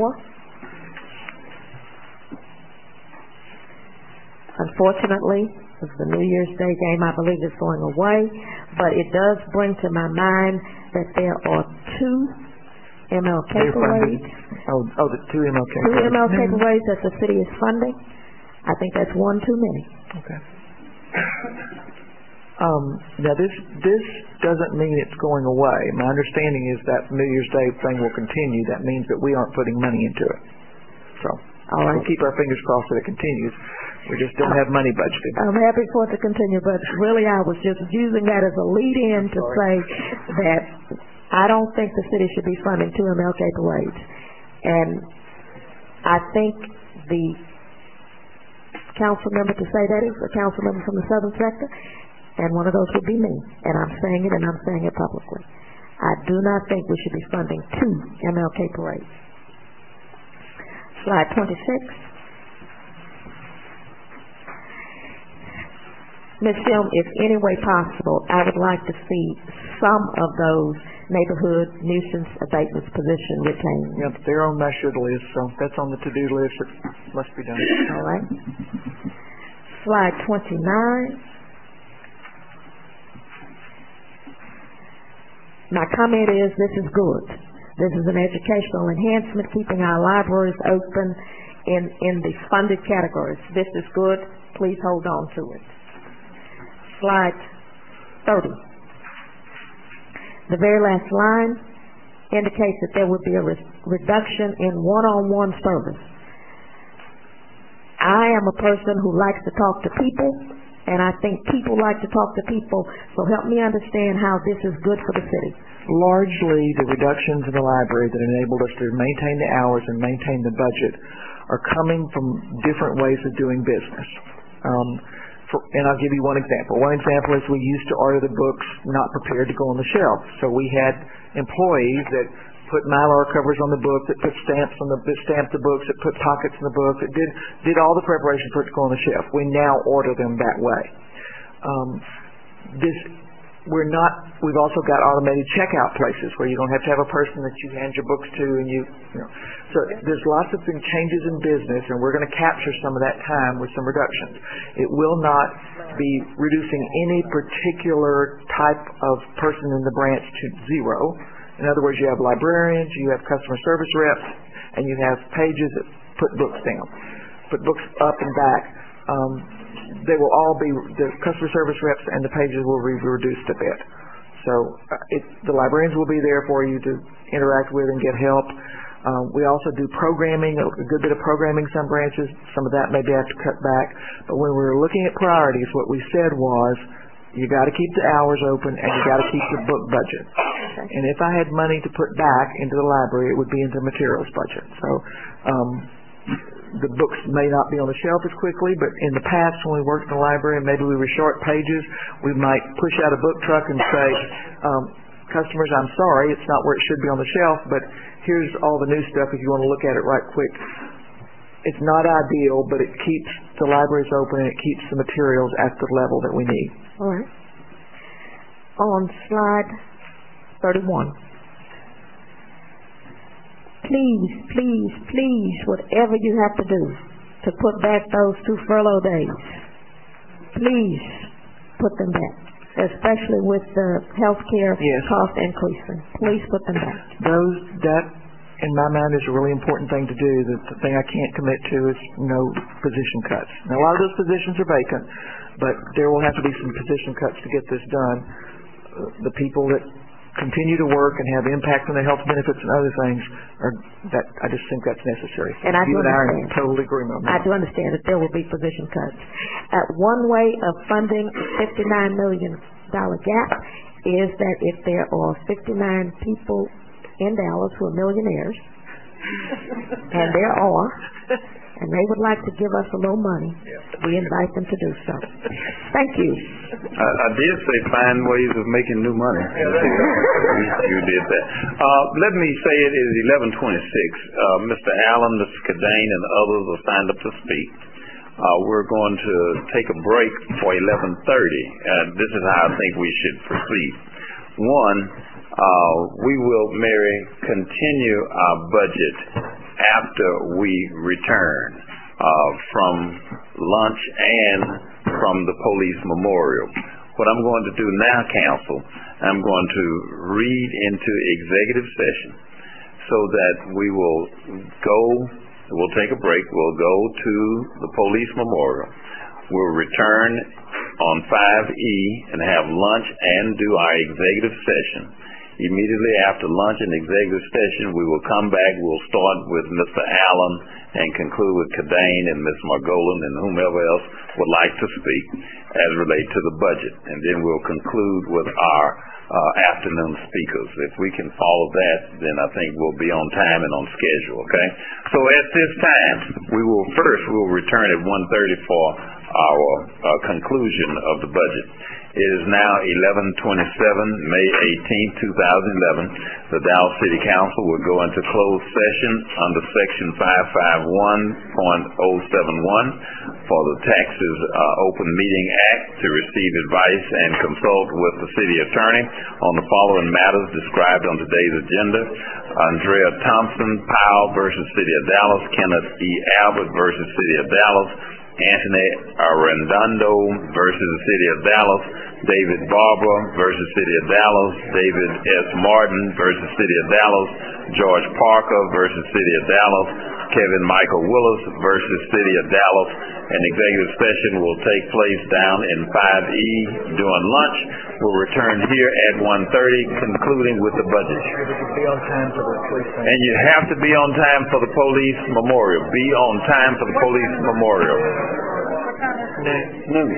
unfortunately, the New Year's Day game, I believe, is going away, but it does bring to my mind that there are two M L K parades. Oh, oh, the two M L K Two M L K parades that the city is funding. I think that's one too many. Okay. Um, now this this doesn't mean it's going away. My understanding is that New Year's Day thing will continue. That means that we aren't putting money into it. So all right. We'll keep our fingers crossed that it continues. We just don't have money budgeted. I'm happy for it to continue, but really I was just using that as a lead-in to say that I don't think the city should be funding two M L K parades. And I think the council member to say that is a council member from the southern sector, and one of those would be me. And I'm saying it, and I'm saying it publicly. I do not think we should be funding two M L K parades. Slide twenty-six. Miz Film, if any way possible, I would like to see some of those neighborhood nuisance abatements position retained. Yep, they're on my should list, so that's on the to-do list. It must be done. All right. Slide twenty-nine. My comment is this is good. This is an educational enhancement, keeping our libraries open in, in the funded categories. This is good. Please hold on to it. Slide thirty. The very last line indicates that there would be a re reduction in one-on-one service. I am a person who likes to talk to people, and I think people like to talk to people, so help me understand how this is good for the city. Largely, the reductions in the library that enabled us to maintain the hours and maintain the budget are coming from different ways of doing business. Um, For, and I'll give you one example. One example is we used to order the books not prepared to go on the shelf. So we had employees that put Mylar covers on the book, that put stamps on the, that stamped the books, that put pockets in the book, that did did all the preparation for it to go on the shelf. We now order them that way. Um, this we're not, we've also got automated checkout places where you don't have to have a person that you hand your books to and you, you know. So there's lots of things, changes in business, and we're going to capture some of that time with some reductions. It will not be reducing any particular type of person in the branch to zero. In other words, you have librarians, you have customer service reps, and you have pages that put books down, put books up and back. Um, they will all be, the customer service reps and the pages will be reduced a bit. So uh, it, the librarians will be there for you to interact with and get help. Uh, we also do programming, a good bit of programming some branches. Some of that maybe have to cut back. But when we were looking at priorities, what we said was, you got to keep the hours open and you got to keep the book budget. And if I had money to put back into the library, it would be into the materials budget. So um, the books may not be on the shelf as quickly, but in the past when we worked in the library and maybe we were short pages, we might push out a book truck and say, um, customers, I'm sorry, it's not where it should be on the shelf, but here's all the new stuff if you want to look at it right quick. It's not ideal, but it keeps the libraries open and it keeps the materials at the level that we need. All right. On slide thirty-one. Please, please, please, whatever you have to do to put back those two furlough days, please put them back, especially with the health care yes. cost increasing. Please put them back. Those, that, in my mind, is a really important thing to do. The, the thing I can't commit to is no position cuts. Now, a lot of those positions are vacant, but there will have to be some position cuts to get this done. Uh, the people that continue to work and have impact on their health benefits and other things, are that I just think that's necessary. And I do you and I are in understand. total agreement on that. I do understand that there will be position cuts. Uh, one way of funding a fifty-nine million dollars gap is that if there are fifty-nine people in Dallas who are millionaires, and there are, and they would like to give us a little money, we invite them to do so. Thank you. I, I did say find ways of making new money. You did that. Uh, let me say it is eleven twenty-six. Uh, Mister Allen, Mister Cadane, and others are signed up to speak. Uh, we're going to take a break for eleven thirty, and this is how I think we should proceed. One, uh, we will, Mary, continue our budget after we return uh, from lunch and from the police memorial. What I'm going to do now, council, I'm going to read into executive session so that we will go, we'll take a break, we'll go to the police memorial. We'll return on five E and have lunch and do our executive session. Immediately after lunch and executive session, we will come back. We'll start with Mister Allen and conclude with Cadane and Miz Margolin and whomever else would like to speak as relate to the budget. And then we'll conclude with our uh, afternoon speakers. If we can follow that, then I think we'll be on time and on schedule, okay? So at this time, we will first, we'll return at one thirty for our uh, conclusion of the budget. It is now eleven twenty-seven, May eighteenth, two thousand eleven. The Dallas City Council will go into closed session under Section five fifty-one point oh seven one for the Taxes uh, Open Meeting Act to receive advice and consult with the city attorney on the following matters described on today's agenda: Andrea Thompson Powell versus City of Dallas, Kenneth E. Albert versus City of Dallas, Anthony Arredondo versus the City of Dallas, David Barber versus City of Dallas, David S. Martin versus City of Dallas, George Parker versus City of Dallas, Kevin Michael Willis versus City of Dallas. An executive session will take place down in five E during lunch. We'll return here at one thirty, concluding with the budget. Be on time for the police thing. And you have to be on time for the police memorial. Be on time for the police memorial. Noon.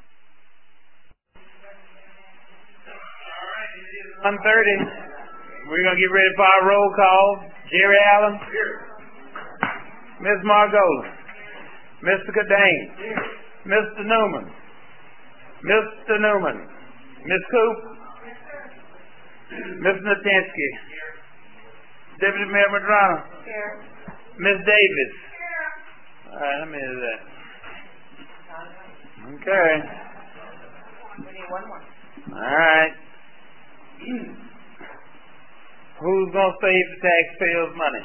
one thirty. We're going to get ready for our roll call. Jerry Allen. Here. Miz Margolis. Mister Cadane. Here. Mister Newman. Mister Newman. Miz Coop. Miz Natinsky. Deputy Mayor Madrano. Here. Miz Davis. Here. All right, how many is that? Okay. We need one more. All right. Who's gonna save the taxpayers' money?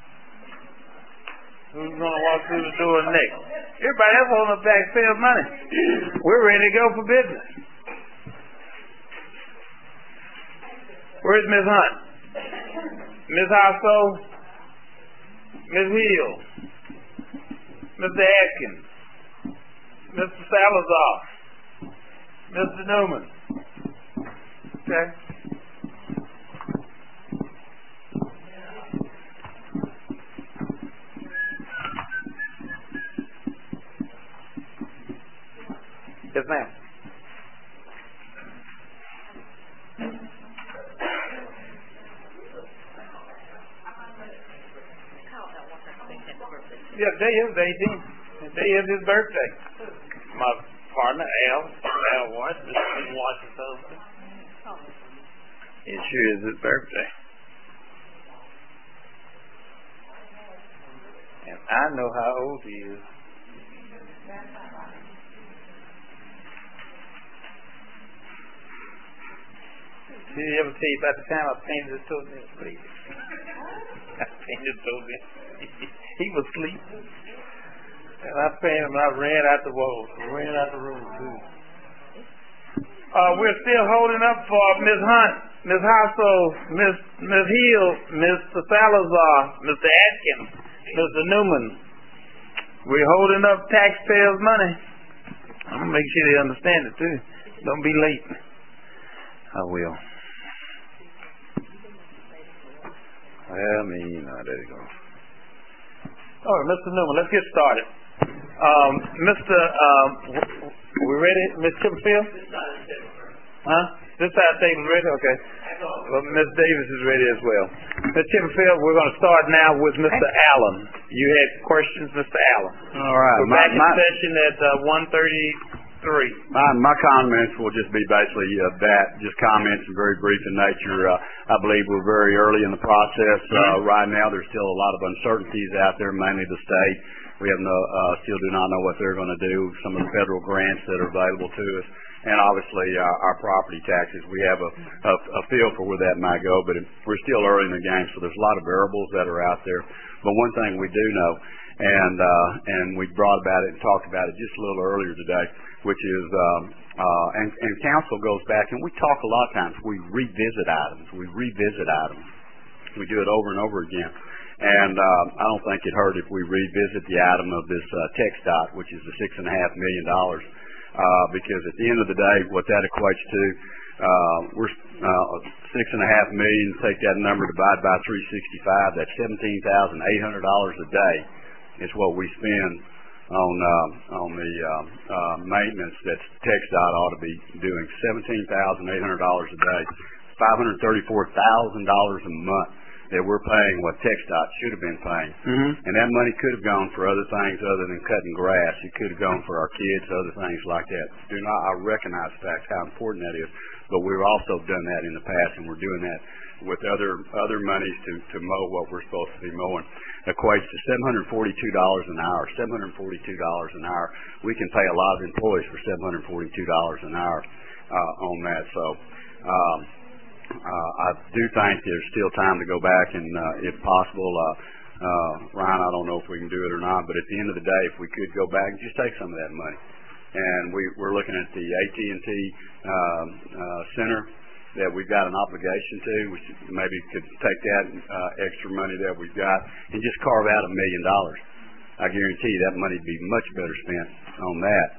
Who's gonna walk through the door next? Everybody else holding up taxpayers' money. We're ready to go for business. Where's Miz Hunt? Miz Hosso? Miz Hill? Mister Atkins? Mister Salazar? Mister Newman? Okay. Yes, ma'am. Yeah, today is the eighteenth. Today is his birthday. My partner, Al, Al White, Mister Washington. It sure is his birthday. And I know how old he is. Did he ever tell you about the time I painted his toenail, please? I painted his toenail. He was asleep. And I painted him and I ran out the wall. I ran out the room, too. Uh, we're still holding up for Miz Hunt, Miz Hosso, Miz Miz Hill, Mister Salazar, Mister Atkins, Mister Newman. We're holding up taxpayers' money. I'm going to make sure they understand it, too. Don't be late. I will. Well, I mean, you know, there you go. All right, Mister Newman, let's get started. Um, Mister Um, we ready, Miz Chipperfield? Huh? This side table ready? Okay. Well, Miz Davis is ready as well. Miz Chipperfield, we're going to start now with Mister Allen. You had questions, Mister Allen. All right. We're My, back in my, session at uh, one thirty-three. my, my comments will just be basically uh, that, just comments and very brief in nature. Uh, I believe we're very early in the process. Uh, right now, there's still a lot of uncertainties out there, mainly the state. We have no, uh, still do not know what they're going to do, some of the federal grants that are available to us, and obviously our, our property taxes. We have a, a, a feel for where that might go, but it, we're still early in the game, so there's a lot of variables that are out there. But one thing we do know, and uh, and we brought about it and talked about it just a little earlier today, which is, um, uh, and, and council goes back, and we talk a lot of times, we revisit items, we revisit items. We do it over and over again. And uh, I don't think it hurt if we revisit the item of this uh, TxDOT, which is the six and a half million dollars, uh, because at the end of the day, what that equates to, uh, we're uh, six and a half million. Take that number, divide by three sixty-five. That's seventeen thousand eight hundred dollars a day. Is what we spend on uh, on the uh, uh, maintenance that TxDOT ought to be doing. Seventeen thousand eight hundred dollars a day, five hundred thirty-four thousand dollars a month that we're paying what TxDOT should have been paying. Mm-hmm. And that money could have gone for other things other than cutting grass. It could have gone for our kids, other things like that. Do not, I recognize the fact how important that is, but we've also done that in the past, and we're doing that with other other monies to, to mow what we're supposed to be mowing. Equates to seven hundred forty-two dollars an hour. seven hundred forty-two dollars an hour. We can pay a lot of employees for seven hundred forty-two dollars an hour uh, on that. So, um, Uh, I do think there's still time to go back and, uh, if possible, uh, uh, Ryan, I don't know if we can do it or not, but at the end of the day, if we could go back and just take some of that money. And we, we're looking at the A T and T um, uh, center that we've got an obligation to. We should, maybe could take that uh, extra money that we've got and just carve out a million dollars. I guarantee you that money would be much better spent on that.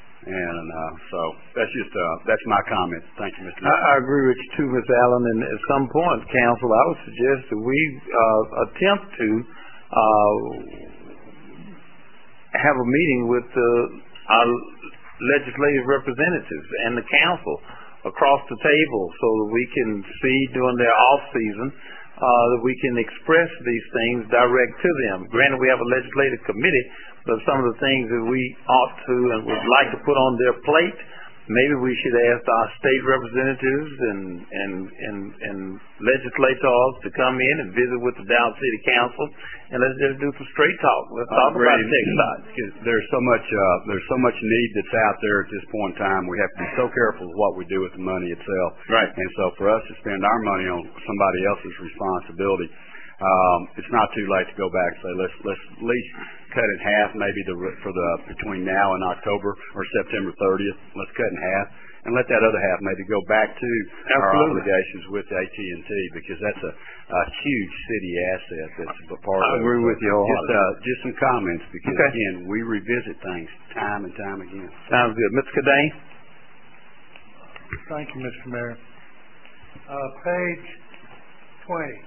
And uh, so that's just uh, that's my comment. Thank you, Mister I, I agree with you too, Miz Allen. And at some point, Council, I would suggest that we uh, attempt to uh, have a meeting with uh, our legislative representatives and the council across the table, so that we can see during their off season uh, that we can express these things direct to them. Granted, we have a legislative committee. But some of the things that we ought to and would like to put on their plate, maybe we should ask our state representatives and and and and legislators to come in and visit with the Dallas City Council, and let's just do some straight talk. Let's talk Agreed. about TxDOT. There's so much uh, there's so much need that's out there at this point in time. We have to be so careful with what we do with the money itself. Right. And so for us to spend our money on somebody else's responsibility, um, it's not too late to go back and say let's let's at least cut in half, maybe the for the between now and October or September thirtieth. Let's cut in half. And let that other half maybe go back to our Absolutely. obligations with A T and T, because that's a, a huge city asset that's a part I of agree it. with you wholeheartedly. Just, uh, just some comments, because Okay. again, we revisit things time and time again. Sounds good. Mister Cadane? Thank you, Mister Mayor. Uh, page twenty.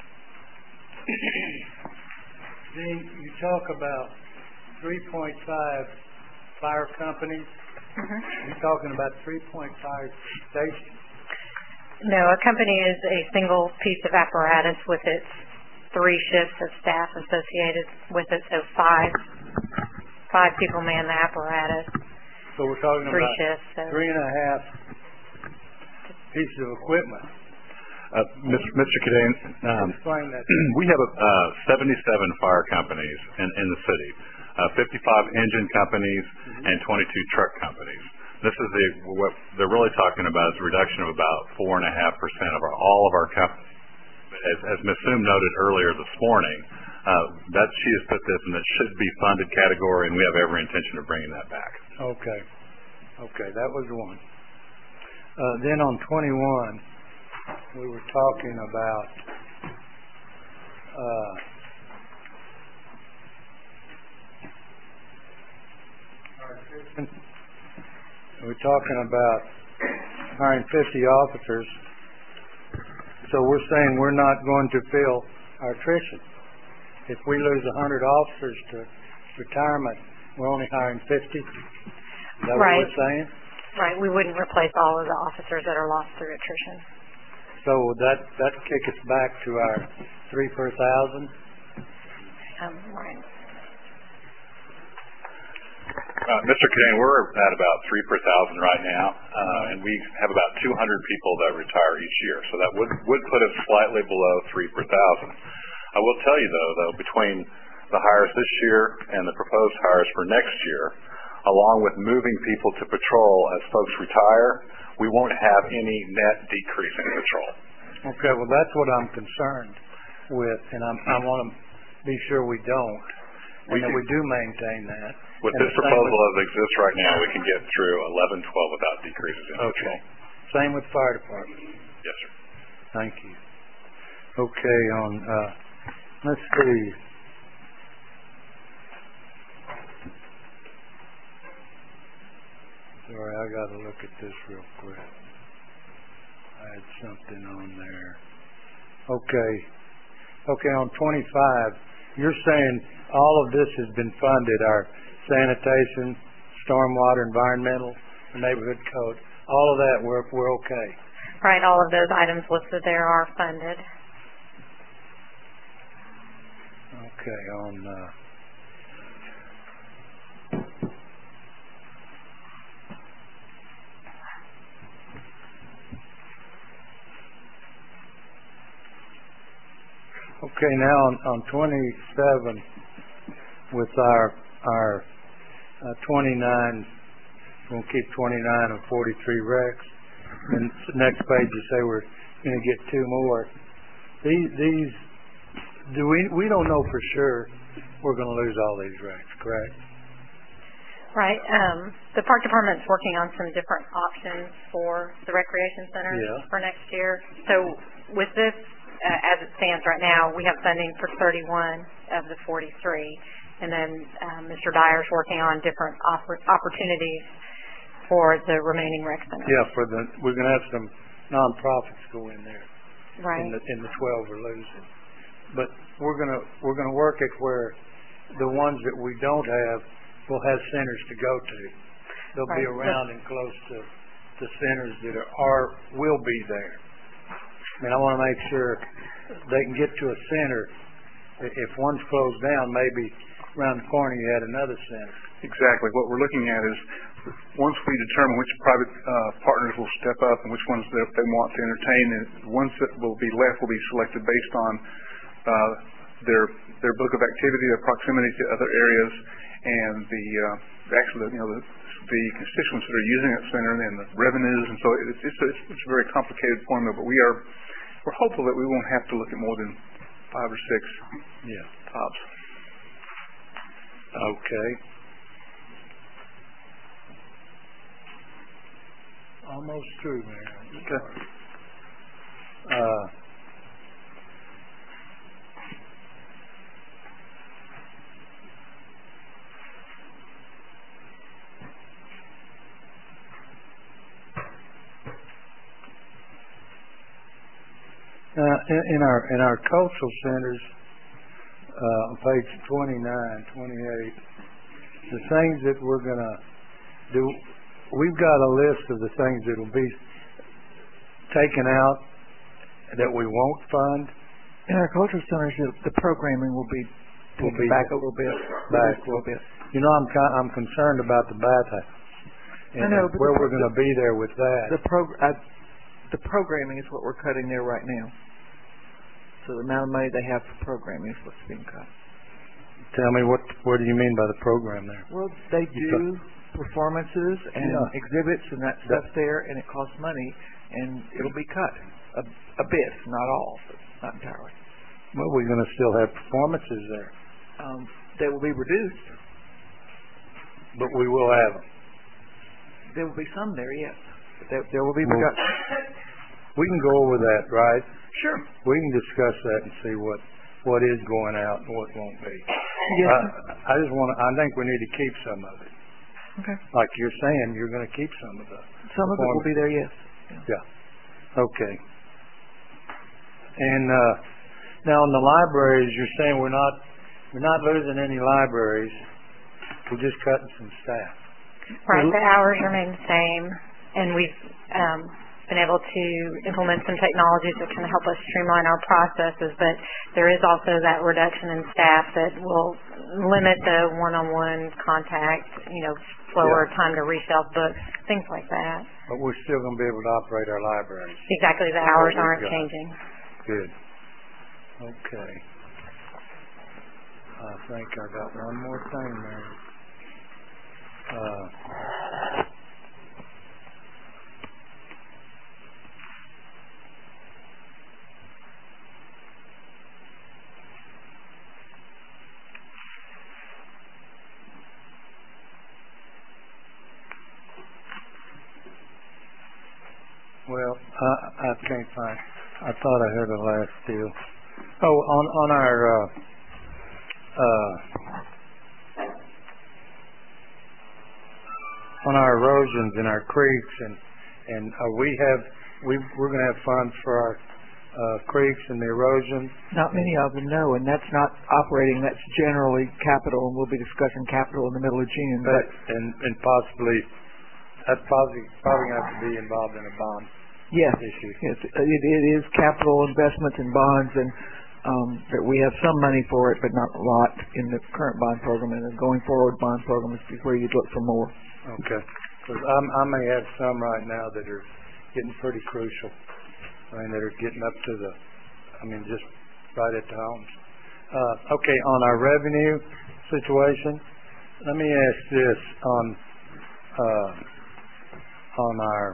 Then you talk about three point five fire companies. Mhm. You're talking about three point five stations. No, a company is a single piece of apparatus with its three shifts of staff associated with it, so five five people man the apparatus, So we're talking three about shifts. So. three and a half pieces of equipment. Uh, Mister Mister Cadane, um, Explain that. we have uh, seventy-seven fire companies in, in the city, uh, fifty-five engine companies, and twenty-two truck companies. This is the what they're really talking about is a reduction of about four and a half percent of our, all of our companies. As, as Miz Soom noted earlier this morning, uh, that she has put this in the should be funded category, and we have every intention of bringing that back. Okay. Okay, that was one. Uh, then on twenty-one, we were talking about uh, we're talking about hiring fifty officers. So we're saying we're not going to fill our attrition. If we lose a hundred officers to retirement, we're only hiring fifty. Is that Right. what we're saying? Right, we wouldn't replace all of the officers that are lost through attrition. So would that that kick us back to our three per thousand? Um, right. Uh, Mister Cadane, we're at about three per thousand right now, uh, and we have about two hundred people that retire each year. So that would would put us slightly below three per thousand. I will tell you though, though, between the hires this year and the proposed hires for next year, along with moving people to patrol as folks retire, we won't have any net decrease in patrol. Okay, well that's what I'm concerned with, and I'm, I want to be sure we don't, and We that do- we do maintain that. With And this the same proposal with- as it exists right now, we can get through eleven twelve without decreases in Okay. patrol. Same with fire department. Yes, sir. Thank you. Okay, on uh, let's see. Sorry, I got to look at this real quick. I had something on there. Okay. Okay, on twenty-five, you're saying all of this has been funded, our sanitation, stormwater, environmental, the neighborhood code, all of that, we're, we're okay. Right, all of those items listed there are funded. Okay, on, uh, okay, now on, on twenty-seven, with our, our, uh, twenty-nine, we'll keep twenty-nine and forty-three recs, and s- next page you say we're gonna get two more. These, these, do we, we don't know for sure we're gonna lose all these recs, correct? Right, um, the park department's working on some different options for the recreation centers Yeah. for next year. So with this, uh, as it stands right now, we have funding for thirty-one of the forty-three. And then um, Mister Dyer's working on different oppor- opportunities for the remaining rec centers. Yeah, for the, we're gonna have some nonprofits go in there. Right. In the, in the twelve we're losing. But we're gonna, we're gonna work it where the ones that we don't have will have centers to go to. They'll be Right. around and close to the centers that are, are, will be there. I mean, I wanna make sure they can get to a center. I- If one's closed down, maybe around the corner you had another center. exactly. What we're looking at is once we determine which private uh, partners will step up and which ones that they want to entertain, and the ones that will be left will be selected based on uh, their their book of activity, their proximity to other areas, and the uh, actually you know the, the constituents that are using that center and the revenues, and so it's it's a, it's a very complicated formula. But we are we're hopeful that we won't have to look at more than five or six yeah. tops. Okay. Almost true, Mayor. Okay. Uh, Uh, in, in our in our cultural centers, uh, on page twenty-nine, twenty-eight, the things that we're going to do, we've got a list of the things that will be taken out that we won't fund. In our cultural centers, the programming will be will be back a little bit. Back a little bit. You know, I'm con- I'm concerned about the bathhouse. And, I know, and but where the, we're going to be there with that. The prog- uh, the programming is what we're cutting there right now. So the amount of money they have for programming is what's being cut. Tell me, what what do you mean by the program there? Well, they do performances and Yeah. exhibits and that stuff there, and it costs money, and it'll be cut a, a bit, not all, but not entirely. Well, we're going to still have performances there, Um, they will be reduced. but we will have them. There will be some there, yes. But there, there will be Well, reductions. We can go over that, right? Sure. We can discuss that and see what what is going out and what won't be. Yes. I, I just want to. I think we need to keep some of it. Okay. Like you're saying, you're going to keep some of the. Some of it will be there, yes. Yeah. Okay. And uh, now in the libraries, you're saying we're not we're not losing any libraries. We're just cutting some staff. Right, the hours remain the same, and we've um, been able to implement some technologies that can help us streamline our processes, but there is also that reduction in staff that will limit the one-on-one contact, you know, slower Yeah. time to reshelf books, things like that. But we're still going to be able to operate our libraries. Exactly, the hours We've aren't got. changing. Good. Okay. I think I got one more thing there. Uh, well, I, I can't find. I thought I heard the last deal. Oh, on on our uh, uh, on our erosions in our creeks, and and uh, we have we we're going to have funds for our uh, creeks and the erosion. Not many of them, no, and that's not operating. That's generally capital, and we'll be discussing capital in the middle of June. But, But and and possibly that's probably probably going to have to be involved in a bond yes, issue. yes, it, it is capital investments in bonds, and um, that we have some money for it, but not a lot in the current bond program. And the going forward bond program is where you'd look for more. Okay, because I may have some right now that are getting pretty crucial. I mean, that are getting up to the, I mean, just right at the homes. Uh, okay, on our revenue situation, let me ask this on uh, on our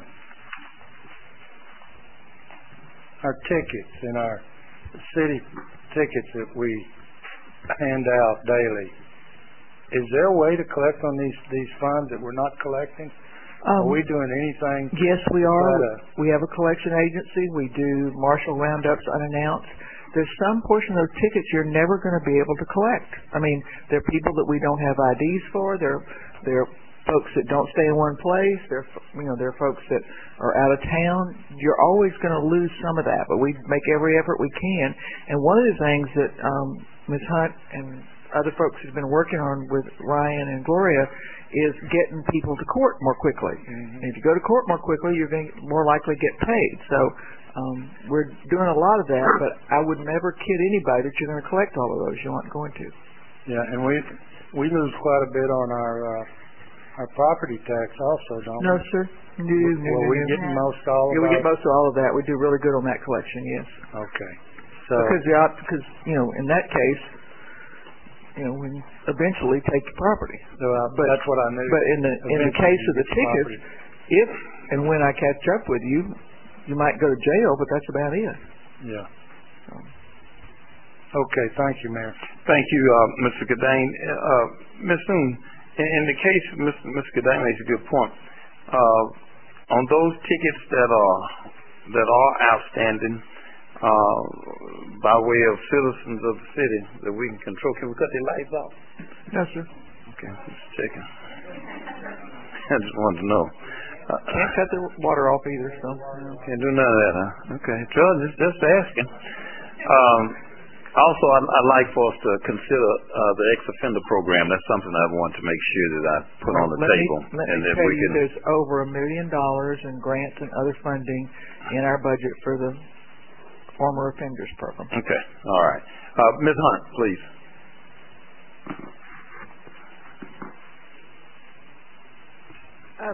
our tickets and our city tickets that we hand out daily. Is there a way to collect on these these funds that we're not collecting? Um, are we doing anything? Yes, we are. Try to- We have a collection agency. We do marshal roundups unannounced. There's some portion of those tickets you're never going to be able to collect. I mean, they're people that we don't have I Ds for. They're they're folks that don't stay in one place. They're you know they're folks that are out of town. You're always going to lose some of that, but we make every effort we can. And one of the things that um, Miz Hunt and other folks have been working on with Ryan and Gloria is getting people to court more quickly. Mm-hmm. And if you go to court more quickly, you're going to more likely get paid. So um, we're doing a lot of that, but I would never kid anybody that you're going to collect all of those. You aren't going to. Yeah, and we we lose quite a bit on our, uh, our property tax also, don't we? No, sir. No, no, Well, no, we no. getting most all of Yeah, we our- get most of all of that. We do really good on that collection, yes. Okay. So, Because, yeah, because, you know, in that case, you know, when eventually take your property. so uh, But- that's what I knew. But in the, in the Eventually case you of the get tickets, property. if and when I catch up with you, you might go to jail, but that's about it. Yeah. Okay, thank you, Mayor. Thank you, uh, Mister Gadane. Uh, Miz Soon, in, in the case, Mister Mister Gadane makes a good point. Uh, on those tickets that are that are outstanding uh, by way of citizens of the city that we can control, can we cut their lights off? No, sir. Okay, just checking. I just wanted to know. Uh, Can't cut the water off either, so. Can't do none of that, huh? Okay, Joe, just, just asking. Um, also, I'd, I'd like for us to consider uh, the ex-offender program. That's something I want to make sure that I put on the let table. Me, let and me if tell we you, can, there's over a million dollars in grants and other funding in our budget for the former offenders program. Okay, all right. Uh, Miz Hunt, please. Uh,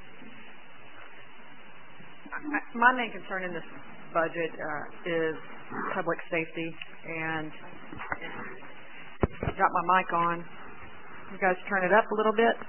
I- my main concern in this budget uh, is public safety, and got my mic on. You guys turn it up a little bit.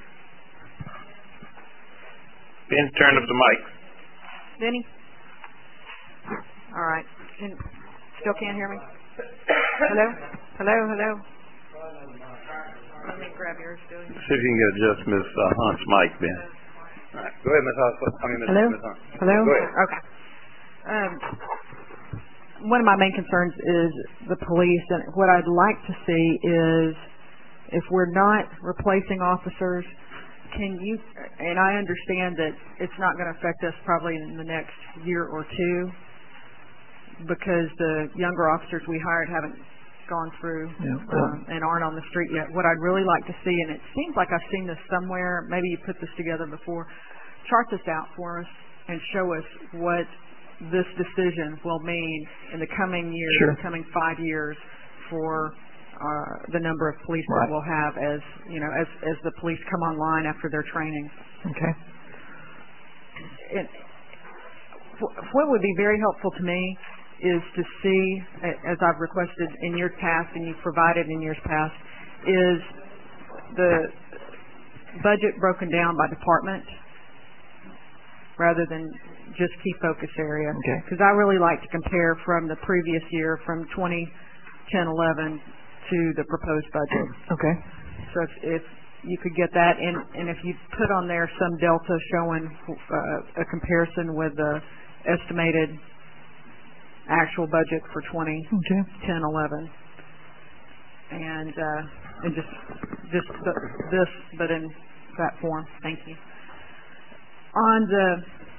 Ben, turn up the mic. Vinny? All right. Can, still can't hear me? Hello? Hello? Hello? Let me grab yours, Billy. See if you can adjust Miz Uh, Hunt's mic, Ben. All right, go ahead, Miz Hunt. I mean, Miz Hello? Miz Hunt. Hello? Go ahead. Okay. Um, one of my main concerns is the police, and what I'd like to see is if we're not replacing officers, can you, and I understand that it's not going to affect us probably in the next year or two because the younger officers we hired haven't gone through Yeah, well- um, and aren't on the street yet. What I'd really like to see, and it seems like I've seen this somewhere, maybe you put this together before, chart this out for us and show us what this decision will mean in the coming years, Sure. the coming five years for uh, the number of police Right. that we'll have as, you know, as, as the police come online after their training. Okay. It, wh- what would be very helpful to me is to see, a- as I've requested in years past and you've provided in years past, is the budget broken down by department rather than just key focus area. Okay. Because I really like to compare from the previous year, from twenty ten eleven to the proposed budget. Okay. So if, if you could get that, and, and if you put on there some delta showing uh, a comparison with the estimated actual budget for twenty ten eleven, and uh, and just just the, this, but in that form. Thank you. On the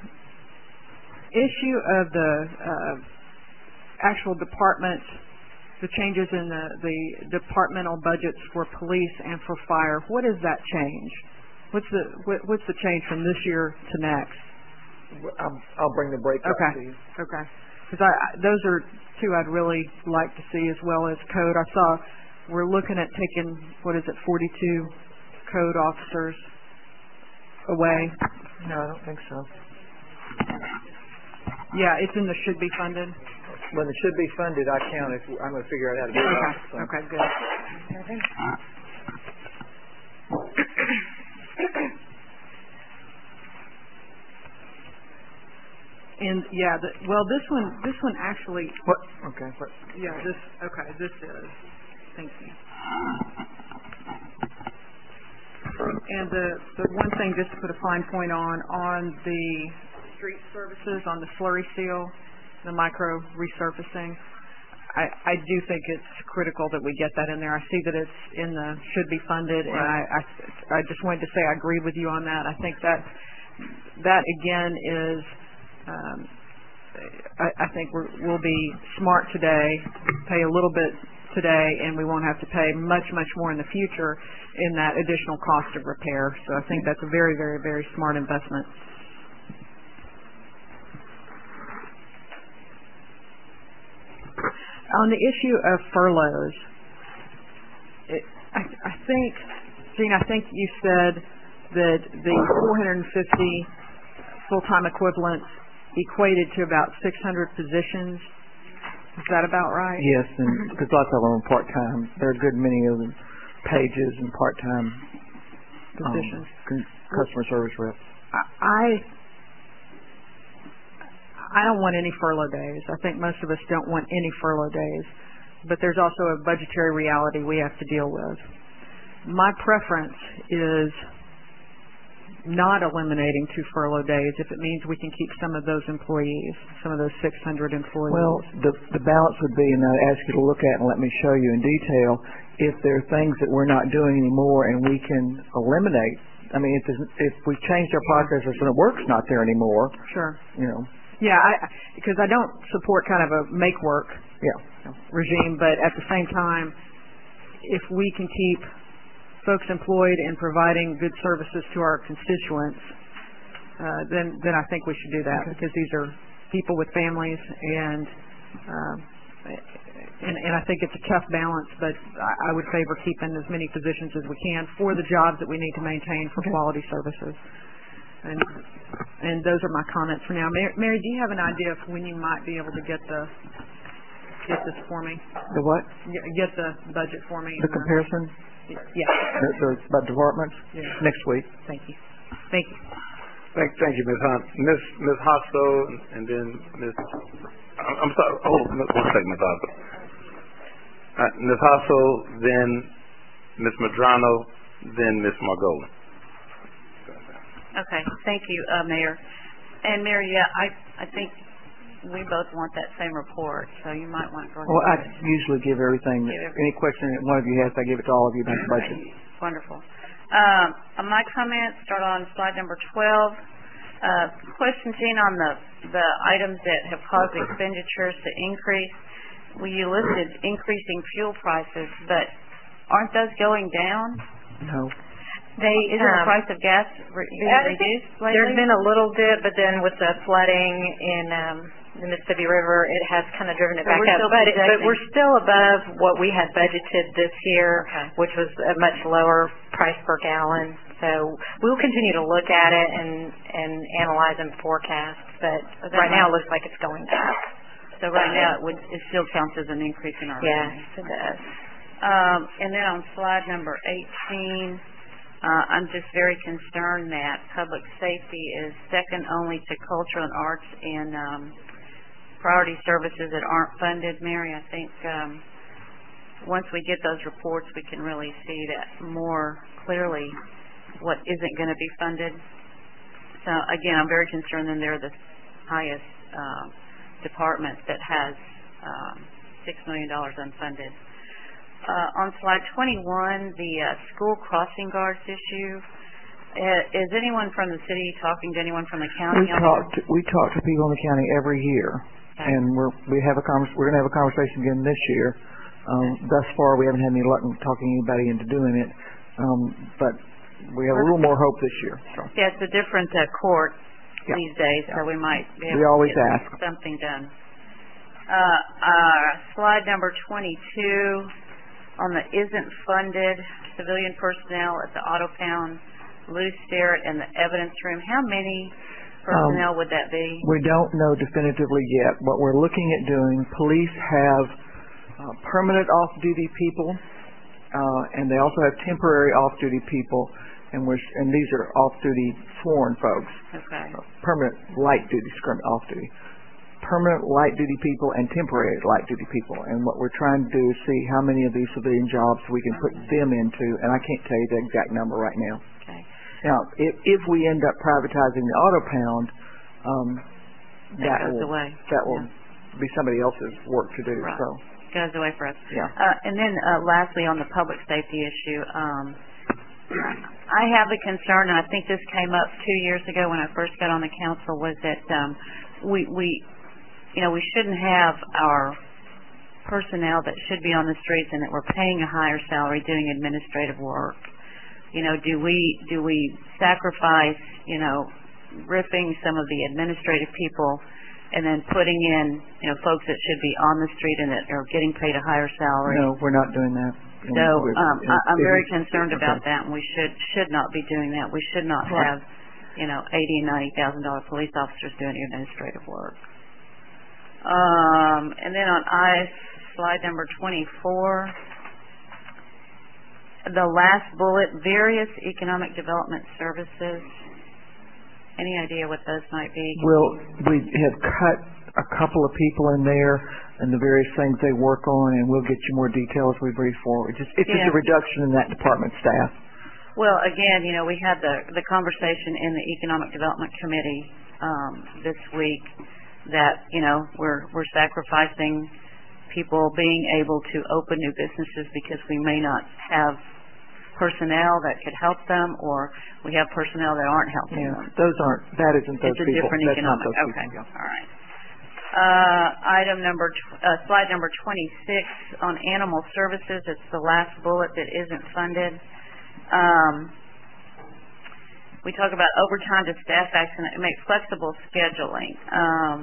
issue of the uh, actual department, the changes in the, the departmental budgets for police and for fire, what is that change? What's the what, what's the change from this year to next? I'll, I'll bring the breakout Okay. to you. Okay. Because I, I, those are two I'd really like to see, as well as code. I saw we're looking at taking, what is it, forty-two code officers away. No, I don't think so. Yeah, it's in the should be funded. When it should be funded, I count it. I'm going to figure out how to do Okay. that. So. Okay, good. And yeah, the, well, this one, this one actually. What? Okay. What? Yeah, this. Okay, this is. Thank you. And the the one thing, just to put a fine point on, on the street services, on the slurry seal, the micro resurfacing, I, I do think it's critical that we get that in there. I see that it's in the should be funded, and I, I, I just wanted to say I agree with you on that. I think that that again is, um, I, I think we're, we'll be smart today, pay a little bit today, and we won't have to pay much, much more in the future in that additional cost of repair. So I think that's a very, very, very smart investment. On the issue of furloughs, it, I, I think, Gene, I think you said that the four hundred fifty full-time equivalents equated to about six hundred positions. Is that about right? Yes, and because lots of them are part-time. There are a good many of them pages and part-time positions. Um, customer service reps. I I don't want any furlough days. I think most of us don't want any furlough days. But there's also a budgetary reality we have to deal with. My preference is not eliminating two furlough days if it means we can keep some of those employees, some of those six hundred employees. Well, the the balance would be, and I'd ask you to look at and let me show you in detail, if there are things that we're not doing anymore and we can eliminate. I mean, if there's, if we've changed our processes and the work's not there anymore, sure, you know. Yeah, I, because I don't support kind of a make work yeah. regime, but at the same time, if we can keep folks employed and providing good services to our constituents, uh, then then I think we should do that okay. because these are people with families, and um, and, and I think it's a tough balance, but I, I would favor keeping as many positions as we can for the jobs that we need to maintain for okay. quality services. And and those are my comments for now. Mary, Mary, do you have an idea of when you might be able to get the get this for me? The what? Get, get the budget for me. The comparison? The, yeah. The, the, about departments? Yeah. Next week. Thank you. Thank you. Thank, thank you, Miz Hunt. Miz Miz Hosto, and then Miz I'm, I'm sorry. Hold on, one second, Miz Hosto. Uh, Miz Hosto, then Miz Madrano, then Miz Margolis. Okay, thank you, uh, Mayor. And Mayor, yeah, I I think we both want that same report, so you might want to go ahead. Well, I usually give everything. Give everything. Any question that one of you has, I give it to all of you about the budget. Wonderful. Um, on my comments, start on slide number twelve. Uh, question, Gene, on the the items that have caused expenditures to increase. Well, you listed increasing fuel prices, but aren't those going down? No. They, isn't Um, the price of gas re- being Yeah, reduced lately? There's been a little dip, but then with the flooding in um, the Mississippi River, it has kind of driven it So back we're up. still But, it, but projecting- we're still above what we had budgeted this year, Okay. which was a much lower price per gallon. So we'll continue to look at it and and analyze and forecast. But Okay. right now, it looks like it's going up. So right now, it would, it still counts as an increase in our Yes, revenue. it does. Um, and then on slide number eighteen, uh, I'm just very concerned that public safety is second only to cultural and arts and um, priority services that aren't funded. Mary, I think um, once we get those reports, we can really see that more clearly what isn't going to be funded. So again, I'm very concerned that they're the highest uh, department that has um, six million dollars unfunded. Uh, on slide twenty-one, the uh, school crossing guards issue. Uh, is anyone from the city talking to anyone from the county? We on talk this? to, we talk to people in the county every year, Okay. and we're we have a convers- we're going to have a conversation again this year. Um, thus far, we haven't had any luck in talking anybody into doing it, um, but we have a little more hope this year. So. Yeah, it's a different uh, court Yeah. these days, so we might be able We always to get ask. something done. Uh, uh, slide number twenty-two on the isn't funded civilian personnel at the auto pound, Lou Sterrett, and the evidence room. How many personnel Um, would that be? We don't know definitively yet. What we're looking at doing, police have uh, permanent off-duty people, uh, and they also have temporary off-duty people, and we're and these are off-duty foreign folks. Okay. Uh, permanent light-duty, scrim- off-duty. Permanent light-duty people and temporary light-duty people. And what we're trying to do is see how many of these civilian jobs we can put them into, and I can't tell you the exact number right now. Okay. Now, if, if we end up privatizing the auto pound, um, That that, goes will away. that will be somebody else's work to do. Right. So, Goes away for us. yeah. Uh, and then uh, lastly, on the public safety issue, um, I have a concern, and I think this came up two years ago when I first got on the council, was that um, we, we, you know, we shouldn't have our personnel that should be on the streets and that we're paying a higher salary doing administrative work. You know, do we do we sacrifice, you know, ripping some of the administrative people and then putting in, you know, folks that should be on the street and that are getting paid a higher salary? No, we're not doing that. And So, we're- um, and I, I'm it very is- concerned okay. about that, and we should, should not be doing that. We should not Right. have, you know, eighty and ninety thousand dollar police officers doing administrative work. Um, and then on I, slide number twenty-four, the last bullet, various economic development services. Any idea what those might be? Well, we have cut a couple of people in there and the various things they work on, and we'll get you more details as we brief forward. Just, it's just Yeah. a reduction in that department staff. Well, again, you know, we had the, the conversation in the Economic Development Committee, um, this week that, you know, we're, we're sacrificing people being able to open new businesses because we may not have personnel that could help them, or we have personnel that aren't helping Yeah, them. those aren't, that isn't those It's a people. different That's not economic, those okay, people, yeah. all right. Uh, item number, tw- uh, slide number twenty-six on animal services, it's the last bullet that isn't funded. Um, we talk about overtime to staff action, it makes flexible scheduling. Um,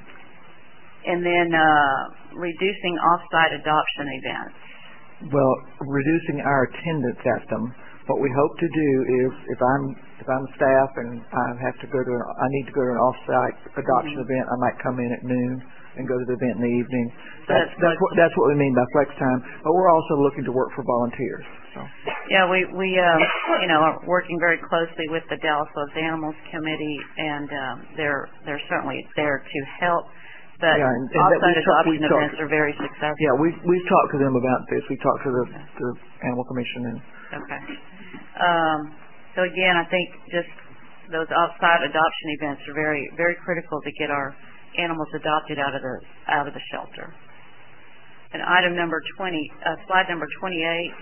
and then, uh, reducing off-site adoption events. Well, reducing our attendance at them. What we hope to do is, if I'm if I'm staff and I have to go to, an, I need to go to an off-site adoption Mhm. event, I might come in at noon and go to the event in the evening. So That's that's that's what that's what we mean by flex time. But we're also looking to work for volunteers. So. Yeah, we, we, um, you know, are working very closely with the Dallas Loves Animals Committee, and, um, they're, they're certainly there to help. But Yeah, and- and that off-site we've talked- adoption we've talked- events are very successful. Yeah, we've we've talked to them about this. We talked to the, the Animal Commission and. Okay. Um, so again, I think just those outside adoption events are very, very critical to get our animals adopted out of the, out of the shelter. And item number twenty, uh, slide number twenty-eight,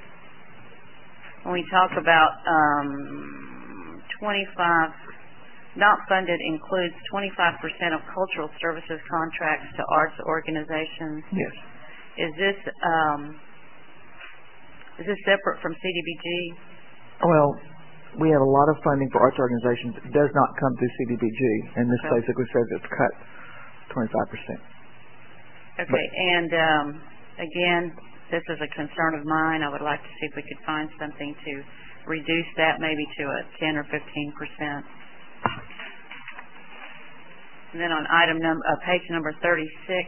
when we talk about, um, twenty-five, not funded includes twenty-five percent of cultural services contracts to arts organizations. Yes. Is this, um, is this separate from C D B G? Well, we have a lot of funding for arts organizations. It does not come through C D B G, and this Okay. basically says it's cut twenty-five percent. Okay, and um, again, this is a concern of mine. I would like to see if we could find something to reduce that maybe to a ten or fifteen percent. And then on item number, uh, page number thirty-six,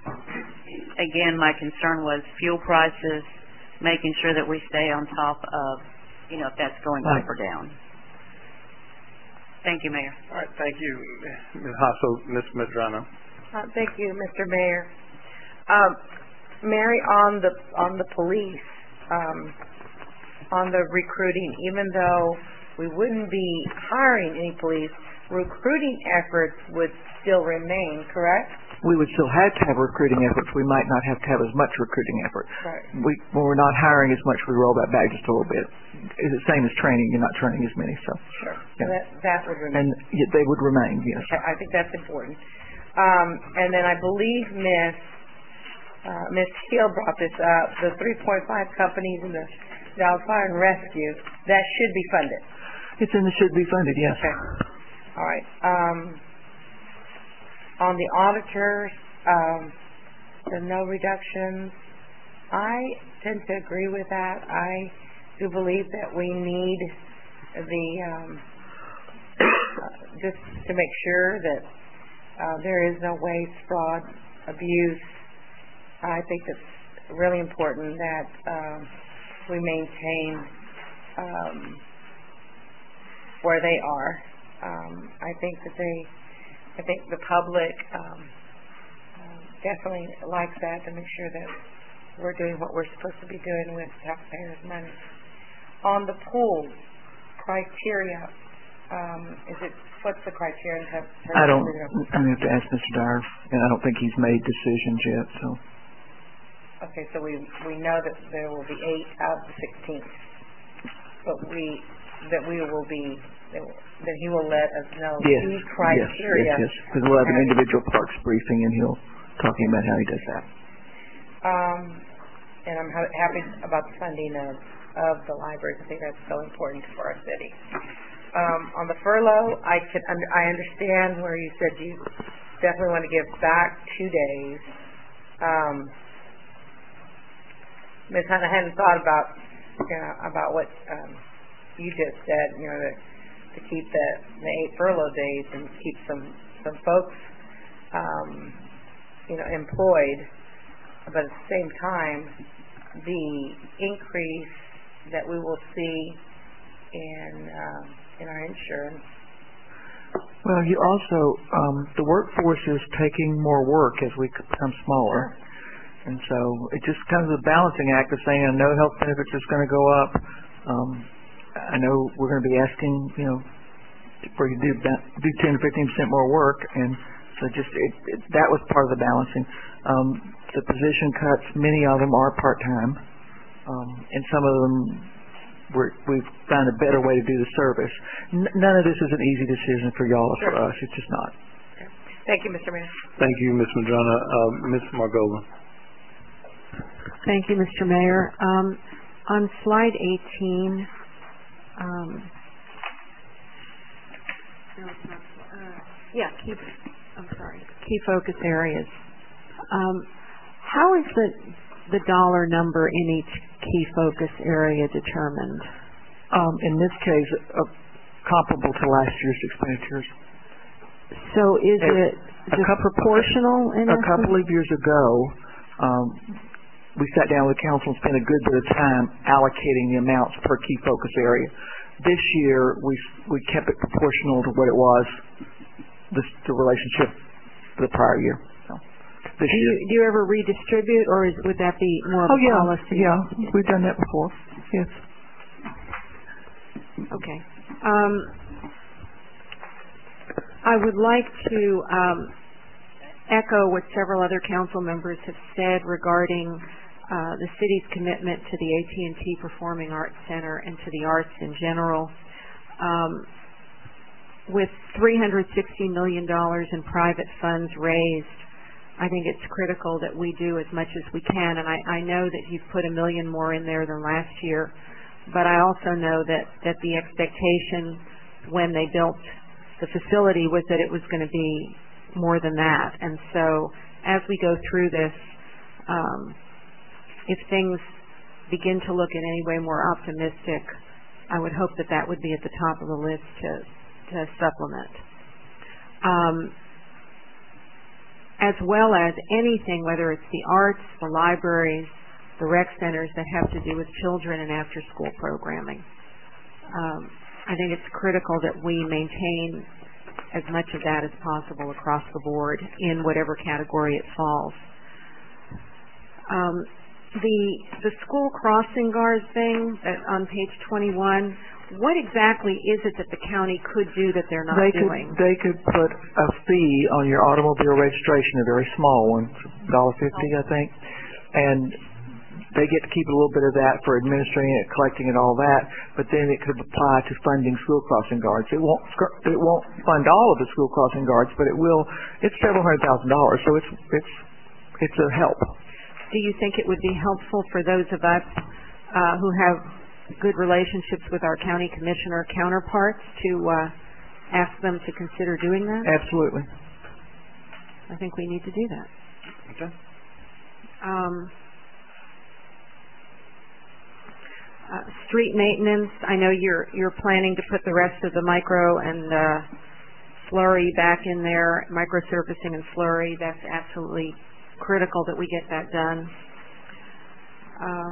again, my concern was fuel prices, making sure that we stay on top of, you know, if that's going Right. up or down. Thank you, Mayor. All right, thank you, Miz Hasso. Miz Medrano. Uh, thank you, Mister Mayor. Um, Mary, on the on the police, um, on the recruiting, even though we wouldn't be hiring any police, recruiting efforts would still remain, correct? We would still have to have recruiting efforts. We might not have to have as much recruiting efforts. Right. We, when we're not hiring as much, we roll that back just a little bit. It's the same as training. You're not training as many, so. Sure. Yeah. So that that would remain. And yeah, they would remain, yes. Okay, I think that's important. Um, and then I believe Miss uh, Miss Hill brought this up. The three point five companies in the Dallas Fire and Rescue, that should be funded. It's in the should be funded, yes. Okay. All right. Um, on the auditors, um, the no reductions, I tend to agree with that. I do believe that we need the um, uh, just to make sure that uh, there is no waste, fraud, abuse. I think it's really important that um, we maintain um, where they are. Um, I think that they, I think the public um, uh, definitely likes that, to make sure that we're doing what we're supposed to be doing with taxpayers' money. On the pool criteria, um, is it what's the criteria? In terms I don't, of the- I'm going to have to ask Mister Dyer, and I don't think he's made decisions yet, so. Okay, so we we know that there will be eight out of the sixteen, but we that we will be that, that he will let us know Yes, these yes, criteria. yes, yes, because we'll have an individual parks briefing, and he'll talking about how he does that. Um, and I'm ha- happy about the funding of of the libraries. I think that's so important for our city. Um, on the furlough, I can un- I understand where you said you definitely want to give back two days. Um, Miz Hunt, I hadn't thought about, you know, about what um, you just said, you know, to, to keep the, the eight furlough days and keep some, some folks, um, you know, employed. But at the same time, the increase that we will see in, um, in our insurance. Well, you also, um, the workforce is taking more work as we become smaller. Sure. And so it just kind of a balancing act of saying, I know health benefits is going to go up. Um, I know we're going to be asking, you know, for you to do, do ten to fifteen percent more work. And so just it, it, that was part of the balancing. Um, the position cuts, many of them are part-time. Um, and some of them we're, we've found a better way to do the service. N- none of this is an easy decision for y'all or Sure. for us. It's just not. Okay. Thank you, Mister Mayor. Thank you, Miz Madrona. Uh, Miz Margola. Thank you, Mister Mayor. Um, on slide eighteen, um, no, it's not, uh, yeah, key, I'm sorry, key focus areas. Um, how is the the dollar number in each key focus area determined? Um, in this case, uh, comparable to last year's expenditures. So is a, it a couple, proportional in A essence? couple of years ago, um, we sat down with council and spent a good bit of time allocating the amounts per key focus area. This year, we we kept it proportional to what it was, this, the relationship to the prior year. So, this do, year. you, do you ever redistribute, or is, would that be more of oh, a yeah, policy? yeah, we've done that before. Yes. Okay. Um, I would like to um, echo what several other council members have said regarding uh, the city's commitment to the A T and T Performing Arts Center and to the arts in general. Um, with three hundred sixty million dollars in private funds raised, I think it's critical that we do as much as we can, and I, I know that you've put a million more in there than last year, but I also know that, that the expectation when they built the facility was that it was going to be more than that. And so as we go through this, um, if things begin to look in any way more optimistic, I would hope that that would be at the top of the list to, to supplement. Um, as well as anything, whether it's the arts, the libraries, the rec centers that have to do with children and after-school programming. Um, I think it's critical that we maintain as much of that as possible across the board in whatever category it falls. Um, the the school crossing guard thing that on page twenty-one, what exactly is it that the county could do that they're not they doing? Could, they could put a fee on your automobile registration, a very small one, one dollar fifty, I think, and they get to keep a little bit of that for administering it, collecting it, all that, but then it could apply to funding school crossing guards. It won't it won't fund all of the school crossing guards, but it will. It's several hundred thousand dollars, so it's it's it's a help. Do you think it would be helpful for those of us uh, who have good relationships with our county commissioner counterparts to uh, ask them to consider doing that? Absolutely. I think we need to do that. Okay. Um, Uh, street maintenance, I know you're you're planning to put the rest of the micro and uh, slurry back in there, microsurfacing and slurry. That's absolutely critical that we get that done. Um,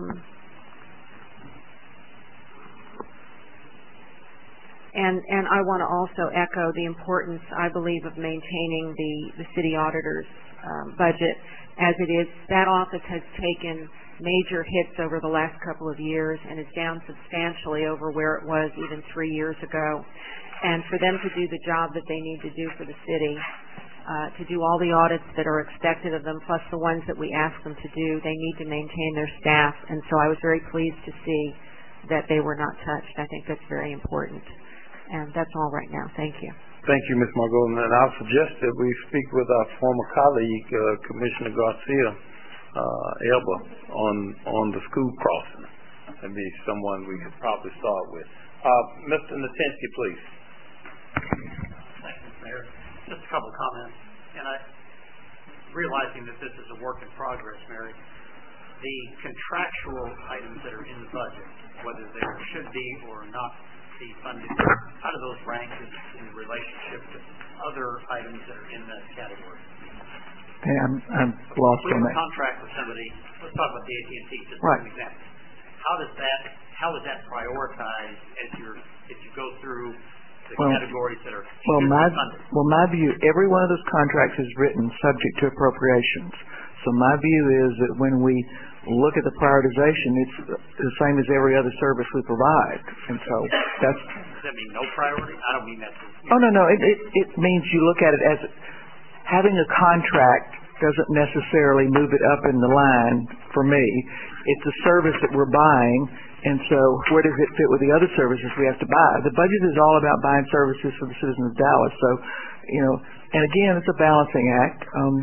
and and I want to also echo the importance, I believe, of maintaining the, the city auditor's um, budget as it is. That office has taken major hits over the last couple of years and is down substantially over where it was even three years ago. And for them to do the job that they need to do for the city, uh, to do all the audits that are expected of them, plus the ones that we ask them to do, they need to maintain their staff. And so I was very pleased to see that they were not touched. I think that's very important. And that's all right now. Thank you. Thank you, Miz Margot. And I'll suggest that we speak with our former colleague, uh, Commissioner Garcia uh, Elba, on on the school crossing. That'd be someone we could probably start with. Uh, Mister Natinsky, please. Thank you, Mayor. Just a couple of comments. And I, realizing that this is a work in progress, Mary, the contractual items that are in the budget, whether they should be or not be funded, how do those rank in, in relationship to other items that are in that category? Okay, I'm, I'm lost We on have a that. contract with somebody. Let's talk about the A T and T just Right. as an example. How does that how is that prioritized as you're as you go through the Well, categories that are Well, should be my funded? well, my view, every one of those contracts is written subject to appropriations. So my view is that when we look at the prioritization, it's the same as every other service we provide, and so that's. Does that mean no priority? I don't mean that. To, Oh no, no, it, it it means you look at it as having a contract doesn't necessarily move it up in the line for me. It's a service that we're buying, and so where does it fit with the other services we have to buy? The budget is all about buying services for the citizens of Dallas. So, you know, and again, it's a balancing act. Um,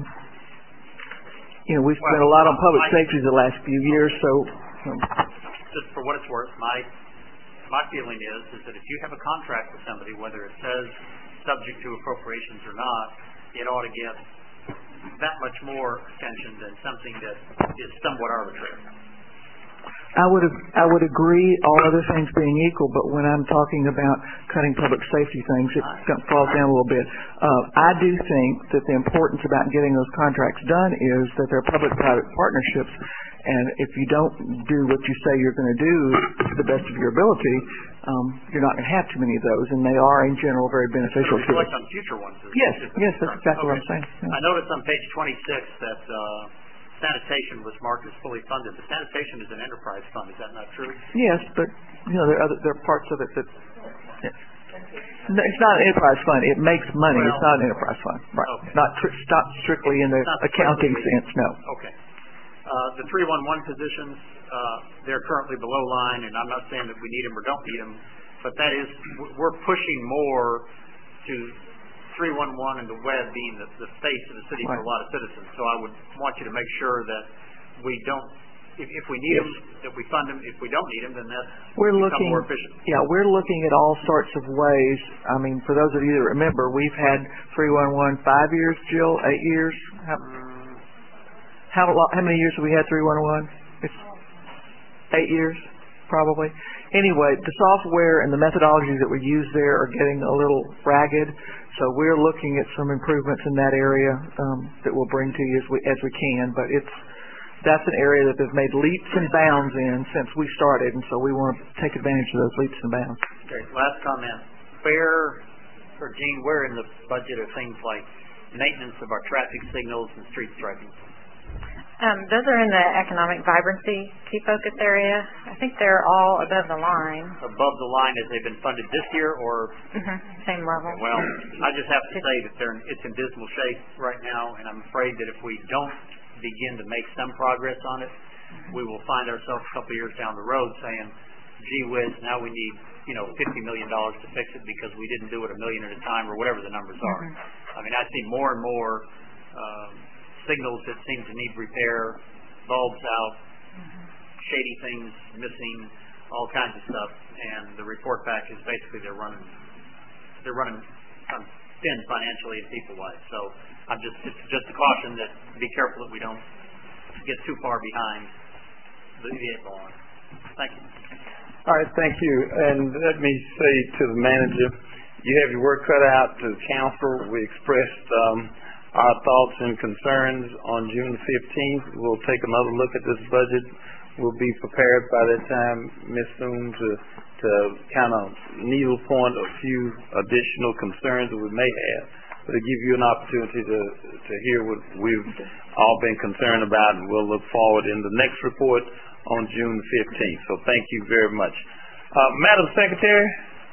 you know, we've spent a lot on public safety the last few years, so. Um, just for what it's worth, my my feeling is is that if you have a contract with somebody, whether it says subject to appropriations or not, it ought to get that much more attention than something that is somewhat arbitrary. I would I would agree, all other things being equal, but when I'm talking about cutting public safety things, it falls down a little bit. Uh, I do think that the importance about getting those contracts done is that they're public-private partnerships, and if you don't do what you say you're going to do to the best of your ability, um, you're not going to have too many of those, and they are, in general, very beneficial to us. Reflect on future ones. Yes, yes, that's exactly what I'm saying. Yeah. I noticed on page twenty-six that uh, sanitation was marked as fully funded. The sanitation is an enterprise fund. Is that not true? Yes, but you know there are other there are parts of it that no, it's not an enterprise fund. It makes money. Well, it's not an enterprise fund, right? Okay. Not tr- not strictly in the Not accounting strictly. sense. No. Okay. Uh, the three one one positions, uh, they're currently below line, and I'm not saying that we need them or don't need them, but that is we're pushing more to three one one and the web being the, the face of the city Right. for a lot of citizens. So I would want you to make sure that we don't, if, if we need Yes. them, that we fund them. If we don't need them, then that's We're become looking, more efficient. yeah, we're looking at all sorts of ways. I mean, for those of you that remember, we've had three one one five years, Jill, eight years. How, how, lo- how many years have we had three one one? It's eight years, probably. Anyway, the software and the methodologies that we use there are getting a little ragged, so we're looking at some improvements in that area um, that we'll bring to you as we as we can. But it's that's an area that they've made leaps and bounds in since we started, and so we want to take advantage of those leaps and bounds. Okay, last comment. Where, or Gene, where in the budget are things like maintenance of our traffic signals and street striping? Um, those are in the economic vibrancy key focus area. I think they're all above the line. Above the line as they've been funded this year, or? Mm-hmm. Same level. Well, I just have to say that they're in, it's in dismal shape right now, and I'm afraid that if we don't begin to make some progress on it, we will find ourselves a couple of years down the road saying, gee whiz, now we need, you know, fifty million dollars to fix it because we didn't do it a million at a time or whatever the numbers are. Mm-hmm. I mean, I see more and more um, signals that seem to need repair, bulbs out, shady things missing, all kinds of stuff, and the report back is basically they're running they're running on thin financially and people-wise. So I'm just it's just a caution that be careful that we don't get too far behind the eight ball. Thank you. All right, thank you. And let me say to the manager, you have your work cut out. To the council, we expressed um, our thoughts and concerns on June fifteenth. We'll take another look at this budget. We'll be prepared by that time, Miz Thune, to to kind of needle point a few additional concerns that we may have, but to give you an opportunity to to hear what we've all been concerned about, and we'll look forward in the next report on June fifteenth. So thank you very much. Uh, Madam Secretary.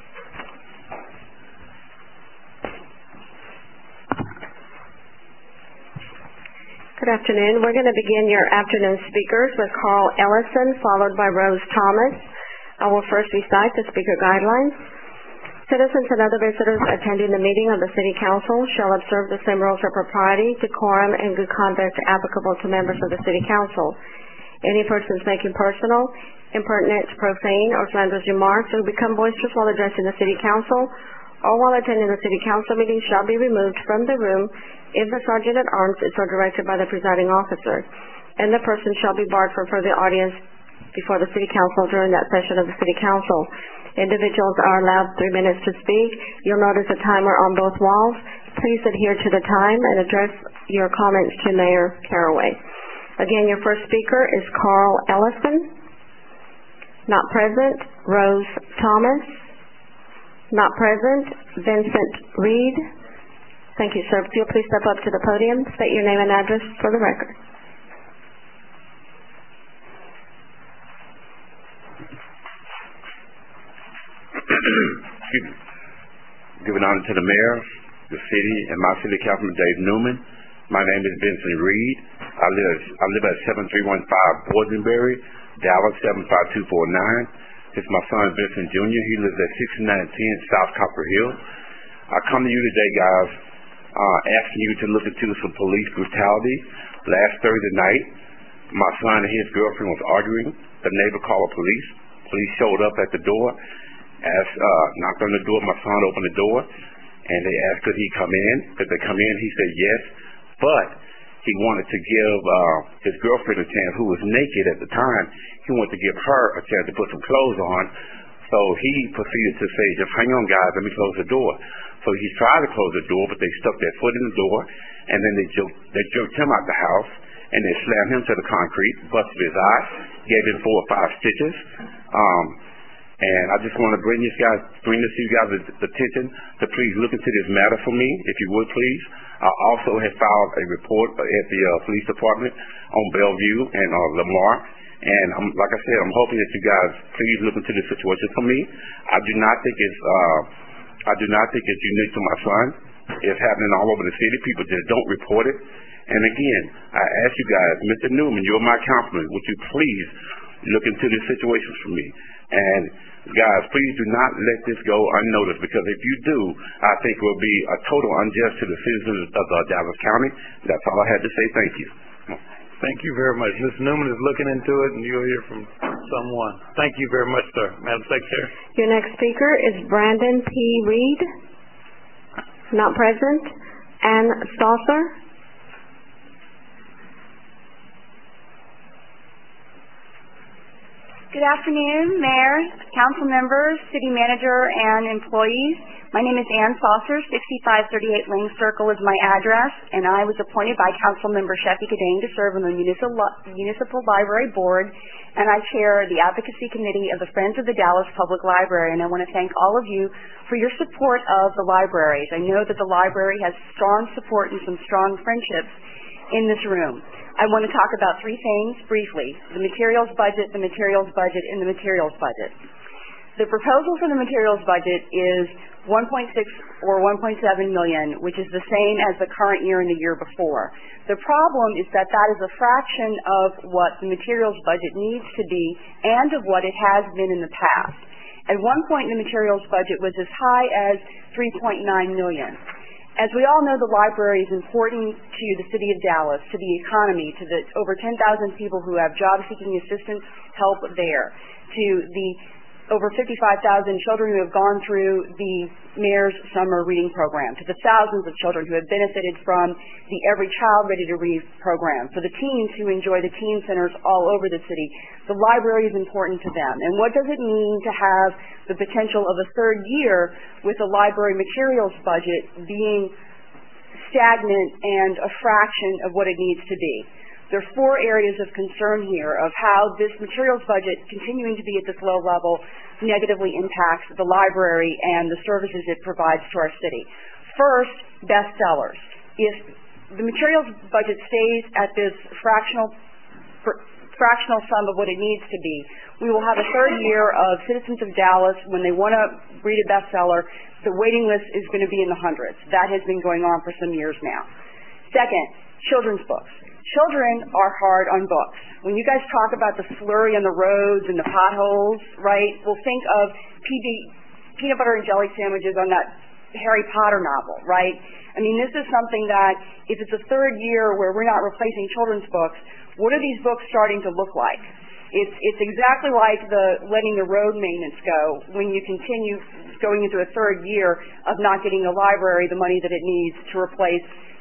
Good afternoon. We're going to begin your afternoon speakers with Carl Ellison, followed by Rose Thomas. I will first recite the speaker guidelines. Citizens and other visitors attending the meeting of the City Council shall observe the same rules of propriety, decorum, and good conduct applicable to members of the City Council. Any persons making personal, impertinent, profane, or slanderous remarks or become boisterous while addressing the City Council or while attending the City Council meeting shall be removed from the room if the Sergeant at Arms is so directed by the presiding officer. and the person shall be barred from further audience before the City Council during that session of the City Council. Individuals are allowed three minutes to speak. You'll notice a timer on both walls. Please adhere to the time and address your comments to Mayor Caraway. Again, your first speaker is Carl Ellison. Not present. Rose Thomas. Not present. Vincent Reed. Thank you, sir. If you'll please step up to the podium, state your name and address for the record. Excuse me. Giving honor to the mayor, the city, and my city councilman, Dave Newman. My name is Vincent Reed. I live I live at seven three one five Boysenberry, Dallas seven five two four nine. It's my son Vincent Junior He lives at sixty-nine ten South Copper Hill. I come to you today, guys, uh, asking you to look into some police brutality. Last Thursday night, my son and his girlfriend was arguing. The neighbor called the police. Police showed up at the door. Asked, uh, knocked on the door. My son opened the door, and they asked could he come in. Could they come in? He said yes, but he wanted to give uh, his girlfriend a chance, who was naked at the time. He wanted to give her a chance to put some clothes on. So he proceeded to say, just hang on, guys, let me close the door. So he tried to close the door, but they stuck their foot in the door, and then they jerked, they jerked him out the house, and they slammed him to the concrete, busted his eye, gave him four or five stitches. Um, And I just want to bring this guys, bring this to you guys' attention to please look into this matter for me, if you would please. I also have filed a report at the uh, police department on Bellevue and uh, Lamar. And um, like I said, I'm hoping that you guys please look into this situation for me. I do not think it's, uh, I do not think it's unique to my son. It's happening all over the city. People just don't report it. And again, I ask you guys, Mister Newman, you're my councilman. Would you please look into this situation for me? And guys, please do not let this go unnoticed, because if you do, I think it will be a total unjust to the citizens of uh, Dallas County. That's all I had to say. Thank you. Thank you very much. Mister Newman is looking into it, and you'll hear from someone. Thank you very much, sir. Madam Secretary. Your next speaker is Brandon P. Reed. Not present. Ann Stalser. Good afternoon, Mayor, Council members, City Manager, and employees. My name is Ann Saucer. sixty-five thirty-eight Lang Circle is my address, and I was appointed by Council Member Sheffy Kadane to serve on the Municipal, Municipal Library Board, and I chair the Advocacy Committee of the Friends of the Dallas Public Library, and I want to thank all of you for your support of the libraries. I know that the library has strong support and some strong friendships in this room. I want to talk about three things briefly: the materials budget, the materials budget, and the materials budget. The proposal for the materials budget is one point six or one point seven million, which is the same as the current year and the year before. The problem is that that is a fraction of what the materials budget needs to be and of what it has been in the past. At one point, the materials budget was as high as three point nine million. As we all know, the library is important to the city of Dallas, to the economy, to the over ten thousand people who have job-seeking assistance help there, to the over fifty-five thousand children who have gone through the mayor's summer reading program, to the thousands of children who have benefited from the Every Child Ready to Read program, for the teens who enjoy the teen centers all over the city. The library is important to them. And what does it mean to have the potential of a third year with the library materials budget being stagnant and a fraction of what it needs to be? There are four areas of concern here of how this materials budget, continuing to be at this low level, negatively impacts the library and the services it provides to our city. First, bestsellers. If the materials budget stays at this fractional fr- fractional sum of what it needs to be, we will have a third year of citizens of Dallas, when they want to read a bestseller, the waiting list is going to be in the hundreds. That has been going on for some years now. Second, children's books. Children are hard on books. When you guys talk about the slurry on the roads and the potholes, right, we'll think of P B, peanut butter and jelly sandwiches on that Harry Potter novel, right? I mean, this is something that, if it's a third year where we're not replacing children's books, what are these books starting to look like? It's, it's exactly like the letting the road maintenance go when you continue going into a third year of not getting the library the money that it needs to replace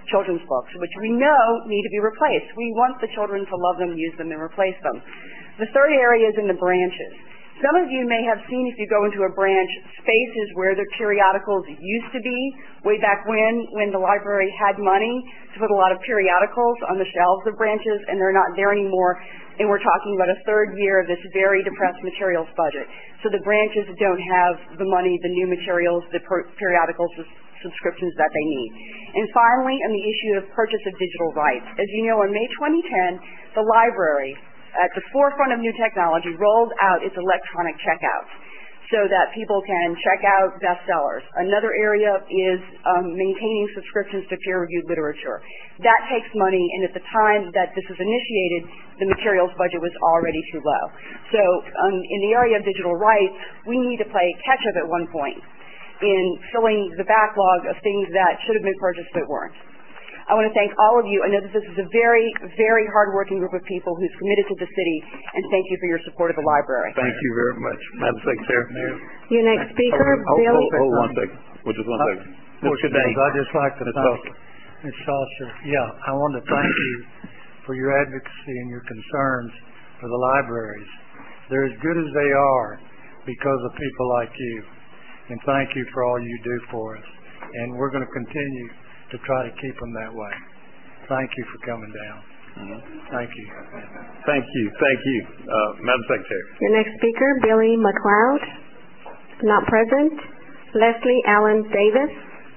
children's books, which we know need to be replaced. We want the children to love them, use them, and replace them. The third area is in the branches. Some of you may have seen, if you go into a branch, spaces where the periodicals used to be, way back when, when the library had money to put a lot of periodicals on the shelves of branches, and they're not there anymore, and we're talking about a third year of this very depressed materials budget. So the branches don't have the money, the new materials, the per- periodicals, the subscriptions that they need. And finally, on the issue of purchase of digital rights. As you know, in May twenty ten, the library, at the forefront of new technology, rolled out its electronic checkouts so that people can check out bestsellers. Another area is um, maintaining subscriptions to peer-reviewed literature. That takes money, and at the time that this was initiated, the materials budget was already too low. So um, in the area of digital rights, we need to play catch-up at one point in filling the backlog of things that should have been purchased but weren't. I want to thank all of you. I know that this is a very, very hard-working group of people who's committed to the city, and thank you for your support of the library. Thank you very much, Madam Secretary. Your next speaker, hold, Billy. Hold, hold one second. Well, just one second. Mister Dane. I'd just like to Miz thank Foster. Miz Foster. Yeah, I want to thank you for your advocacy and your concerns for the libraries. They're as good as they are because of people like you. And thank you for all you do for us. And we're going to continue to try to keep them that way. Thank you for coming down. Mm-hmm. Thank you. Thank you. Thank you. Uh, Madam Secretary. Your next speaker, Billy McLeod. Not present. Leslie Allen Davis.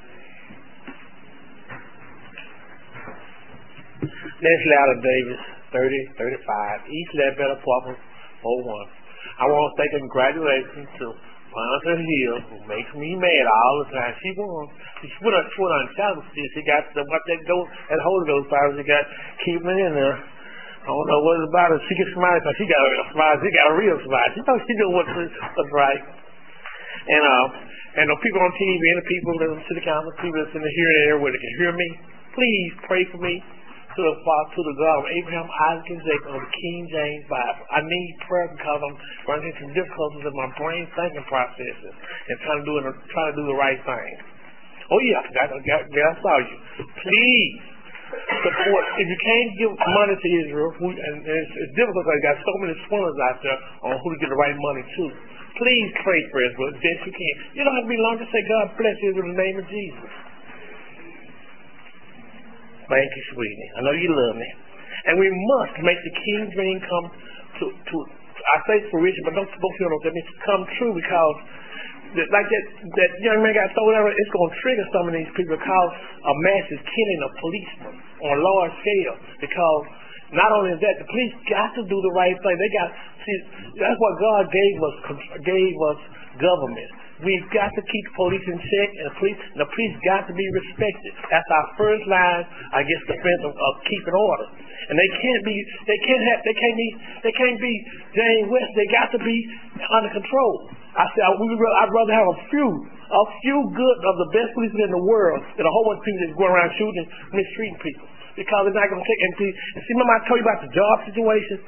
Leslie Allen Davis, thirty thirty-five, East Ledbetter Apartment oh one. I want to say congratulations to Monica Hill, who makes me mad all the time. She won. She put her foot on top. She, she got the, what that go, that Holy Ghost power. She got keeping it in there. I don't know what it's about. She gets smiley, but she got a real smile. She got a real smile. She knows she knows what's, what's right. And uh, and the people on T V and the people in the city council, people that's in the here and there where they can hear me, please pray for me. To the Father, to the God of Abraham, Isaac, and Jacob of the King James Bible. I need prayer because I'm running into difficulties in my brain thinking processes and trying to do it, trying to do the right thing. Oh yeah, I, I, I saw you. Please support. If you can't give money to Israel, who, and, and it's, it's difficult because you got so many swindlers out there on who to get the right money to. Please pray for Israel as best you can. You don't have to be long to say God bless Israel in the name of Jesus. Thank you, sweetie. I know you love me. And we must make the King dream come to, to I say fruition, but don't, don't feel no that means come true because that, like that, that young man got thrown out, it's going to trigger some of these people because a mass is killing a policeman on a large scale because not only that, the police got to do the right thing. They got, see, that's what God gave us, gave us government. We've got to keep the police in check, and the police, and the police got to be respected. That's our first line against defense of, of keeping order. And they can't be, they can't have, they can't be, they can't be Jane West. They got to be under control. I said, I, we, I'd rather have a few, a few good of the best policemen in the world than a whole bunch of people that's going around shooting and mistreating people because they're not going to take anything. And see, remember I told you about the job situation.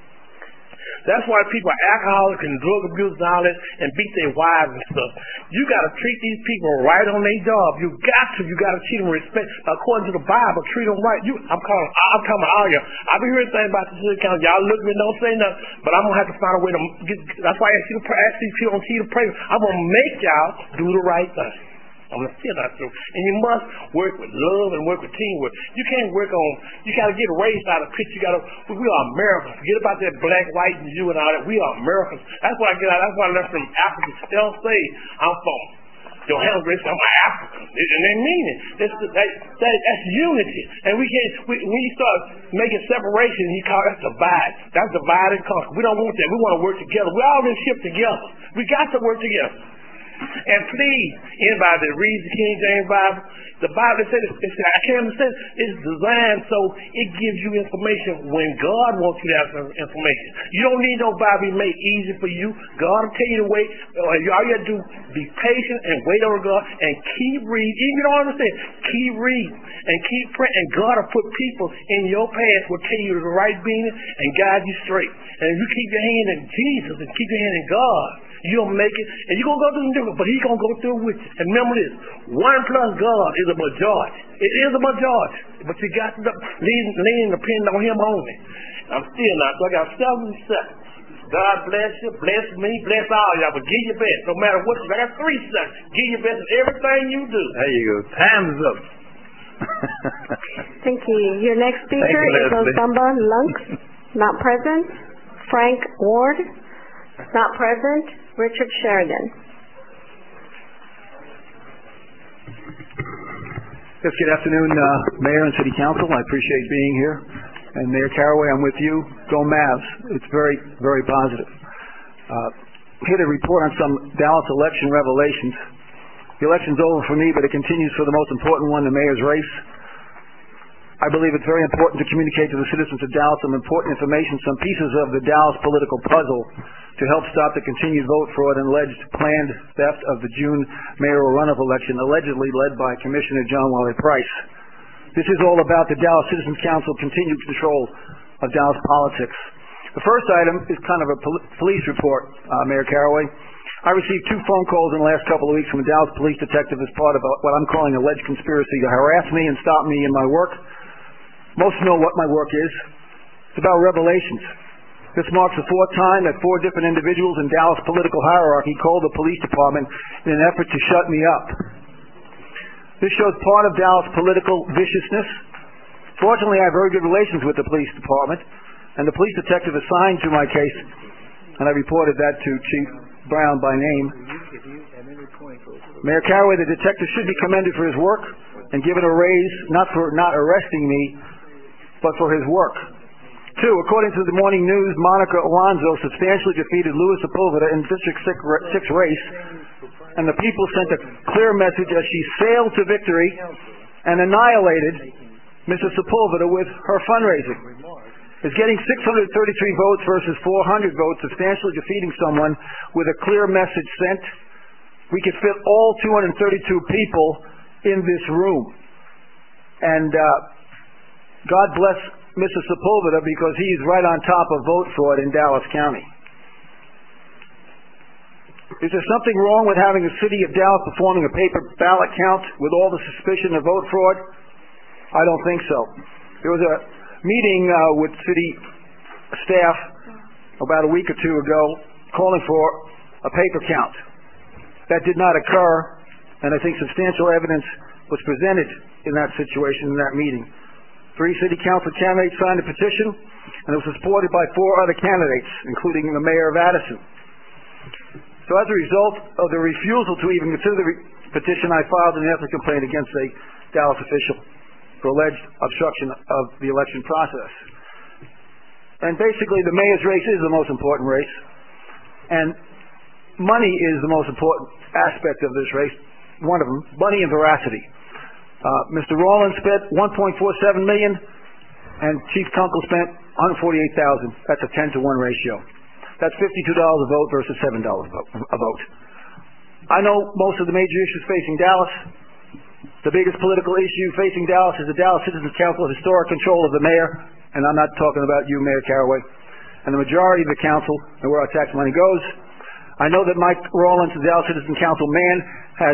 That's why people are alcoholics and drug abusers and all that and beat their wives and stuff. You got to treat these people right on their job. You got to. You got to treat them with respect. According to the Bible, treat them right. You, I'm calling. I'm talking about all y'all. I've been hearing things about the city council. Y'all look at me and don't say nothing. But I'm gonna have to find a way to get. That's why I ask you to pray, ask these people on T V to pray. I'm gonna make y'all do the right thing. I'm gonna see that through. And you must work with love and work with teamwork. You can't work on, you gotta get raised out of pitch. You gotta, we are Americans. Forget about that black, white, and you and all that. We are Americans. That's what I get out, that's what I learned from Africans. They don't say, I'm from Johannesburg, I'm African. And they mean it. That's, that, that, that's unity. And we can't, we, when you start making separation, you call that divide. That's divide and conquer. We don't want that. We want to work together. We all been shipped together. We got to work together. And please, anybody that reads the King James Bible, the Bible says, it says, I can't understand, it's designed so it gives you information when God wants you to have some information. You don't need no Bible made easy for you. God will tell you to wait. All you have to do is be patient and wait on God and keep reading. Even if you don't understand, keep reading and keep praying. And God will put people in your path will tell you the right being and guide you straight. And if you keep your hand in Jesus and keep your hand in God, you'll make it, and you're going to go through some difficult, but he's going to go through with you. And remember this, one plus God is a majority. It is a majority, but you got to lean, lean and depend on him only. I'm still not, so I got seven seconds. God bless you, bless me, bless all y'all, but give your best. No matter what, I got three seconds. Give your best in everything you do. There you go. Time's up. Thank you. Your next speaker you, is Osamba Lunk, not present. Frank Ward, not present. Richard Sheridan. Yes, good afternoon, uh, Mayor and City Council. I appreciate being here. And Mayor Caraway, I'm with you. Go Mavs. It's very, very positive. Uh, here to report on some Dallas election revelations. The election's over for me, but it continues for the most important one, the mayor's race. I believe it's very important to communicate to the citizens of Dallas some important information, some pieces of the Dallas political puzzle to help stop the continued vote fraud and alleged planned theft of the June mayoral runoff election, allegedly led by Commissioner John Wally Price. This is all about the Dallas Citizens Council continued control of Dallas politics. The first item is kind of a pol- police report, uh, Mayor Caraway. I received two phone calls in the last couple of weeks from a Dallas police detective as part of a, what I'm calling an alleged conspiracy to harass me and stop me in my work. Most know what my work is. It's about revelations. This marks the fourth time that four different individuals in Dallas political hierarchy called the police department in an effort to shut me up. This shows part of Dallas political viciousness. Fortunately, I have very good relations with the police department, and the police detective assigned to my case, and I reported that to Chief Brown by name. Mayor Caraway, the detective should be commended for his work and given a raise, not for not arresting me, but for his work. Two, according to the Morning News, Monica Alonzo substantially defeated Louis Sepulveda in District six race, and the people sent a clear message as she sailed to victory and annihilated Missus Sepulveda with her fundraising. Is getting six hundred thirty-three votes versus four hundred votes, substantially defeating someone with a clear message sent. We could fit all two hundred thirty-two people in this room. And uh, God bless Missus Sepulveda because he's right on top of vote fraud in Dallas County. Is there something wrong with having the city of Dallas performing a paper ballot count with all the suspicion of vote fraud? I don't think so. There was a meeting uh, with city staff about a week or two ago calling for a paper count. That did not occur, and I think substantial evidence was presented in that situation, in that meeting. Three city council candidates signed a petition, and it was supported by four other candidates, including the mayor of Addison. So as a result of the refusal to even consider the re- petition, I filed an ethics complaint against a Dallas official for alleged obstruction of the election process. And basically, the mayor's race is the most important race, and money is the most important aspect of this race, one of them, money and veracity. Uh, Mister Rawlins spent one point four seven million dollars, and Chief Kunkel spent one hundred forty-eight thousand dollars. That's a ten to one ratio. That's fifty-two dollars a vote versus seven dollars a vote. I know most of the major issues facing Dallas. The biggest political issue facing Dallas is the Dallas Citizens Council historic control of the mayor, and I'm not talking about you, Mayor Caraway, and the majority of the council and where our tax money goes. I know that Mike Rawlins, the Dallas Citizen Council man, has,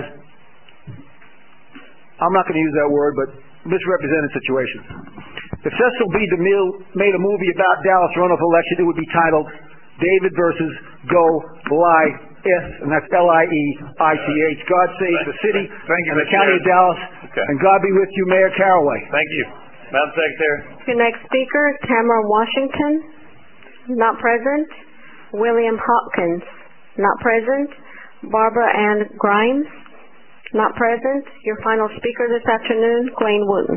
I'm not going to use that word, but misrepresented situations. If Cecil B. DeMille made a movie about Dallas runoff election, it would be titled David versus Goliath, and that's L I E I T H. God save the city Thank you, and the Mister county of Dallas, Okay. and God be with you, Mayor Caraway. Thank you. Madam Secretary. Your next speaker, Tamara Washington, not present. William Hopkins, not present. Barbara Ann Grimes, not present. Your final speaker this afternoon, Gwen Wooten.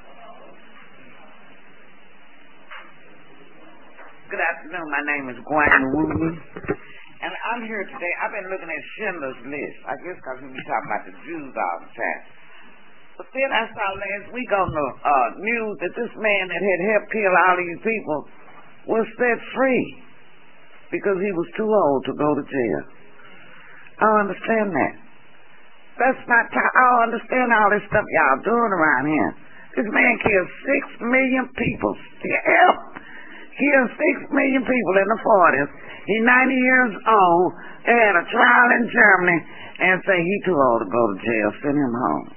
Good afternoon. My name is Gwen Wooten, and I'm here today. I've been looking at Schindler's List, I guess because we be talking about the Jews all the time. But then I saw last week on the uh, news that this man that had helped kill all these people was set free because he was too old to go to jail. I don't understand that. That's not, t- I don't understand all this stuff y'all doing around here. This man killed six million people. Help! killed six million people in the forties. He's ninety years old. They had a trial in Germany and say he too old to go to jail. Send him home.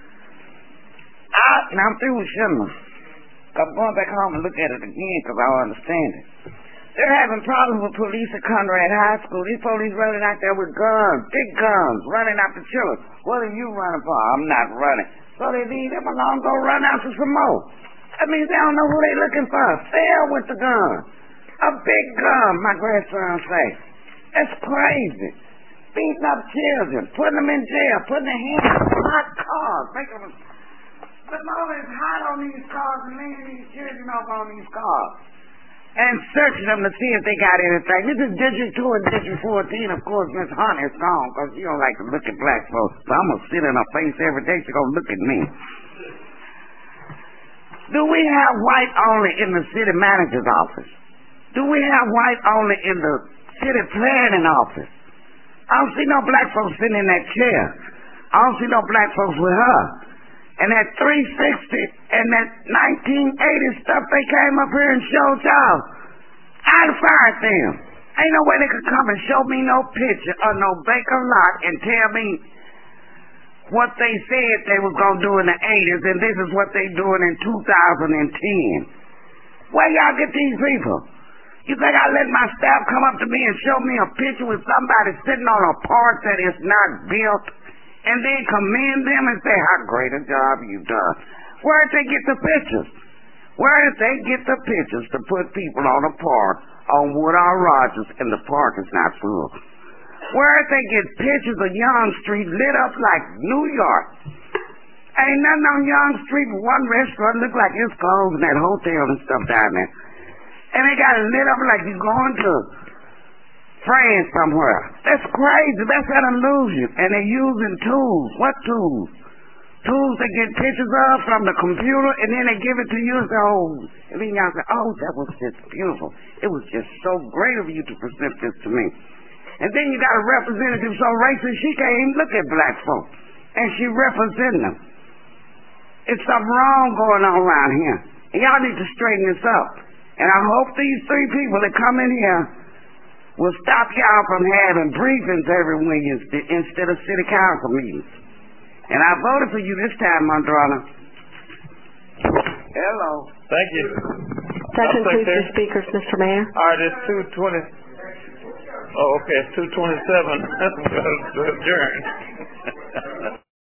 I, and I'm through with Schindler. I'm going back home and look at it again because I don't understand it. They're having problems with police at Conrad High School. These police running out there with guns, big guns, running after children. What are you running for? I'm not running. So they leave them alone, go run out for some more. That means they don't know who they're looking for. Fail with the gun. A big gun, my grandson say. That's crazy. Beating up children, putting them in jail, putting their hands on hot cars, making them putting all this hot on these cars and laying these children over on these cars. And searching them to see if they got anything. This is District two and District fourteen. Of course, Miss Hunt is gone because she don't like to look at black folks. So I'm going to sit in her face every day. She's going to look at me. Do we have white only in the city manager's office? Do we have white only in the city planning office? I don't see no black folks sitting in that chair. I don't see no black folks with her. And that three sixty and that nineteen eighty stuff they came up here and showed y'all, I'd have fired them. Ain't no way they could come and show me no picture or no vacant lot and tell me what they said they was going to do in the eighties and this is what they doing in two thousand ten. Where y'all get these people? You think I let my staff come up to me and show me a picture with somebody sitting on a park that is not built and then commend them and say how great a job you've done? Where did they get the pictures? Where did they get the pictures to put people on a park on Woodall Rogers and the park is not full? Where did they get pictures of Young Street lit up like New York? Ain't nothing on Young Street but one restaurant look like it's closed and that hotel and stuff down there. And they got it lit up like you're going to France somewhere. That's crazy. That's an illusion. And they're using tools. What tools? Tools they get pictures of from the computer and then they give it to you and say, oh, and then y'all say, oh, that was just beautiful. It was just so great of you to present this to me. And then you got a representative so racist she can't even look at black folks. And she representing them. It's something wrong going on around here. And y'all need to straighten this up. And I hope these three people that come in here will stop y'all from having briefings every Wednesday instead of city council meetings. And I voted for you this time, Mondrana. Hello. Thank you. That concludes your speakers, Mister Mayor. All right, it's two twenty. Oh, okay, it's two twenty-seven. Adjourned.